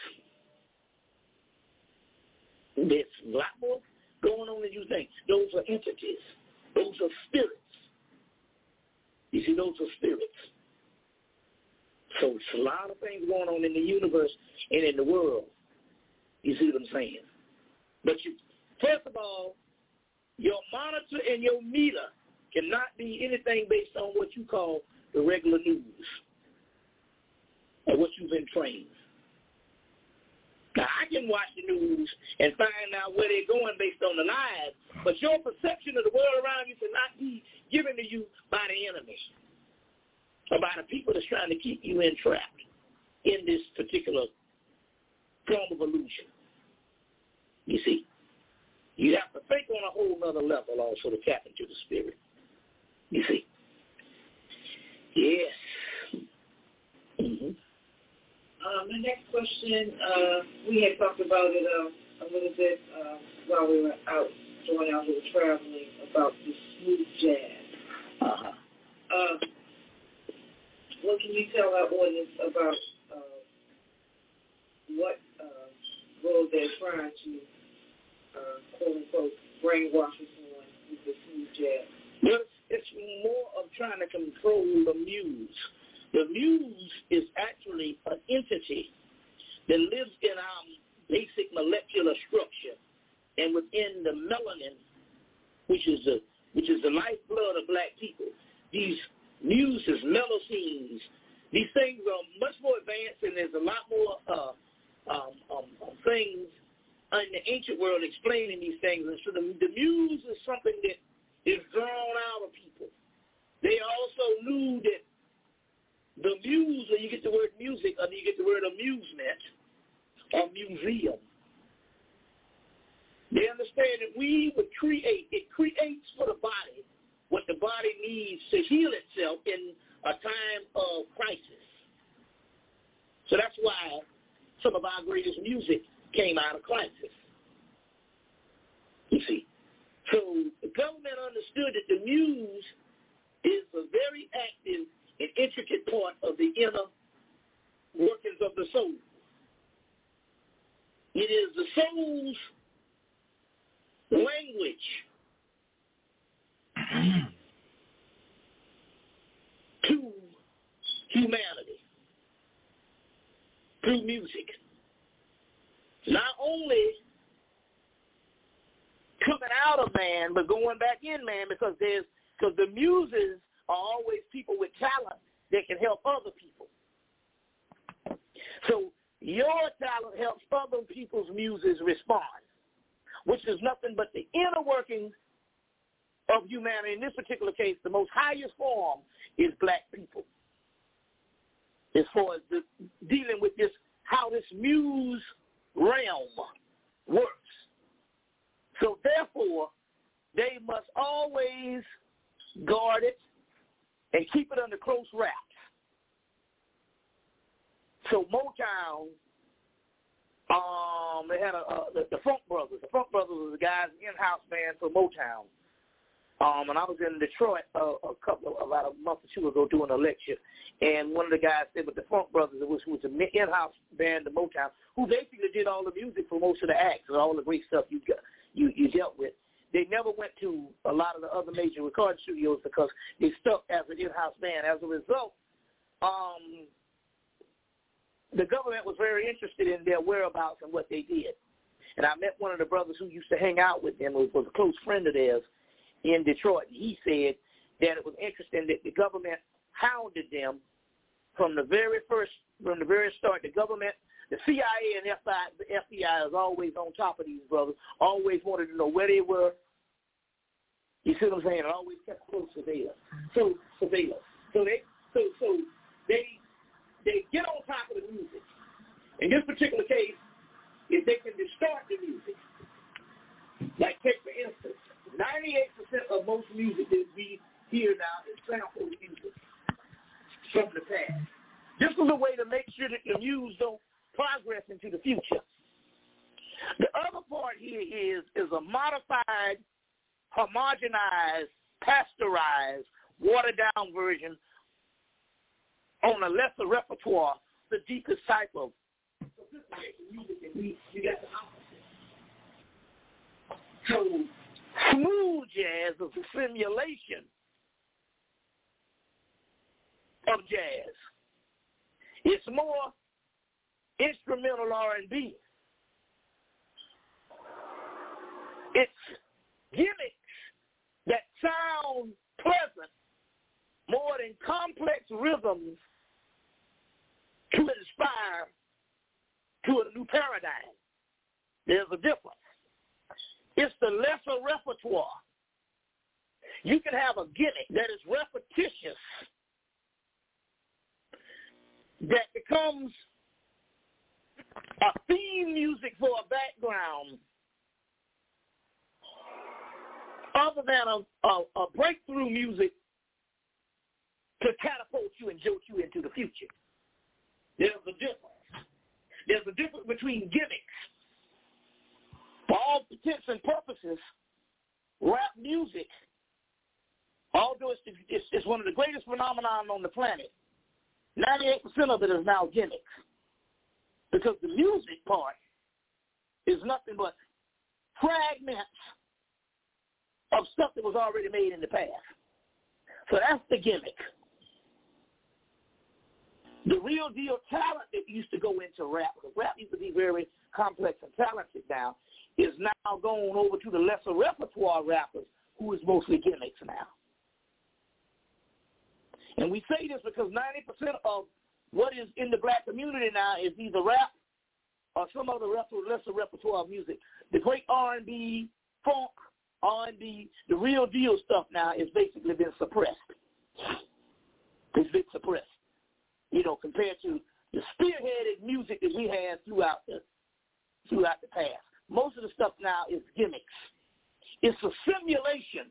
There's a lot more going on than you think. Those are entities. Those are spirits. You see, those are spirits. So it's a lot of things going on in the universe and in the world. You see what I'm saying? But you, first of all, your monitor and your meter cannot be anything based on what you call the regular news or what you've been trained. Now, I can watch the news and find out where they're going based on the lies, but your perception of the world around you cannot be given to you by the enemy, or by the people that's trying to keep you entrapped in this particular form of illusion. You see, you have to think on a whole nother level also to tap into the spirit. You see. Yes. Mm-hmm. Um, the next question, uh, we had talked about it uh, a little bit uh, while we were out doing our little traveling about the smooth jazz. Uh-huh. Uh, what can you tell our audience about uh, what uh, role they're trying to, uh, quote-unquote, brainwash us on with the smooth jazz? Well, it's more of trying to control the muse. The muse is actually an entity that lives in our basic molecular structure and within the melanin, which is the which is the lifeblood of black people. These muses, melosines, these things are much more advanced, and there's a lot more uh, um, um, things in the ancient world explaining these things. And so the, the muse is something that is drawn out of people. They also knew that the muse, when you get the word music, or you get the word amusement or museum, they understand that we would create, it creates for the body what the body needs to heal itself in a time of crisis. So that's why some of our greatest music came out of crisis. You see. So the government understood that the muse is a very active and intricate part of the inner workings of the soul. It is the soul's language to humanity through music. Not only coming out of man, but going back in man, because there's because the muses are always people with talent that can help other people. So your talent helps other people's muses respond, which is nothing but the inner workings of humanity. In this particular case, the most highest form is black people. As far as the, dealing with this, how this muse realm works. So therefore, they must always guard it and keep it under close wraps. So Motown, um, they had a, a the, the Funk Brothers. The Funk Brothers was the guys in-house band for Motown. Um, and I was in Detroit uh, a couple of, about a month or two ago doing a lecture, and one of the guys said, "But the Funk Brothers, it was was an in-house band of Motown, who basically did all the music for most of the acts and all the great stuff you got, you you dealt with." They never went to a lot of the other major recording studios because they stuck as an in-house band. As a result, um, the government was very interested in their whereabouts and what they did. And I met one of the brothers who used to hang out with them, who was a close friend of theirs in Detroit. He said that it was interesting that the government hounded them from the very first, from the very start. The government, the C I A and F B I, the F B I is always on top of these brothers, always wanted to know where they were. You see what I'm saying? It always kept close surveillance. So surveillance. So they, so so they, they get on top of the music. In this particular case, if they can distort the music, like take for instance, ninety-eight percent of most music that we hear now is sample music from the past. This is a way to make sure that the muse don't progress into the future. The other part here is is a modified, homogenized, pasteurized, watered-down version on a lesser repertoire, the deepest type of music that we, we got the opposite. So smooth jazz is a simulation of jazz. It's more instrumental R and B. It's gimmicks that sound pleasant more than complex rhythms to inspire to a new paradigm. There's a difference. It's the lesser repertoire. You can have a gimmick that is repetitious, that becomes a theme music for a background, other than a, a, a breakthrough music to catapult you and jolt you into the future. There's a difference. a difference between gimmicks. For all intents and purposes, rap music, although it's, it's, it's one of the greatest phenomenon on the planet, ninety-eight percent of it is now gimmicks. Because the music part is nothing but fragments of stuff that was already made in the past. So that's the gimmick. The real deal talent that used to go into rap, because rap used to be very complex and talented now, is now going over to the lesser repertoire rappers, who is mostly gimmicks now. And we say this because ninety percent of what is in the black community now is either rap or some other lesser repertoire music. The great R and B, funk, R and B, the real deal stuff now is basically been suppressed. It's been suppressed, you know, compared to the spearheaded music that we had throughout the throughout the past. Most of the stuff now is gimmicks. It's a simulation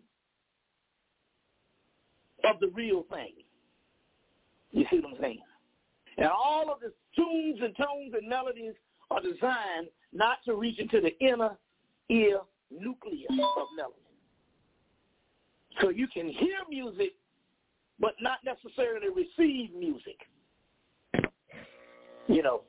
of the real thing. You see what I'm saying? And all of the tunes and tones and melodies are designed not to reach into the inner ear nucleus of melody. So you can hear music, but not necessarily receive music. You know,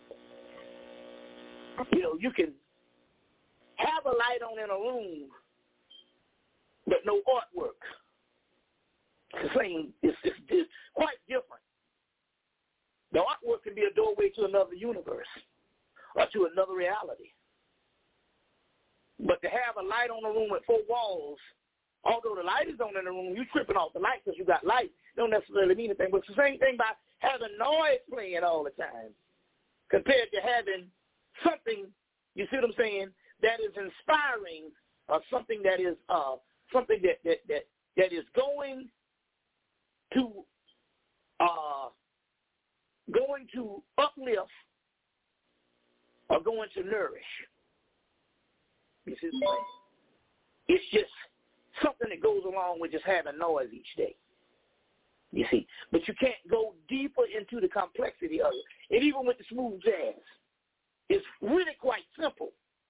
you know, you can have a light on in a room, but no artwork. It's the same. It's, it's, it's quite different. The artwork can be a doorway to another universe or to another reality. But to have a light on a room with four walls, although the light is on in the room, you're tripping off the light because you got light. Don't necessarily mean anything. But it's the same thing by having noise playing all the time compared to having something, you see what I'm saying, that is inspiring or something that is uh, something that, that, that, that is going to uh, going to uplift or going to nourish. You see what I'm saying? It's just something that goes along with just having noise each day. You see, but you can't go deeper into the complexity of it. And even with the smooth jazz, it's really quite simple.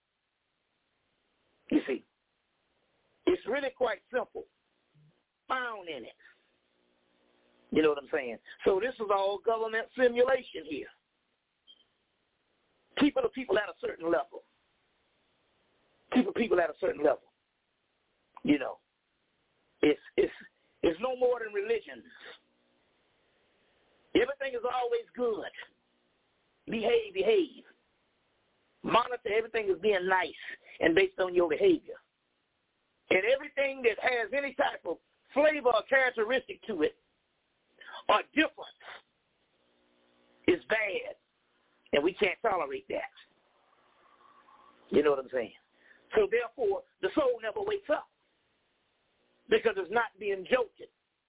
You see, it's really quite simple, found in it. You know what I'm saying? So this is all government simulation here. People are people at a certain level. People people at a certain level. You know, it's it's it's no more than religion. Everything is always good. Behave, behave. Monitor everything as being nice and based on your behavior. And everything that has any type of flavor or characteristic to it or difference is bad, and we can't tolerate that. You know what I'm saying? So therefore, the soul never wakes up because it's not being jolted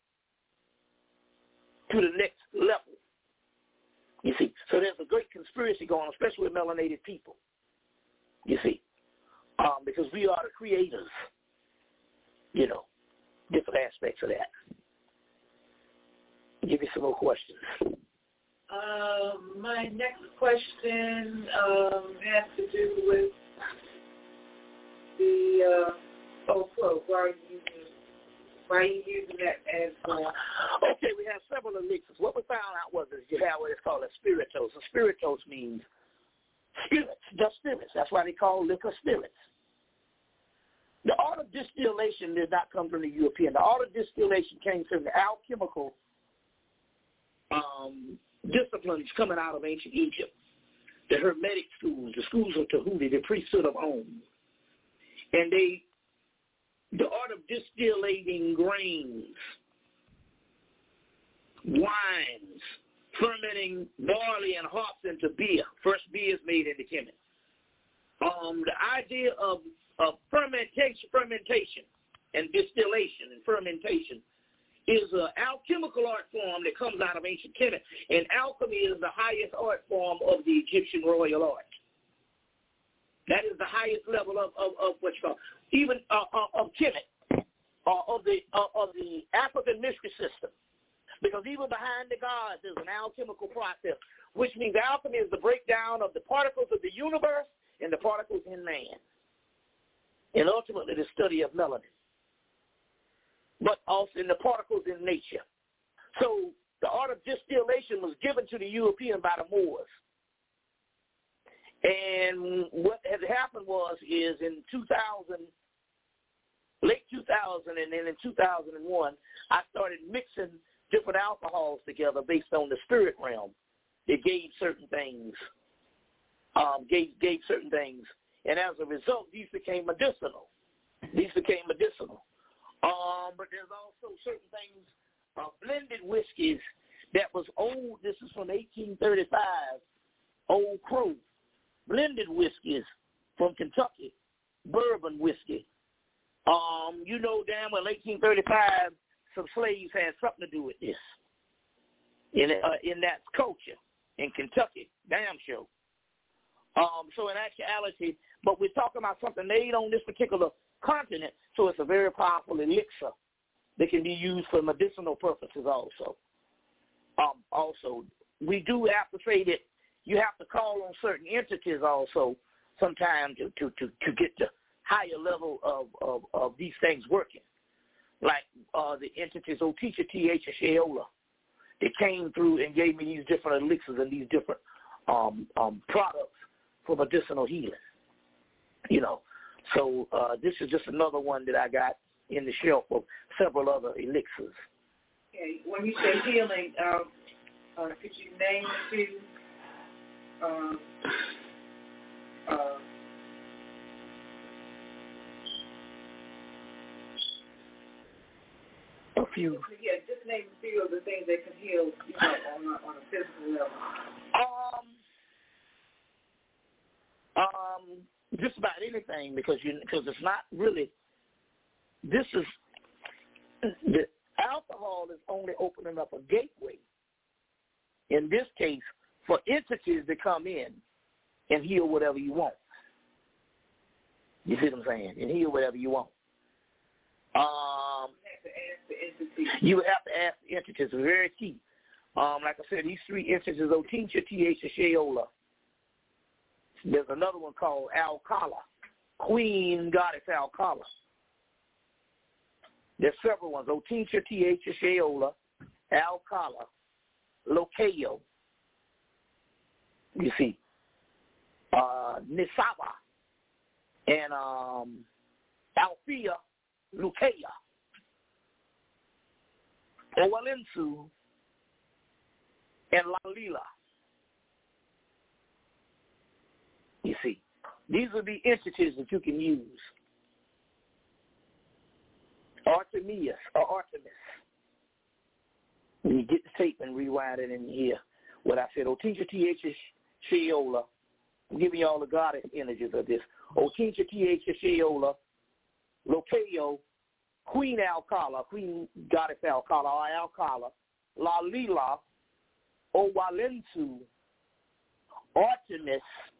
to the next level. You see, so there's a great conspiracy going on, especially with melanated people. You see, um, because we are the creators. You know, different aspects of that. I'll give you some more questions. Um, my next question um, has to do with the uh, oh, quote. Why are you using? Why are you using that as? Uh, okay, we have several elixirs. What we found out was that you have what is called a spiritos. A spiritos means spirits, just spirits. That's why they call liquor spirits. The art of distillation did not come from the European. The art of distillation came from the alchemical um, disciplines coming out of ancient Egypt, the Hermetic schools, the schools of Tahuti, the priesthood of Om. And they, the art of distillating grains, wines, fermenting barley and hops into beer. First beer is made into Kemet. Um, the idea of, of fermentation, fermentation and distillation and fermentation is an alchemical art form that comes out of ancient Kemet. And alchemy is the highest art form of the Egyptian royal art. That is the highest level of, of, of what you call, even uh, uh, of Kemet, uh, of the uh, of the African mystery system. Because even behind the gods is an alchemical process which means alchemy is the breakdown of the particles of the universe and the particles in man, and ultimately the study of melanin, but also in the particles in nature. So the art of distillation was given to the European by the Moors. And what had happened was is in two thousand, late two thousand, and then in two thousand one, I started mixing different alcohols together based on the spirit realm. It gave certain things, um, gave gave certain things, and as a result, these became medicinal. These became medicinal. Um, but there's also certain things, uh, blended whiskeys that was old. This is from eighteen thirty-five, Old Crow. Blended whiskeys from Kentucky, bourbon whiskey. Um, you know damn well eighteen thirty-five, some slaves had something to do with this in uh, in that culture in Kentucky, damn sure. Um, so in actuality, but we're talking about something made on this particular continent, so it's a very powerful elixir that can be used for medicinal purposes also. Um, also, we do have to say that you have to call on certain entities also sometimes to, to, to, to get the higher level of, of, of these things working. Like uh, the entities Oteacha T H Sheola, they came through and gave me these different elixirs and these different um, um, products for medicinal healing. You know, so uh, this is just another one that I got in the shelf of several other elixirs. Okay, when you say healing, uh, uh, could you name a few? Um, uh, a few. Yeah, just name a few of the things that can heal, you know, on a, on a physical level. Um, um, just about anything because you because it's not really. This is the alcohol is only opening up a gateway. In this case, for entities to come in and heal whatever you want. You see what I'm saying? And heal whatever you want. Um, you would have to ask the entities. It's very key. Um, like I said, these three entities, Oteacha T H Sheola. There's another one called Alcala, Queen Goddess Alcala. There's several ones. Oteacha T H Sheola, Alcala, Locayo. You see, uh, Nisaba, and um, Althea Lukea, Owalensu, and Lalila. You see, these are the entities that you can use. Artemis or Artemis. When you get the tape and rewind it in here, what I said, Oteacha T H Sheola. I'm giving you all the goddess images of this. Oteacha T H Sheola, Locayo, Queen Alcala, Queen Goddess Alcala, or Alcala, Lalila, Owalensu, Artemis,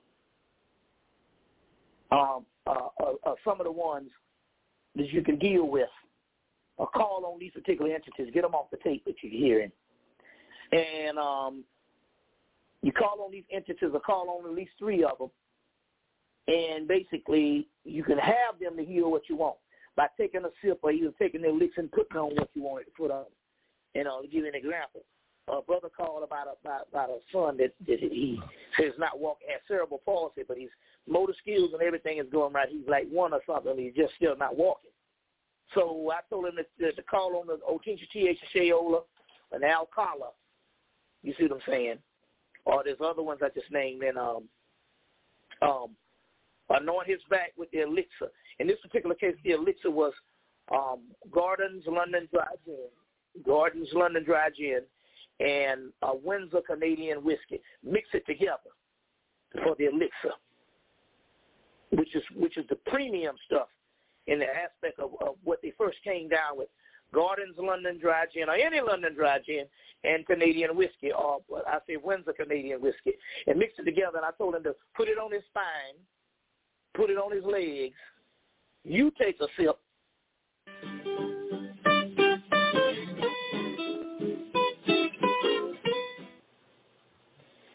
um, uh, uh, uh, some of the ones that you can deal with. Or call on these particular entities, get them off the tape that you're hearing. And um, you call on these entities or call on at least three of them, and basically you can have them to heal what you want by taking a sip or either taking their licks and putting on what you wanted to put on. And I'll give you an example. A brother called about a, about, about a son that, that he says not walking, has cerebral palsy, but his motor skills and everything is going right. He's like one or something, he's just still not walking. So I told him to, to call on the Oteacha T H Sheola and Alcala. You see what I'm saying? Or there's other ones I just named, and um, um, anoint his back with the elixir. In this particular case, the elixir was um, Gordon's London Dry Gin, Gordon's London Dry Gin, and a Windsor Canadian whiskey. Mix it together for the elixir, which is which is the premium stuff in the aspect of, of what they first came down with. Gordon's London Dry Gin, or any London Dry Gin, and Canadian whiskey, or I say Windsor Canadian whiskey, and mix it together. And I told him to put it on his spine, put it on his legs. You take a sip.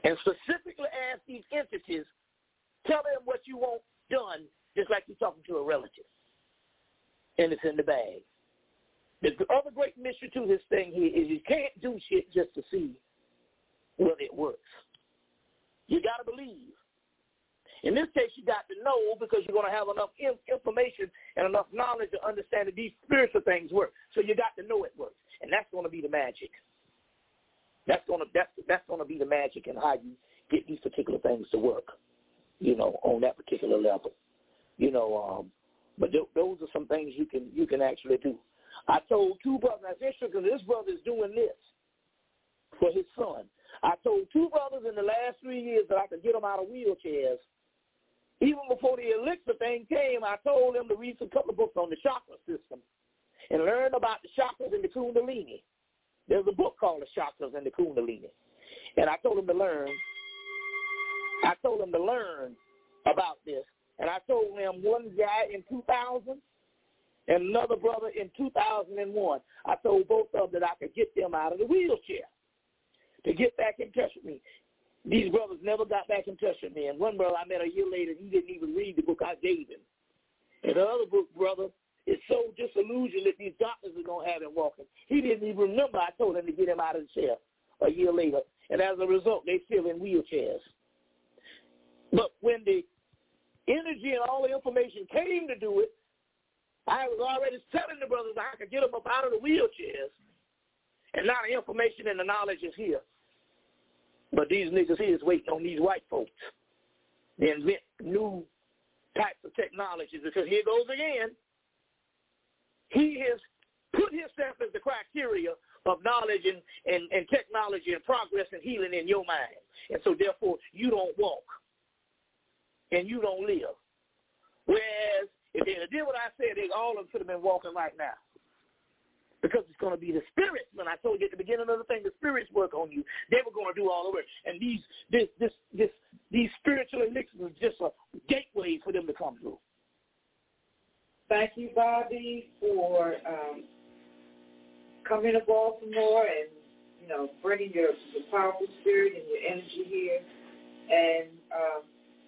and specifically ask these entities, tell them what you want done, just like you're talking to a relative. And it's in the bag. The other great mystery to this thing here is you can't do shit just to see whether it works. You got to believe. In this case, you got to know because you're going to have enough information and enough knowledge to understand that these spiritual things work. So you got to know it works, and that's going to be the magic. That's going to that's that's going to be the magic in how you get these particular things to work. You know, on that particular level. You know, um, but th- those are some things you can you can actually do. I told two brothers, that's interesting because this brother is doing this for his son. I told two brothers in the last three years that I could get them out of wheelchairs. Even before the elixir thing came, I told them to read a couple of books on the chakra system and learn about the chakras and the kundalini. There's a book called The Chakras and the Kundalini. And I told them to learn. I told them to learn about this. And I told them one guy in two thousand and another brother in two thousand one. I told both of them that I could get them out of the wheelchair to get back in touch with me. These brothers never got back in touch with me. And one brother I met a year later, he didn't even read the book I gave him. And the other book, brother, is so disillusioned that these doctors are going to have him walking. He didn't even remember I told him to get him out of the chair a year later. And as a result, they still in wheelchairs. But when the energy and all the information came to do it, I was already telling the brothers I could get them up out of the wheelchairs. And now the information and the knowledge is here. But these niggas here is waiting on these white folks to invent new types of technologies because here goes again. He has put himself as the criteria of knowledge and, and, and technology and progress and healing in your mind. And so therefore you don't walk and you don't live. Whereas if they did what I said, they all of them could have been walking right now. Because it's going to be the spirits. When I told you at the beginning of the thing, the spirits work on you. They were going to do all the work. And these this this this these spiritual elixirs are just a gateway for them to come through. Thank you, Bobby, for um, coming to Baltimore and you know bringing your, your powerful spirit and your energy here. And um,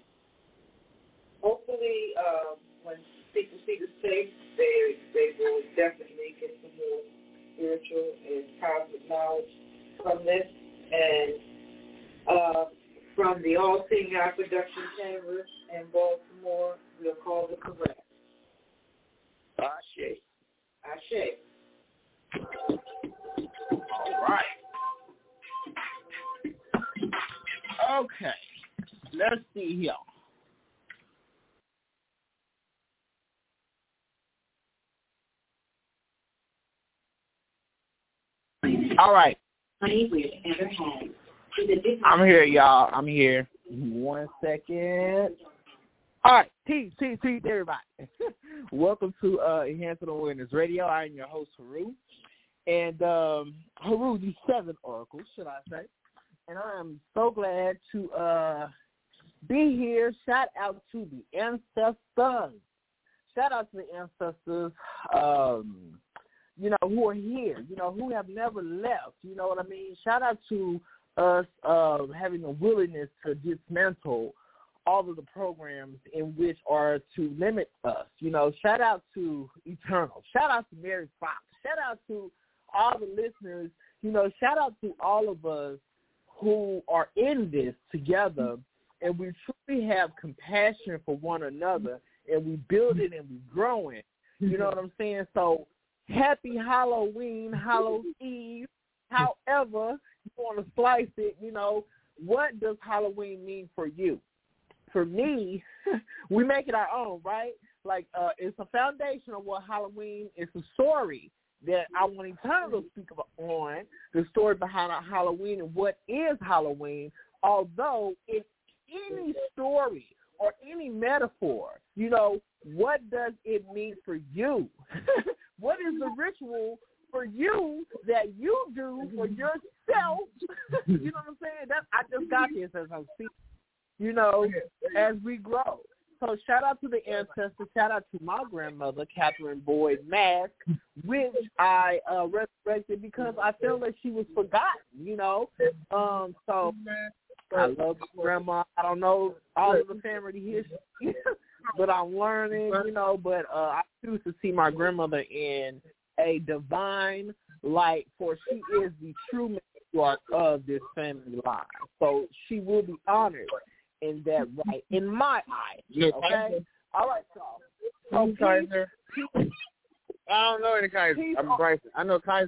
hopefully, uh, when people see the tape, they they will definitely get some more spiritual and positive knowledge from this. And uh, from the All Seeing Eye Production Chamber in Baltimore, we'll call it correct. Ashe. Ashe. All right. Okay. Let's see here. All right. I'm here, y'all. I'm here. One second. All right. T, T, T, everybody. Welcome to uh, Enhancing Awareness Radio. I am your host, Haru. And um, Haru, the seven oracles, should I say. And I am so glad to uh, be here. Shout out to the ancestors. Shout out to the ancestors. Um you know, who are here, you know, who have never left, you know what I mean? Shout out to us uh, having a willingness to dismantle all of the programs in which are to limit us, you know. Shout out to Eternal. Shout out to Mary Fox. Shout out to all the listeners, you know, shout out to all of us who are in this together, and we truly have compassion for one another, and we build it and we grow it, you know what I'm saying? So, happy Halloween, Halloween Eve, however you want to slice it, you know, what does Halloween mean for you? For me, we make it our own, right? Like, uh, it's a foundation of what Halloween is, a story that I want Eternal to speak on, the story behind Halloween and what is Halloween, although in any story or any metaphor, you know, what does it mean for you? What is the ritual for you that you do for yourself? You know what I'm saying? That I just got this as I'm speaking, you know, as we grow. So shout out to the ancestors. Shout out to my grandmother, Catherine Boyd Mask, which I uh, resurrected because I feel like she was forgotten, you know. Um, so I love my grandma. I don't know all of the family history, but I'm learning, you know. But uh, I choose to see my grandmother in a divine light, for she is the true matriarch of this family line. So she will be honored in that right, in my eyes. Okay? All right, y'all. So Kaiser. I don't know any Kaiser. I'm Bryson. I know Kaiser.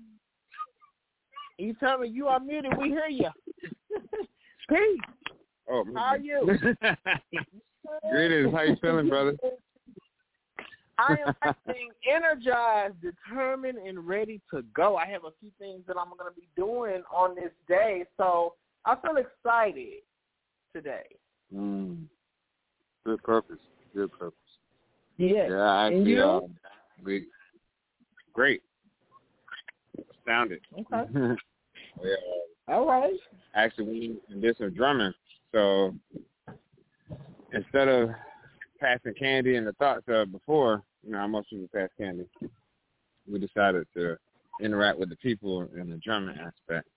You tell me you are muted. We hear you. Peace. Oh, how are you? Greetings. How you feeling, brother? I am acting energized, determined, and ready to go. I have a few things that I'm going to be doing on this day, so I feel excited today. Mm. Good purpose. Good purpose. Yes. Yeah, and you? Uh, we, great. Astounded. Okay. yeah. All right. Actually, we did some drumming, so instead of passing candy and the thoughts of before, you know, how most people pass candy, we decided to interact with the people in the drumming aspect.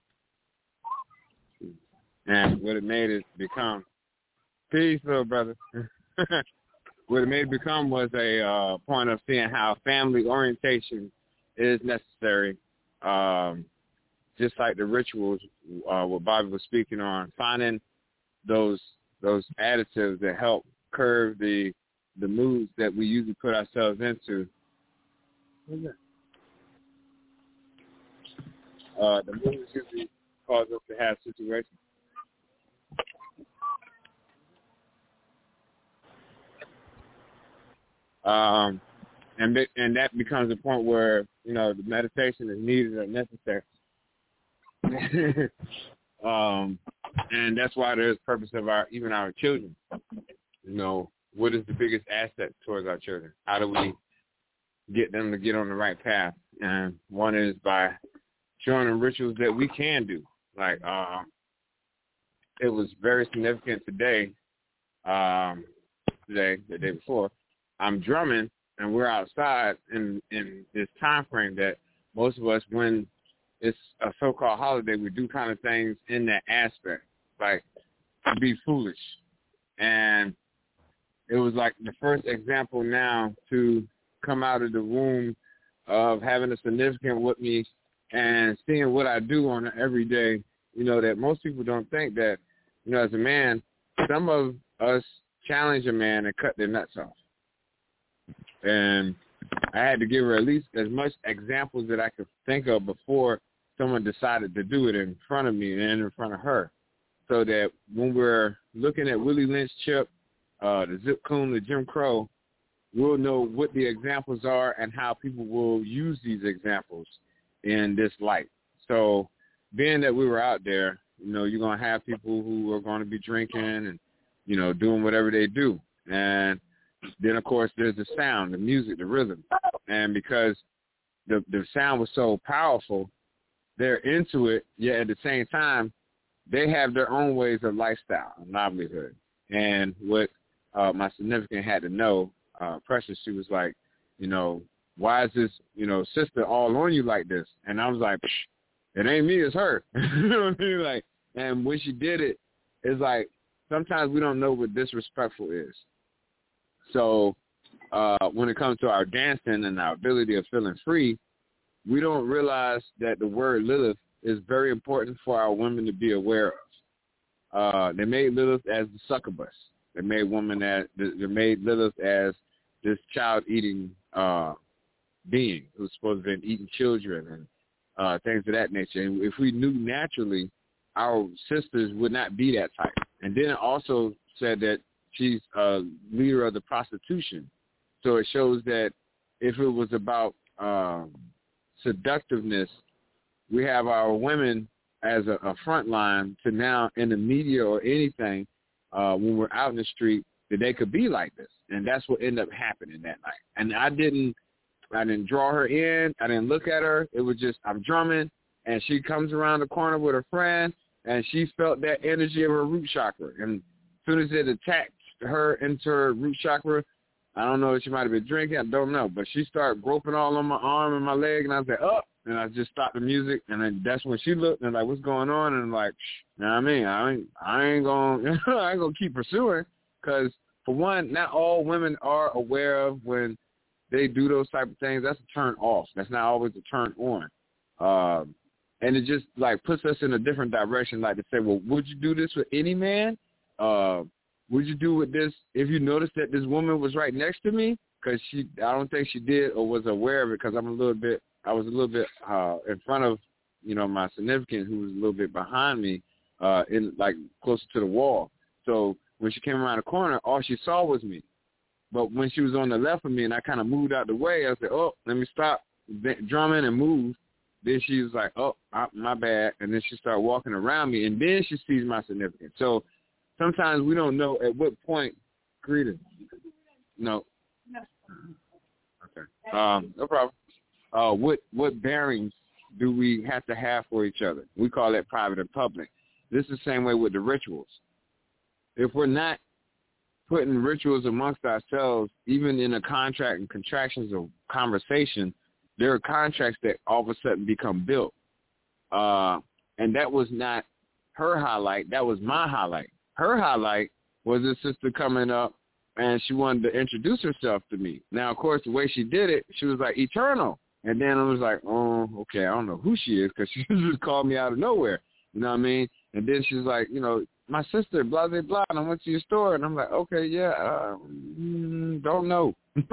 And what it made it become, peace, little brother. What it made it become was a uh, point of seeing how family orientation is necessary, um, just like the rituals, uh, what Bobby was speaking on, finding those those additives that help curb the the moods that we usually put ourselves into. Uh, the moods usually cause us to have situations. Um, and be, and that becomes a point where, you know, the meditation is needed or necessary. um, and that's why there's purpose of our even our children. You know, what is the biggest asset towards our children? How do we get them to get on the right path? And one is by showing them rituals that we can do. Like, uh, it was very significant today, um, today, the day before. I'm drumming, and we're outside in, in this time frame that most of us, when it's a so-called holiday, we do kind of things in that aspect, like to be foolish. And it was like the first example now to come out of the womb of having a significant with me and seeing what I do on an everyday, you know, that most people don't think that, you know, as a man, some of us challenge a man and cut their nuts off. And I had to give her at least as much examples that I could think of before someone decided to do it in front of me and in front of her, so that when we're looking at Willie Lynch, Chip, uh, the Zip Coon, the Jim Crow, we'll know what the examples are and how people will use these examples in this light. So being that we were out there, you know, you're going to have people who are going to be drinking and, you know, doing whatever they do. And then, of course, there's the sound, the music, the rhythm. And because the the sound was so powerful, they're into it, yet at the same time, they have their own ways of lifestyle and livelihood. And what uh, my significant had to know, uh, Precious, she was like, you know, why is this, you know, sister all on you like this? And I was like, it ain't me, it's her. You know what I mean? Like, and when she did it, it's like sometimes we don't know what disrespectful is. So uh, when it comes to our dancing and our ability of feeling free, we don't realize that the word Lilith is very important for our women to be aware of. Uh, they made Lilith as the succubus. They made woman as they made Lilith as this child-eating uh, being who's supposed to be eating children and uh, things of that nature. And if we knew naturally, our sisters would not be that type. And then it also said that she's a leader of the prostitution. So it shows that if it was about um, seductiveness, we have our women as a, a front line to now in the media or anything uh, when we're out in the street that they could be like this. And that's what ended up happening that night. And I didn't, I didn't draw her in. I didn't look at her. It was just, I'm drumming, and she comes around the corner with her friend, and she felt that energy of her root chakra. And as soon as it attacked her into her root chakra, I don't know if she might have been drinking, I don't know, but she started groping all on my arm and my leg, and I was like, oh, and I just stopped the music, and then that's when she looked, and like, what's going on? And I'm like, you know what I mean? I ain't, I ain't gonna, I ain't gonna keep pursuing, because for one, not all women are aware of when they do those type of things. That's a turn off. That's not always a turn on. Um, and it just like puts us in a different direction, like to say, well, would you do this with any man? Uh, would you do with this if you noticed that this woman was right next to me? Because she, I don't think she did or was aware of it, because I'm a little bit, I was a little bit uh, in front of, you know, my significant, who was a little bit behind me, uh, in like closer to the wall. So when she came around the corner, all she saw was me. But when she was on the left of me and I kind of moved out the way, I said, oh, let me stop drumming and move. Then she was like, oh, my bad. And then she started walking around me, and then she sees my significant. So sometimes we don't know at what point, greeting. No. Okay. Um, no problem. Uh, what what bearings do we have to have for each other? We call that private and public. This is the same way with the rituals. If we're not putting rituals amongst ourselves, even in a contract and contractions of conversation, there are contracts that all of a sudden become built. Uh, and that was not her highlight. That was my highlight. Her highlight was a sister coming up, and she wanted to introduce herself to me. Now, of course, the way she did it, she was like, Eternal. And then I was like, oh, okay, I don't know who she is, because she just called me out of nowhere. You know what I mean? And then she was like, you know, my sister, blah, blah, blah, and I went to your store. And I'm like, okay, yeah, uh, mm, don't know.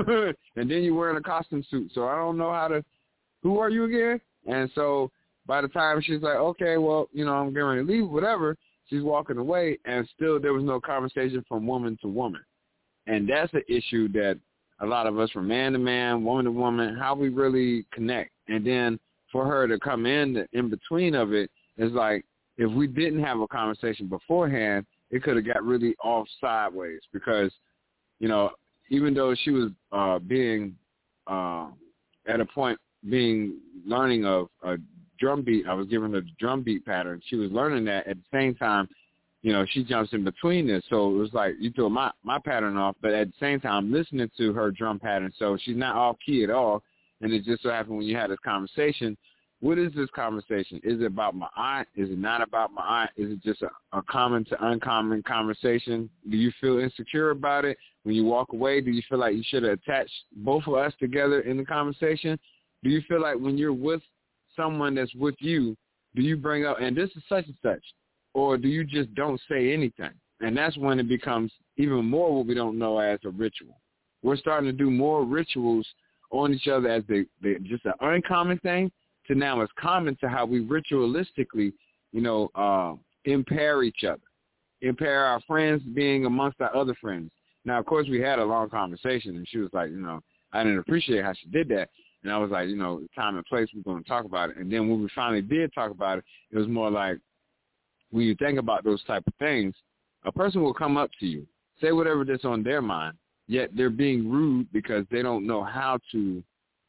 And then you're wearing a costume suit, so I don't know how to, who are you again? And so by the time she's like, okay, well, you know, I'm getting ready to leave, whatever, she's walking away, and still there was no conversation from woman to woman. And that's an issue that a lot of us, from man to man, woman to woman, how we really connect. And then for her to come in, the in between of it, is like, if we didn't have a conversation beforehand, it could have got really off sideways, because, you know, even though she was uh, being uh, at a point being learning of a drum beat, I was giving her the drum beat pattern. She was learning that. At the same time, you know, she jumps in between this. So it was like you threw my, my pattern off, but at the same time, I'm listening to her drum pattern. So she's not off key at all. And it just so happened when you had this conversation, what is this conversation? Is it about my aunt? Is it not about my aunt? Is it just a, a common to uncommon conversation? Do you feel insecure about it? When you walk away, do you feel like you should have attached both of us together in the conversation? Do you feel like when you're with someone that's with you, do you bring up, and this is such and such, or do you just don't say anything? And that's when it becomes even more what we don't know as a ritual. We're starting to do more rituals on each other as they, they just an uncommon thing, to now it's common to how we ritualistically, you know, uh, impair each other, impair our friends being amongst our other friends. Now, of course, we had a long conversation, and she was like, you know, I didn't appreciate how she did that. And I was like, you know, time and place, we're going to talk about it. And then when we finally did talk about it, it was more like, when you think about those type of things, a person will come up to you, say whatever that's on their mind, yet they're being rude because they don't know how to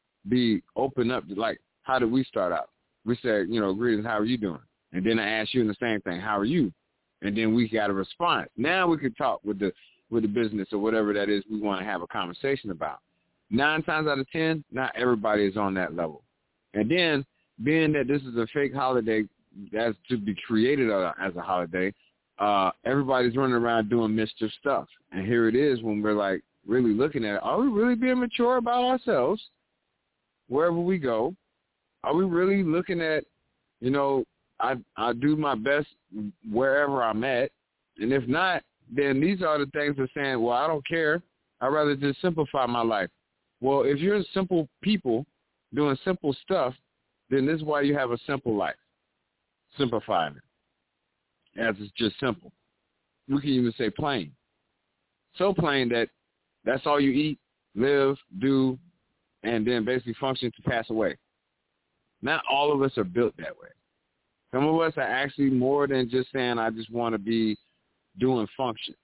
be open up to, like, how did we start out? We said, you know, greetings, how are you doing? And then I asked you the same thing, how are you? And then we got a response. Now we could talk with the with the business or whatever that is we want to have a conversation about. Nine times out of ten, not everybody is on that level. And then, being that this is a fake holiday that's to be created as a holiday, uh, everybody's running around doing mischief stuff. And here it is when we're, like, really looking at it. Are we really being mature about ourselves wherever we go? Are we really looking at, you know, I I do my best wherever I'm at? And if not, then these are the things that are saying, well, I don't care. I'd rather just simplify my life. Well, if you're simple people doing simple stuff, then this is why you have a simple life. Simplifying it, as it's just simple. We can even say plain. So plain that that's all you eat, live, do, and then basically function to pass away. Not all of us are built that way. Some of us are actually more than just saying, I just want to be doing functions.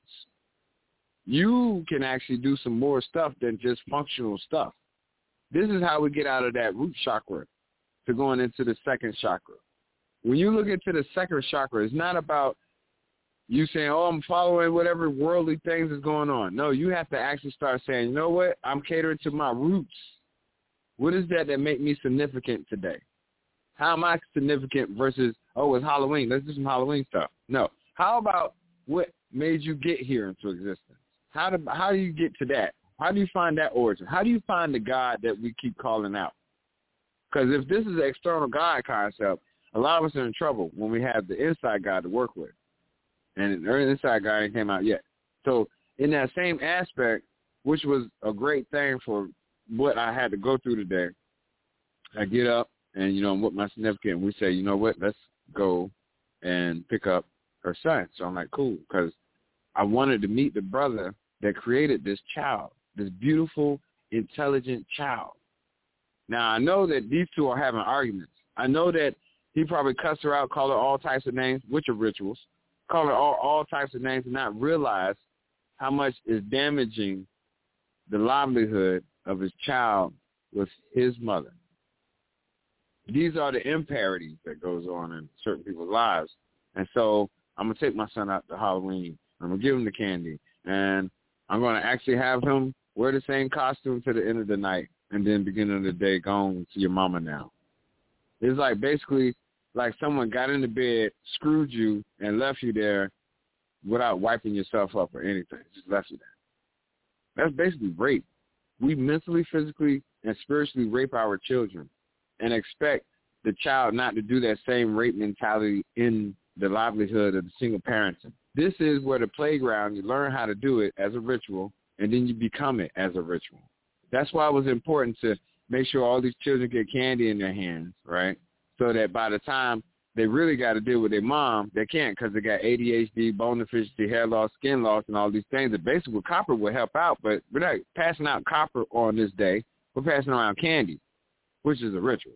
You can actually do some more stuff than just functional stuff. This is how we get out of that root chakra to going into the second chakra. When you look into the second chakra, it's not about you saying, oh, I'm following whatever worldly things is going on. No, you have to actually start saying, you know what? I'm catering to my roots. What is that that make me significant today? How am I significant versus, oh, it's Halloween. Let's do some Halloween stuff. No. How about what made you get here into existence? How do, how do you get to that? How do you find that origin? How do you find the God that we keep calling out? Because if this is an external God concept, a lot of us are in trouble when we have the inside God to work with. And the inside God ain't came out yet. So in that same aspect, which was a great thing for what I had to go through today, I get up and, you know, I'm with my significant, and we say, you know what, let's go and pick up her son. So I'm like, cool, because I wanted to meet the brother that created this child, this beautiful, intelligent child. Now, I know that these two are having arguments. I know that he probably cussed her out, called her all types of names, which are rituals, called her all, all types of names and not realize how much is damaging the livelihood of his child with his mother. These are the imparities that goes on in certain people's lives. And so I'm going to take my son out to Halloween. I'm going to give him the candy. And I'm going to actually have him wear the same costume to the end of the night. And then beginning of the day, go home to your mama now. It's like basically like someone got in the bed, screwed you, and left you there without wiping yourself up or anything. Just left you there. That's basically rape. We mentally, physically, and spiritually rape our children and expect the child not to do that same rape mentality in the livelihood of the single parenting. This is where the playground, you learn how to do it as a ritual, and then you become it as a ritual. That's why it was important to make sure all these children get candy in their hands, right? So that by the time they really got to deal with their mom, they can't because they got A D H D, bone deficiency, hair loss, skin loss, and all these things. And basically copper will help out, but we're not passing out copper on this day. We're passing around candy, which is a ritual.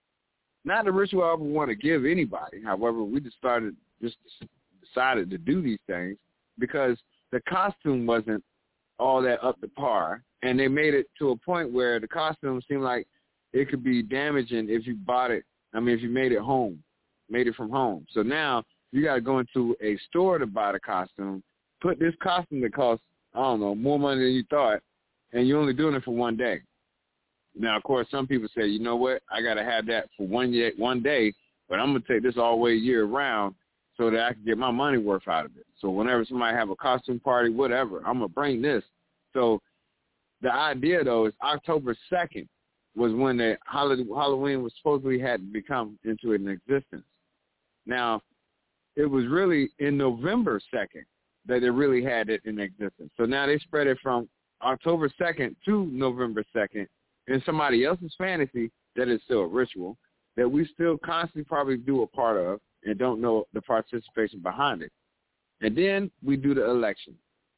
Not a ritual I ever want to give anybody. However, we just started, just decided to do these things because the costume wasn't all that up to par. And they made it to a point where the costume seemed like it could be damaging if you bought it. I mean, if you made it home, made it from home. So now you got to go into a store to buy the costume, put this costume that costs, I don't know, more money than you thought, and you're only doing it for one day. Now, of course, some people say, you know what, I got to have that for one year, one day, but I'm going to take this all the way year round so that I can get my money worth out of it. So whenever somebody have a costume party, whatever, I'm going to bring this. So the idea, though, is October second was when the Halloween was supposedly had to become into an existence. Now, it was really in November second that they really had it in existence. So now they spread it from October second to November second in somebody else's fantasy that is still a ritual that we still constantly probably do a part of and don't know the participation behind it. And then we do the election.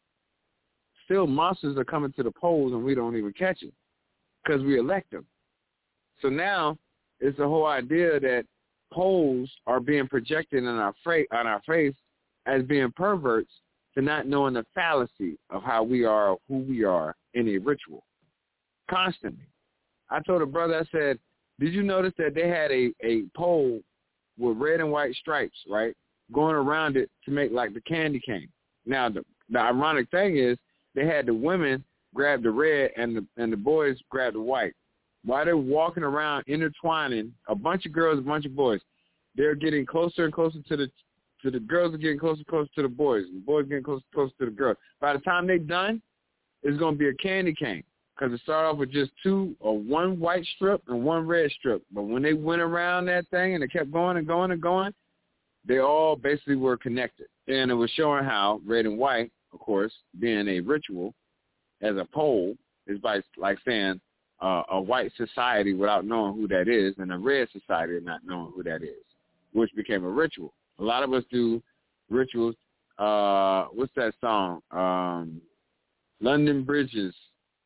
Still, monsters are coming to the polls and we don't even catch it because we elect them. So now it's the whole idea that polls are being projected in our fra- on our face as being perverts to not knowing the fallacy of how we are, who we are in a ritual. Constantly. I told a brother, I said, did you notice that they had a, a pole with red and white stripes, right, going around it to make like the candy cane? Now, the, the ironic thing is they had the women grab the red and the and the boys grab the white. While they're walking around intertwining, a bunch of girls, a bunch of boys, they're getting closer and closer to the to the girls are getting closer and closer to the boys, and the boys getting closer and closer to the girls. By the time they're done, it's going to be a candy cane because it started off with just two or one white strip and one red strip. But when they went around that thing and they kept going and going and going, they all basically were connected. And it was showing how red and white, of course, being a ritual as a pole is by like saying uh, a white society without knowing who that is and a red society not knowing who that is, which became a ritual. A lot of us do rituals. Uh, what's that song? Um, London Bridges.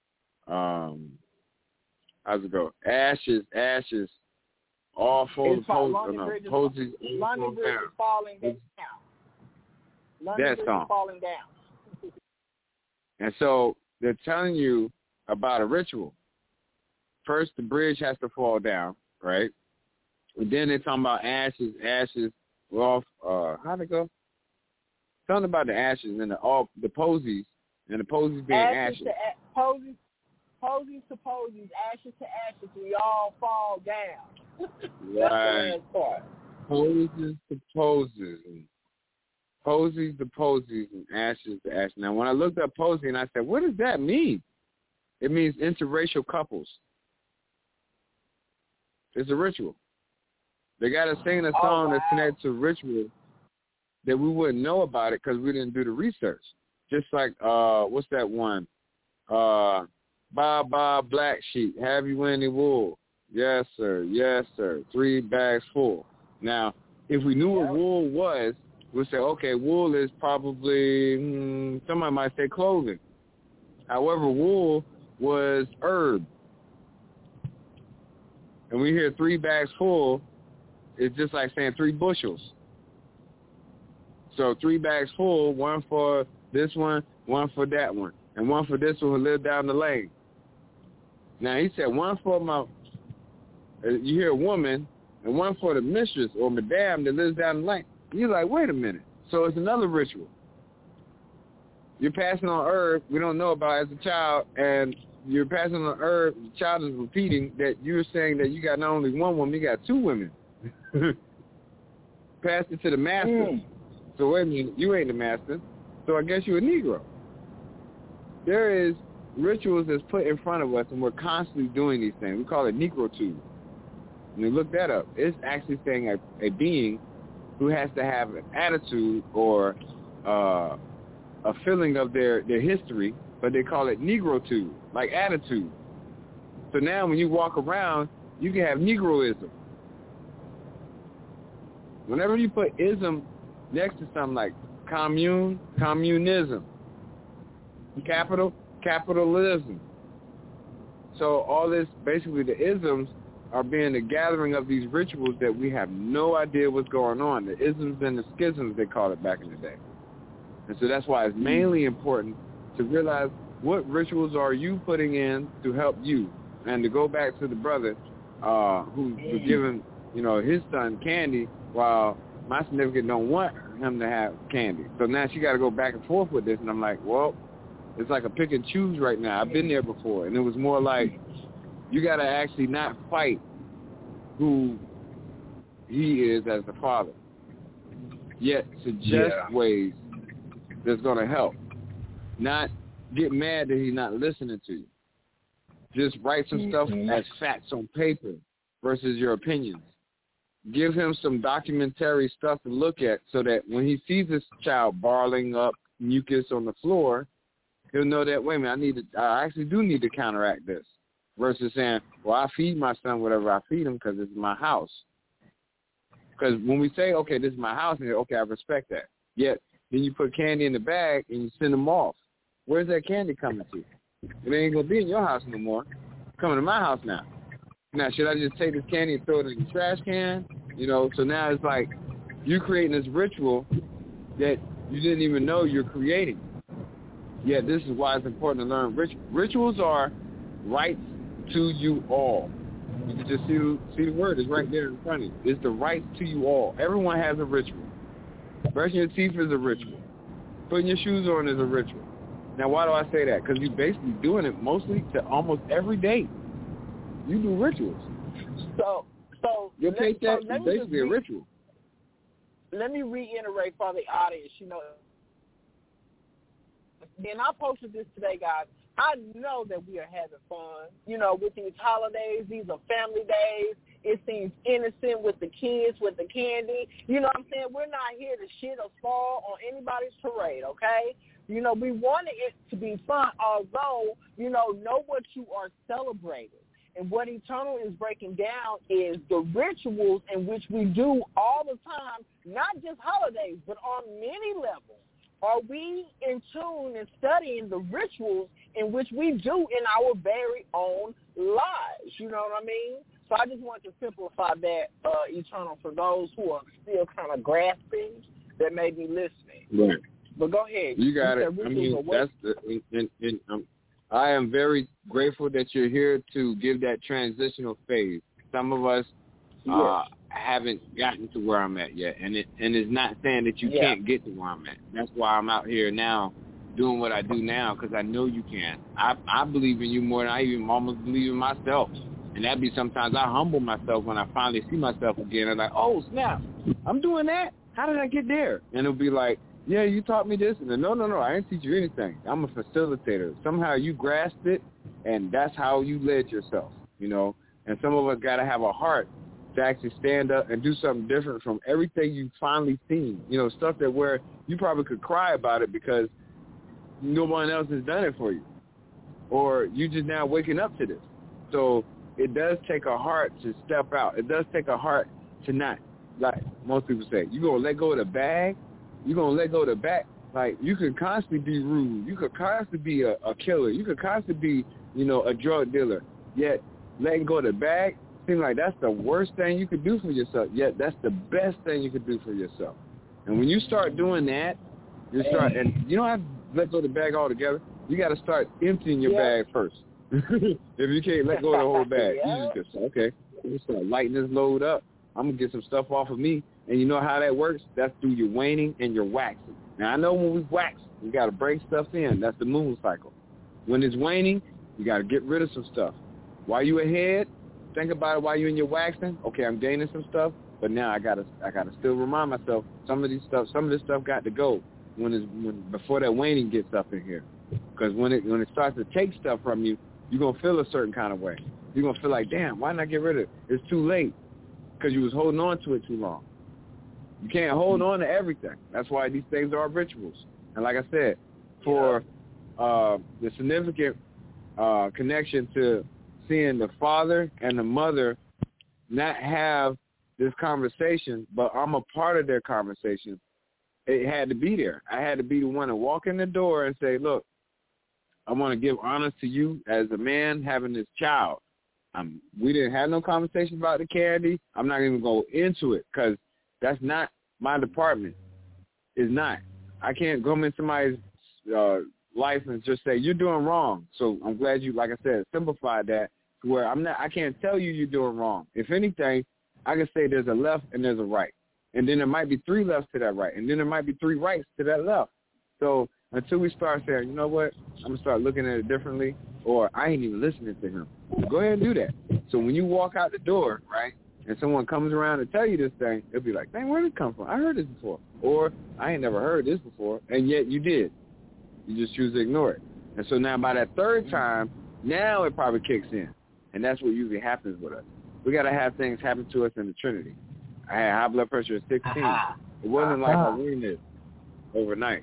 Um, how's it go? Ashes, ashes, all full of posies. London Bridge is falling down. London That Bridge song. is falling down. And so they're telling you about a ritual. First, the bridge has to fall down, right? And then they're talking about ashes, ashes, off. Uh, how'd it go? Something about the ashes and the all the posies and the posies being ashes. Ashes to a- posies, posies to posies, ashes to ashes. We all fall down. Right. That's the last part. Poses to poses, and posies to posies, and ashes to ashes. Now, when I looked up posing, I said, what does that mean? It means interracial couples. It's a ritual. They got us singing a song oh, wow. that's connected to ritual that we wouldn't know about it because we didn't do the research. Just like, uh, what's that one? Uh, Bob Bob Black Sheep, have you any wool? Yes, sir. Yes, sir. Three bags full. Now, if we knew what wool was, we'd say, okay, wool is probably, hmm, somebody might say clothing. However, wool was herb. And we hear three bags full, it's just like saying three bushels. So three bags full, one for this one, one for that one, and one for this one who lived down the lane. Now, he said one for my, you hear a woman, and one for the mistress or madame that lives down the lane. You're like, wait a minute. So it's another ritual. You're passing on herb we don't know about as a child, and you're passing on herb, the child is repeating that you're saying that you got not only one woman, you got two women. Pass it to the master. Mm. So wait a minute, you ain't the master, so I guess you're a Negro. There is rituals that's put in front of us, and we're constantly doing these things. We call it Negritude. When you look that up, it's actually saying a, a being who has to have an attitude or uh, a feeling of their, their history, but they call it Negritude, like attitude. So now when you walk around, you can have Negroism. Whenever you put ism next to something like commune, communism, capital, capitalism. So all this, basically the isms are being the gathering of these rituals that we have no idea what's going on. The isms and the schisms, they call it back in the day. And so that's why it's mainly important to realize what rituals are you putting in to help you. And to go back to the brother uh, who was giving, you know, his son candy while my significant don't want him to have candy. So now she got to go back and forth with this. And I'm like, well, it's like a pick and choose right now. I've been there before. And it was more like you got to actually not fight who he is as the father, yet suggest yeah. ways that's going to help. Not get mad that he's not listening to you. Just write some stuff as facts on paper versus your opinions. Give him some documentary stuff to look at so that when he sees this child barling up mucus on the floor, he'll know that, wait a minute, I need to, I actually do need to counteract this. Versus saying, well, I feed my son whatever I feed him because it's my house. Because when we say, okay, this is my house, and okay, I respect that. Yet, then you put candy in the bag and you send them off. Where's that candy coming to? It ain't going to be in your house no more. It's coming to my house now. Now, should I just take this candy and throw it in the trash can? You know, so now it's like you're creating this ritual that you didn't even know you're creating. Yet this is why it's important to learn rituals. Rituals are rights to you all. You can just see, see the word. It's right there in front of you. It's the rights to you all. Everyone has a ritual. Brushing your teeth is a ritual. Putting your shoes on is a ritual. Now, why do I say that? Because you're basically doing it mostly to almost every day. You do rituals. So, so your paycheck so is basically re- a ritual. Let me reiterate for the audience. You know, and I posted this today, guys. I know that we are having fun. You know, with these holidays, these are family days. It seems innocent with the kids, with the candy. You know what I'm saying? We're not here to shit or fall on anybody's parade, okay? You know, we wanted it to be fun, although, you know, know what you are celebrating. And what Eternal is breaking down is the rituals in which we do all the time, not just holidays, but on many levels. Are we in tune and studying the rituals in which we do in our very own lives? You know what I mean? So I just want to simplify that, uh, Eternal, for those who are still kind of grasping that may be listening. Right. But go ahead. You got it. I mean, that's the, and, and, and, um, I am very grateful that you're here to give that transitional phase. Some of us uh, yes. haven't gotten to where I'm at yet, and it and it's not saying that you yeah. can't get to where I'm at. That's why I'm out here now doing what I do now, because I know you can. I I believe in you more than I even almost believe in myself. And that be sometimes I humble myself when I finally see myself again. I'm like, oh, snap, I'm doing that? How did I get there? And it'll be like, yeah, you taught me this. And then, no, no, no, I didn't teach you anything. I'm a facilitator. Somehow you grasped it, and that's how you led yourself, you know. And some of us got to have a heart to actually stand up and do something different from everything you've finally seen. You know, stuff that where you probably could cry about it because no one else has done it for you. Or you just now waking up to this. So it does take a heart to step out. It does take a heart to not, like most people say, you're going to let go of the bag, you're going to let go of the back. Like, you could constantly be rude. You could constantly be a, a killer. You could constantly be, you know, a drug dealer. Yet letting go of the bag seems like that's the worst thing you could do for yourself. Yet that's the best thing you could do for yourself. And when you start doing that, you start, and you don't have to let go of the bag altogether. You got to start emptying your yeah. bag first. If you can't let go of the whole bag, yeah. you just go, okay, I'm just going to lighten this load up. I'm going to get some stuff off of me. And you know how that works? That's through your waning and your waxing. Now, I know when we wax, we got to bring stuff in. That's the moon cycle. When it's waning, you got to get rid of some stuff. While you ahead, think about it while you're in your waxing. Okay, I'm gaining some stuff, but now I got to I got to still remind myself some of these stuff, some of this stuff got to go when it's when before that waning gets up in here. Because when it when it starts to take stuff from you, you're going to feel a certain kind of way. You're going to feel like, damn, why not get rid of it? It's too late because you was holding on to it too long. You can't hold on to everything. That's why these things are rituals. And like I said, for uh, the significant uh, connection to seeing the father and the mother not have this conversation, but I'm a part of their conversation, it had to be there. I had to be the one to walk in the door and say, look, I want to give honor to you as a man having this child. Um, we didn't have no conversation about the candy. I'm not even going to go into it because that's not my department. It's not. I can't come in somebody's uh, life and just say, you're doing wrong. So I'm glad you, like I said, simplified that to where I'm not, I can't tell you you're doing wrong. If anything, I can say there's a left and there's a right. And then there might be three lefts to that right. And then there might be three rights to that left. So until we start saying, you know what, I'm going to start looking at it differently, or I ain't even listening to him. Go ahead and do that. So when you walk out the door, right, and someone comes around to tell you this thing, it'll be like, dang, where did it come from? I heard this before. Or I ain't never heard this before, and yet you did. You just choose to ignore it. And so now by that third time, now it probably kicks in. And that's what usually happens with us. We got to have things happen to us in the Trinity. I had high blood pressure at sixteen. It wasn't like I learned it overnight.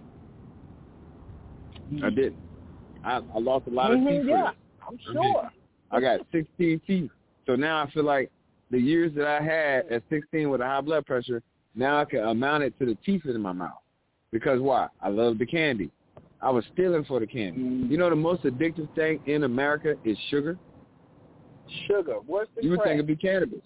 I didn't. I, I lost a lot of teeth. Yeah, I'm sure. I got sixteen teeth. So now I feel like the years that I had at sixteen with a high blood pressure, now I can amount it to the teeth in my mouth. Because why? I love the candy. I was stealing for the candy. Mm. You know the most addictive thing in America is sugar? Sugar. What's the You would crack? think it'd be cannabis.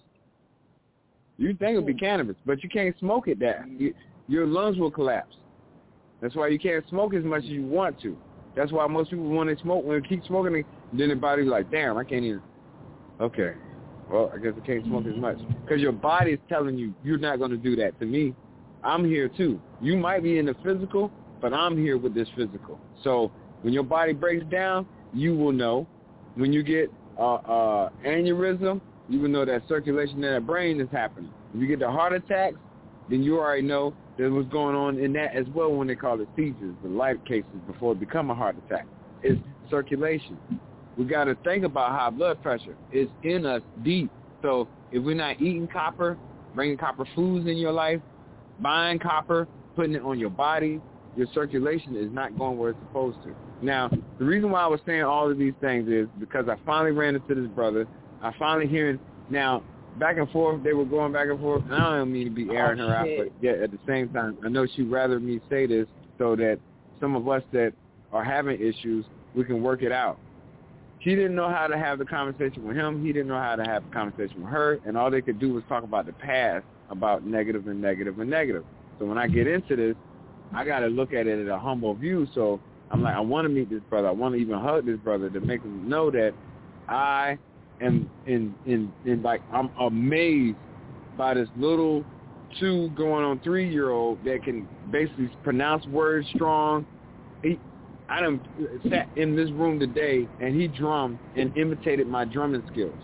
You would think it'd be cannabis, but you can't smoke it that. You, your lungs will collapse. That's why you can't smoke as much as you want to. That's why most people, when they smoke, when they keep smoking, then their body's like, damn, I can't even. Okay, well, I guess I can't smoke as much. Because your body is telling you, you're not going to do that to me. I'm here too. You might be in the physical, but I'm here with this physical. So when your body breaks down, you will know. When you get uh, uh, aneurysm, you will know that circulation in that brain is happening. If you get the heart attacks, then you already know there's what's going on in that as well when they call it seizures, the life cases before it become a heart attack. It's circulation. We got to think about high blood pressure. It's in us deep. So if we're not eating copper, bringing copper foods in your life, buying copper, putting it on your body, your circulation is not going where it's supposed to. Now, the reason why I was saying all of these things is because I finally ran into this brother. I finally hearing, now, back and forth, they were going back and forth, and I don't mean to be airing oh, her out, shit. but yet at the same time, I know she'd rather me say this so that some of us that are having issues, we can work it out. She didn't know how to have the conversation with him. He didn't know how to have the conversation with her, and all they could do was talk about the past, about negative and negative and negative. So when I get into this, I got to look at it at a humble view. So I'm like, I want to meet this brother. I want to even hug this brother to make him know that I am in, in, in like, I'm amazed by this little two going on three-year-old that can basically pronounce words strong. He, I done sat in this room today, and he drummed and imitated my drumming skills.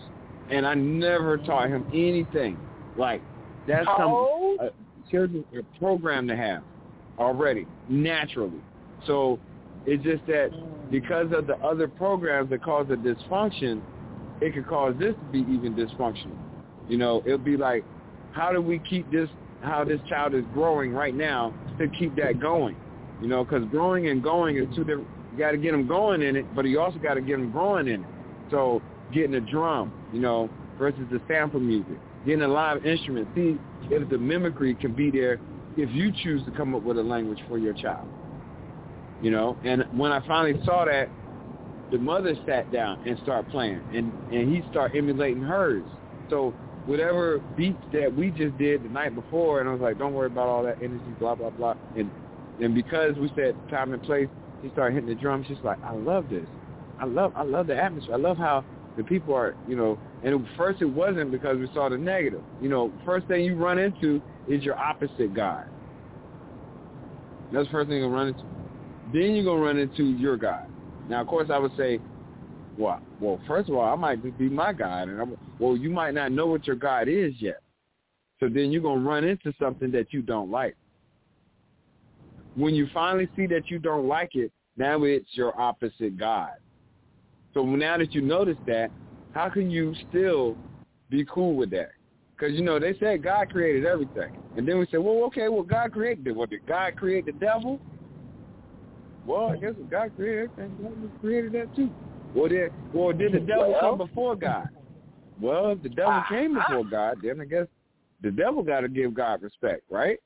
And I never taught him anything. Like, that's oh. some uh, children are programmed to have already, naturally. So it's just that because of the other programs that cause a dysfunction, it could cause this to be even dysfunctional. You know, it'll be like, how do we keep this, how this child is growing right now to keep that going? You know, because growing and going is two different. You got to get them going in it, but you also got to get them growing in it. So getting a drum, you know, versus the sample music, getting a live instrument. See if the mimicry can be there if you choose to come up with a language for your child. You know, and when I finally saw that, the mother sat down and started playing, and, and he started emulating hers. So whatever beats that we just did the night before, and I was like, don't worry about all that energy, blah, blah, blah. And and because we said time and place, he started hitting the drums. She's like, I love this. I love I love the atmosphere. I love how the people are, you know, and at first it wasn't because we saw the negative. You know, first thing you run into is your opposite God. That's the first thing you're going to run into. Then you're going to run into your God. Now, of course, I would say, well, well, first of all, I might just be my God. And I'm, well, you might not know what your God is yet. So then you're going to run into something that you don't like. When you finally see that you don't like it, now it's your opposite God. So now that you notice that, how can you still be cool with that? Because, you know, they said God created everything. And then we said, well, okay, well, God created it. Well, did God create the devil? Well, I guess if God created everything, God created that too. Well, did, well, did the devil well, come before God? Well, if the devil came before God, then I guess the devil got to give God respect, right?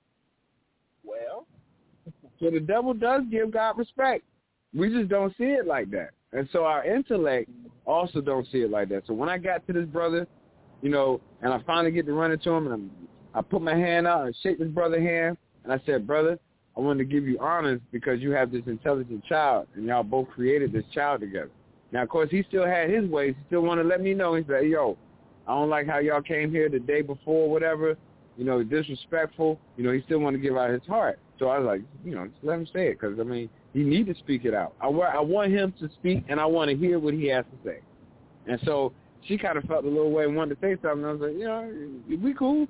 Well. So the devil does give God respect. We just don't see it like that. And so our intellect also don't see it like that. So when I got to this brother, you know, and I finally get to run into him, and I'm, I put my hand out and shake this brother's hand, and I said, brother, I want to give you honors because you have this intelligent child, and y'all both created this child together. Now, of course, he still had his ways. He still wanted to let me know. He said, yo, I don't like how y'all came here the day before, whatever, you know, disrespectful. You know, he still wanted to give out his heart. So I was like, you know, just let him say it because, I mean, he need to speak it out. I, I want him to speak, and I want to hear what he has to say. And so she kind of felt a little way and wanted to say something. I was like, you know, we cool.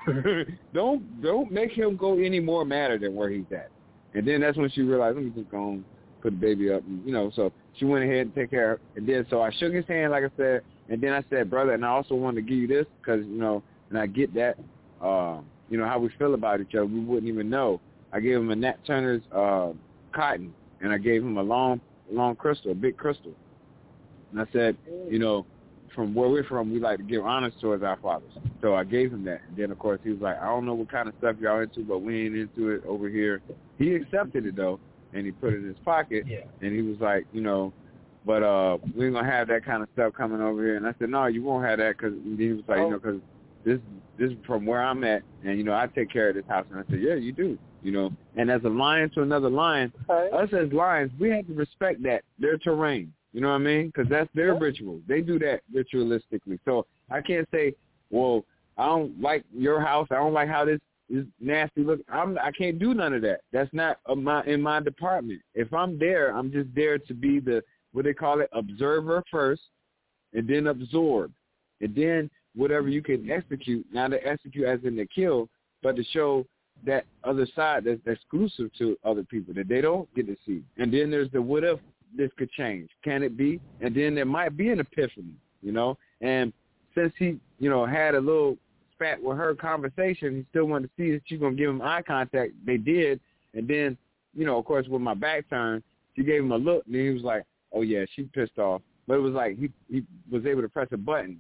don't don't make him go any more madder than where he's at. And then that's when she realized, let me just go and put the baby up. And, you know, so she went ahead and take care of it. And then so I shook his hand, like I said, and then I said, brother, and I also wanted to give you this because, you know, and I get that, uh, you know, how we feel about each other. We wouldn't even know. I gave him a Nat Turner's uh, cotton, and I gave him a long, long crystal, a big crystal. And I said, you know, from where we're from, we like to give honors towards our fathers. So I gave him that. And then, of course, he was like, I don't know what kind of stuff y'all into, but we ain't into it over here. He accepted it, though, and he put it in his pocket. Yeah. And he was like, you know, but uh, we ain't going to have that kind of stuff coming over here. And I said, no, you won't have that. Cause he was like, oh. you know, because this, this is from where I'm at, and, you know, I take care of this house. And I said, yeah, you do. You know, and as a lion to another lion, okay. us as lions, we have to respect that, their terrain. You know what I mean? Because that's their yeah. ritual. They do that ritualistically. So I can't say, well, I don't like your house. I don't like how this is nasty look. I'm, I can't do none of that. That's not a, my, in my department. If I'm there, I'm just there to be the, what they call it, observer first, and then absorb. And then whatever you can execute, not to execute as in to kill, but to show that other side that's exclusive to other people that they don't get to see. And then there's the what if this could change. Can it be? And then there might be an epiphany, you know. And since he, you know, had a little spat with her conversation, he still wanted to see that she's going to give him eye contact. They did. And then, you know, of course, with my back turned, she gave him a look, and he was like, oh, yeah, she's pissed off. But it was like he, he was able to press a button.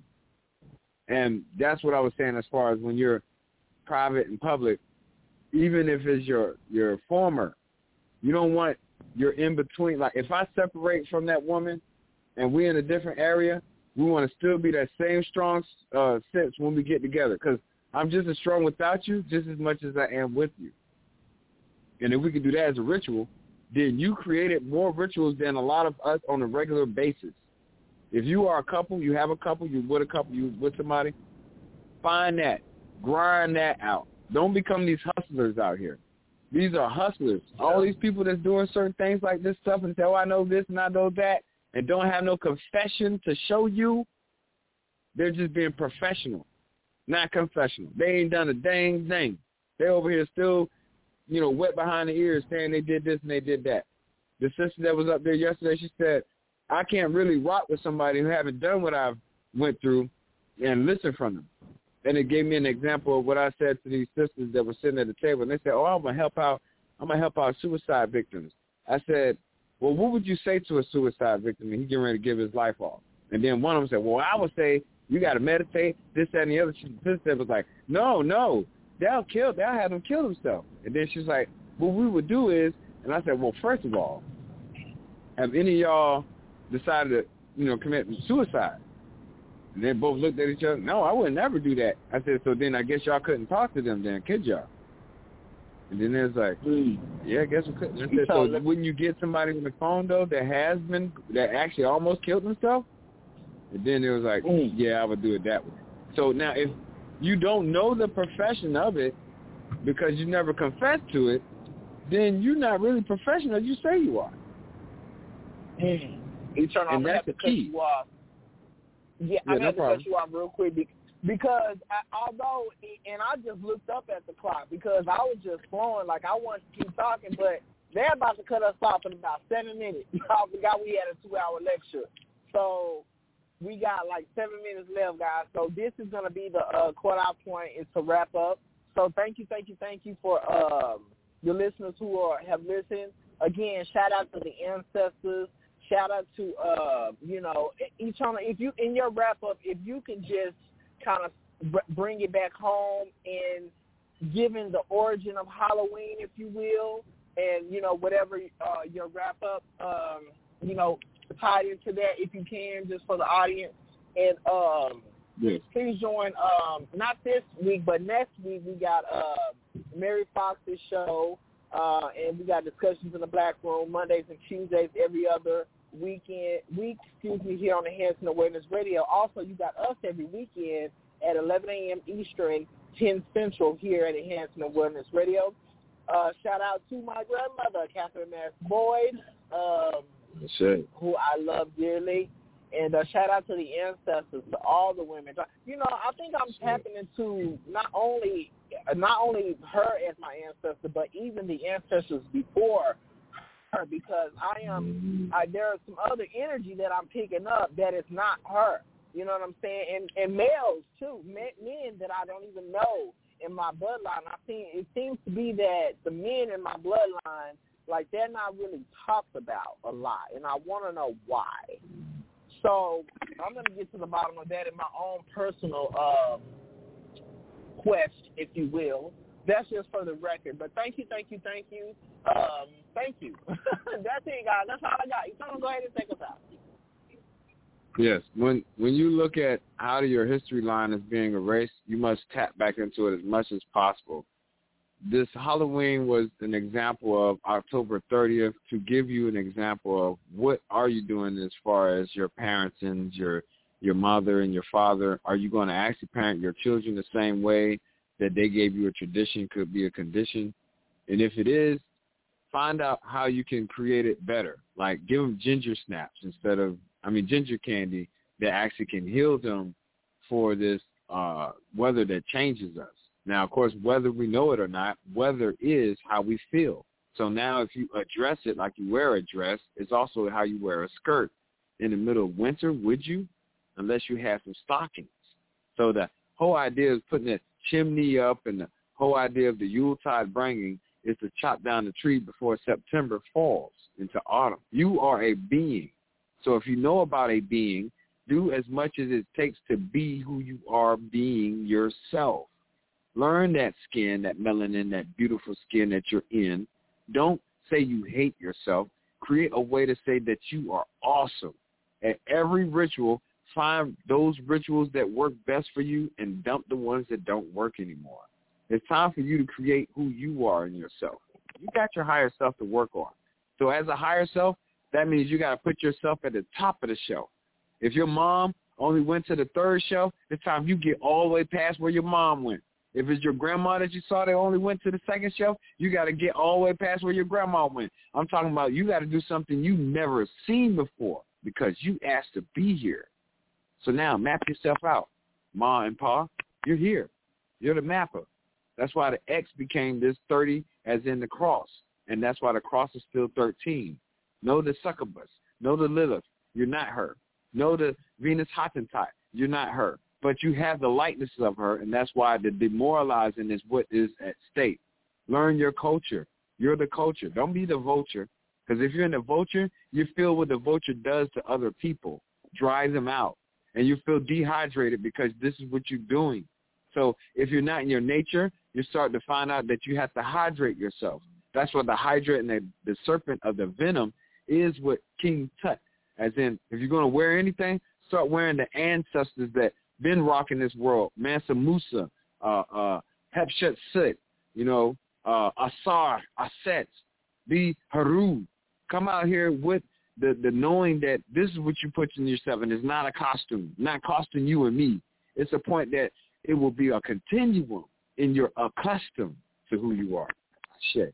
And that's what I was saying as far as when you're private and public, even if it's your, your former, you don't want your in-between. Like, if I separate from that woman and we're in a different area, we want to still be that same strong uh, sense when we get together because I'm just as strong without you just as much as I am with you. And if we can do that as a ritual, then you created more rituals than a lot of us on a regular basis. If you are a couple, you have a couple, you with a couple, you with somebody, find that. Grind that out. Don't become these hustlers out here. These are hustlers. All these people that's doing certain things like this stuff and say, oh, I know this and I know that, and don't have no confession to show you, They're just being professional, not confessional. They ain't done a dang thing. They over here still, you know, wet behind the ears saying they did this and they did that. The sister that was up there yesterday, she said, I can't really rock with somebody who haven't done what I've went through and listen from them. And it gave me an example of what I said to these sisters that were sitting at the table. And they said, oh, I'm going to help out. I'm going to help out suicide victims. I said, well, what would you say to a suicide victim and he's getting ready to give his life off? And then one of them said, well, I would say you got to meditate, this, that, and the other. The sister was like, no, no, they'll kill, they'll have them kill themselves. And then she was like, what we would do is, and I said, well, first of all, have any of y'all decided to, you know, commit suicide? And they both looked at each other. No, I would never do that. I said, so then I guess y'all couldn't talk to them then, could y'all? And then there's like, mm. yeah, I guess we couldn't. I said, so wouldn't you get somebody on the phone, though, that has been, that actually almost killed himself? And then it was like, mm. yeah, I would do it that way. So now if you don't know the profession of it because you never confessed to it, then you're not really professional as you say you are. Mm. You turn on and that's the key. You off. Yeah, yeah, I'm no going to problem. cut you off real quick because I, although, and I just looked up at the clock because I was just flowing like I wanted to keep talking, but they're about to cut us off in about seven minutes. I forgot we had a two-hour lecture. So we got like seven minutes left, guys. So this is going to be the uh, cut-off point is to wrap up. So thank you, thank you, thank you for um, the listeners who are, have listened. Again, shout out to the ancestors. Shout out to, uh, you know, each other. If you, in your wrap-up, if you can just kind of b- bring it back home and given the origin of Halloween, if you will, and, you know, whatever uh, your wrap-up, um, you know, tied into that if you can, just for the audience. And um, yes. please join, um, not this week, but next week we got uh, Mary Fox's show, uh, and we got discussions in the Black Room Mondays and Tuesdays every other weekend, week, excuse me, here on Enhancing Awareness Radio. Also, you got us every weekend at eleven a.m. Eastern, ten Central here at Enhancing Awareness Radio. Uh, shout out to my grandmother, Catherine Mass Boyd, um, who I love dearly. And uh, shout out to the ancestors, to all the women. You know, I think I'm tapping into not only not only her as my ancestor, but even the ancestors before her, because I am, I, there are some other energy that I'm picking up that is not her. You know what I'm saying? And, and males, too, men, men that I don't even know in my bloodline. I think it seems to be that the men in my bloodline, like, they're not really talked about a lot, and I want to know why. So I'm going to get to the bottom of that in my own personal uh, quest, if you will. That's just for the record. But thank you, thank you, thank you. Um, thank you. That's it, guys. That's all I got. You want to go ahead and take us out. Yes. When when you look at how your history line is being erased, you must tap back into it as much as possible. This Halloween was an example of October thirtieth to give you an example of what are you doing as far as your parents and your your mother and your father. Are you going to actually parent your children the same way that they gave you a tradition could be a condition? And if it is, find out how you can create it better. Like give them ginger snaps instead of, I mean, ginger candy that actually can heal them for this uh, weather that changes us. Now, of course, whether we know it or not, weather is how we feel. So now if you address it like you wear a dress, it's also how you wear a skirt. In the middle of winter, would you? Unless you have some stockings. So the whole idea of putting a chimney up and the whole idea of the Yuletide bringing is to chop down the tree before September falls into autumn. You are a being. So if you know about a being, do as much as it takes to be who you are being yourself. Learn that skin, that melanin, that beautiful skin that you're in. Don't say you hate yourself. Create a way to say that you are awesome. At every ritual, find those rituals that work best for you and dump the ones that don't work anymore. It's time for you to create who you are in yourself. You got your higher self to work on. So as a higher self, that means you got to put yourself at the top of the shelf. If your mom only went to the third shelf, it's time you get all the way past where your mom went. If it's your grandma that you saw that only went to the second shelf, you got to get all the way past where your grandma went. I'm talking about you got to do something you never seen before because you asked to be here. So now map yourself out. Ma and Pa, you're here. You're the mapper. That's why the X became this thirty as in the cross. And that's why the cross is still thirteen. Know the succubus. Know the Lilith. You're not her. Know the Venus Hottentot. You're not her. But you have the likeness of her, and that's why the demoralizing is what is at stake. Learn your culture. You're the culture. Don't be the vulture. Because if you're in the vulture, you feel what the vulture does to other people. Dries them out. And you feel dehydrated because this is what you're doing. So if you're not in your nature, you're starting to find out that you have to hydrate yourself. That's what the hydrate and the, the serpent of the venom is what King Tut. As in, if you're going to wear anything, start wearing the ancestors that been rocking this world. Mansa Musa, uh, uh, Hatshepsut, you know, uh, Asar, Aset, be Haru. Come out here with the, the knowing that this is what you put in yourself, and it's not a costume, not costing you and me. It's a point that it will be a continuum in your accustomed to who you are. Shit.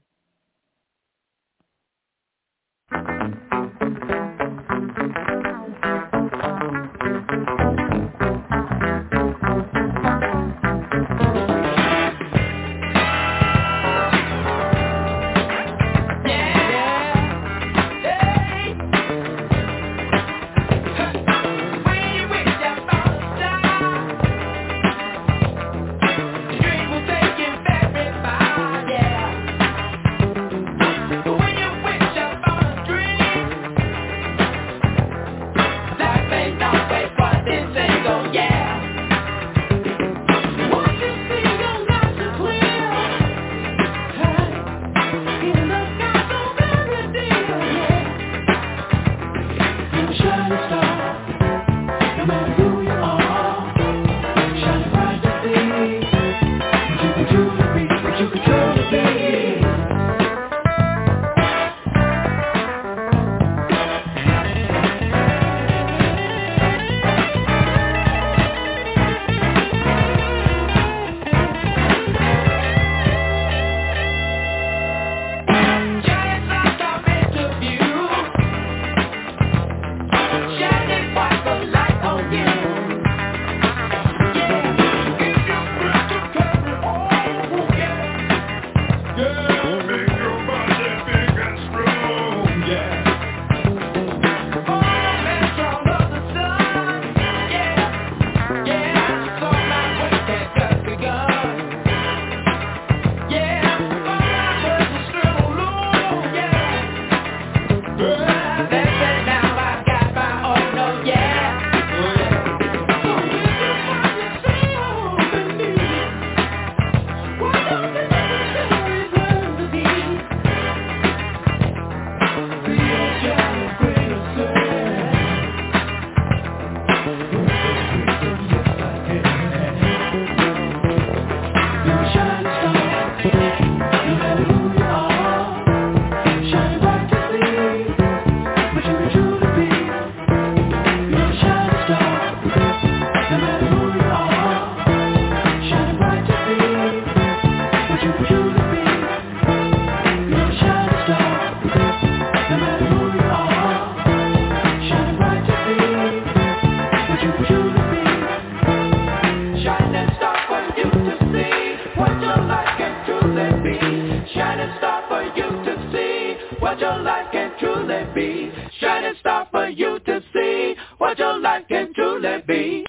what your life can truly be. Shining star for you to see what your life can truly be.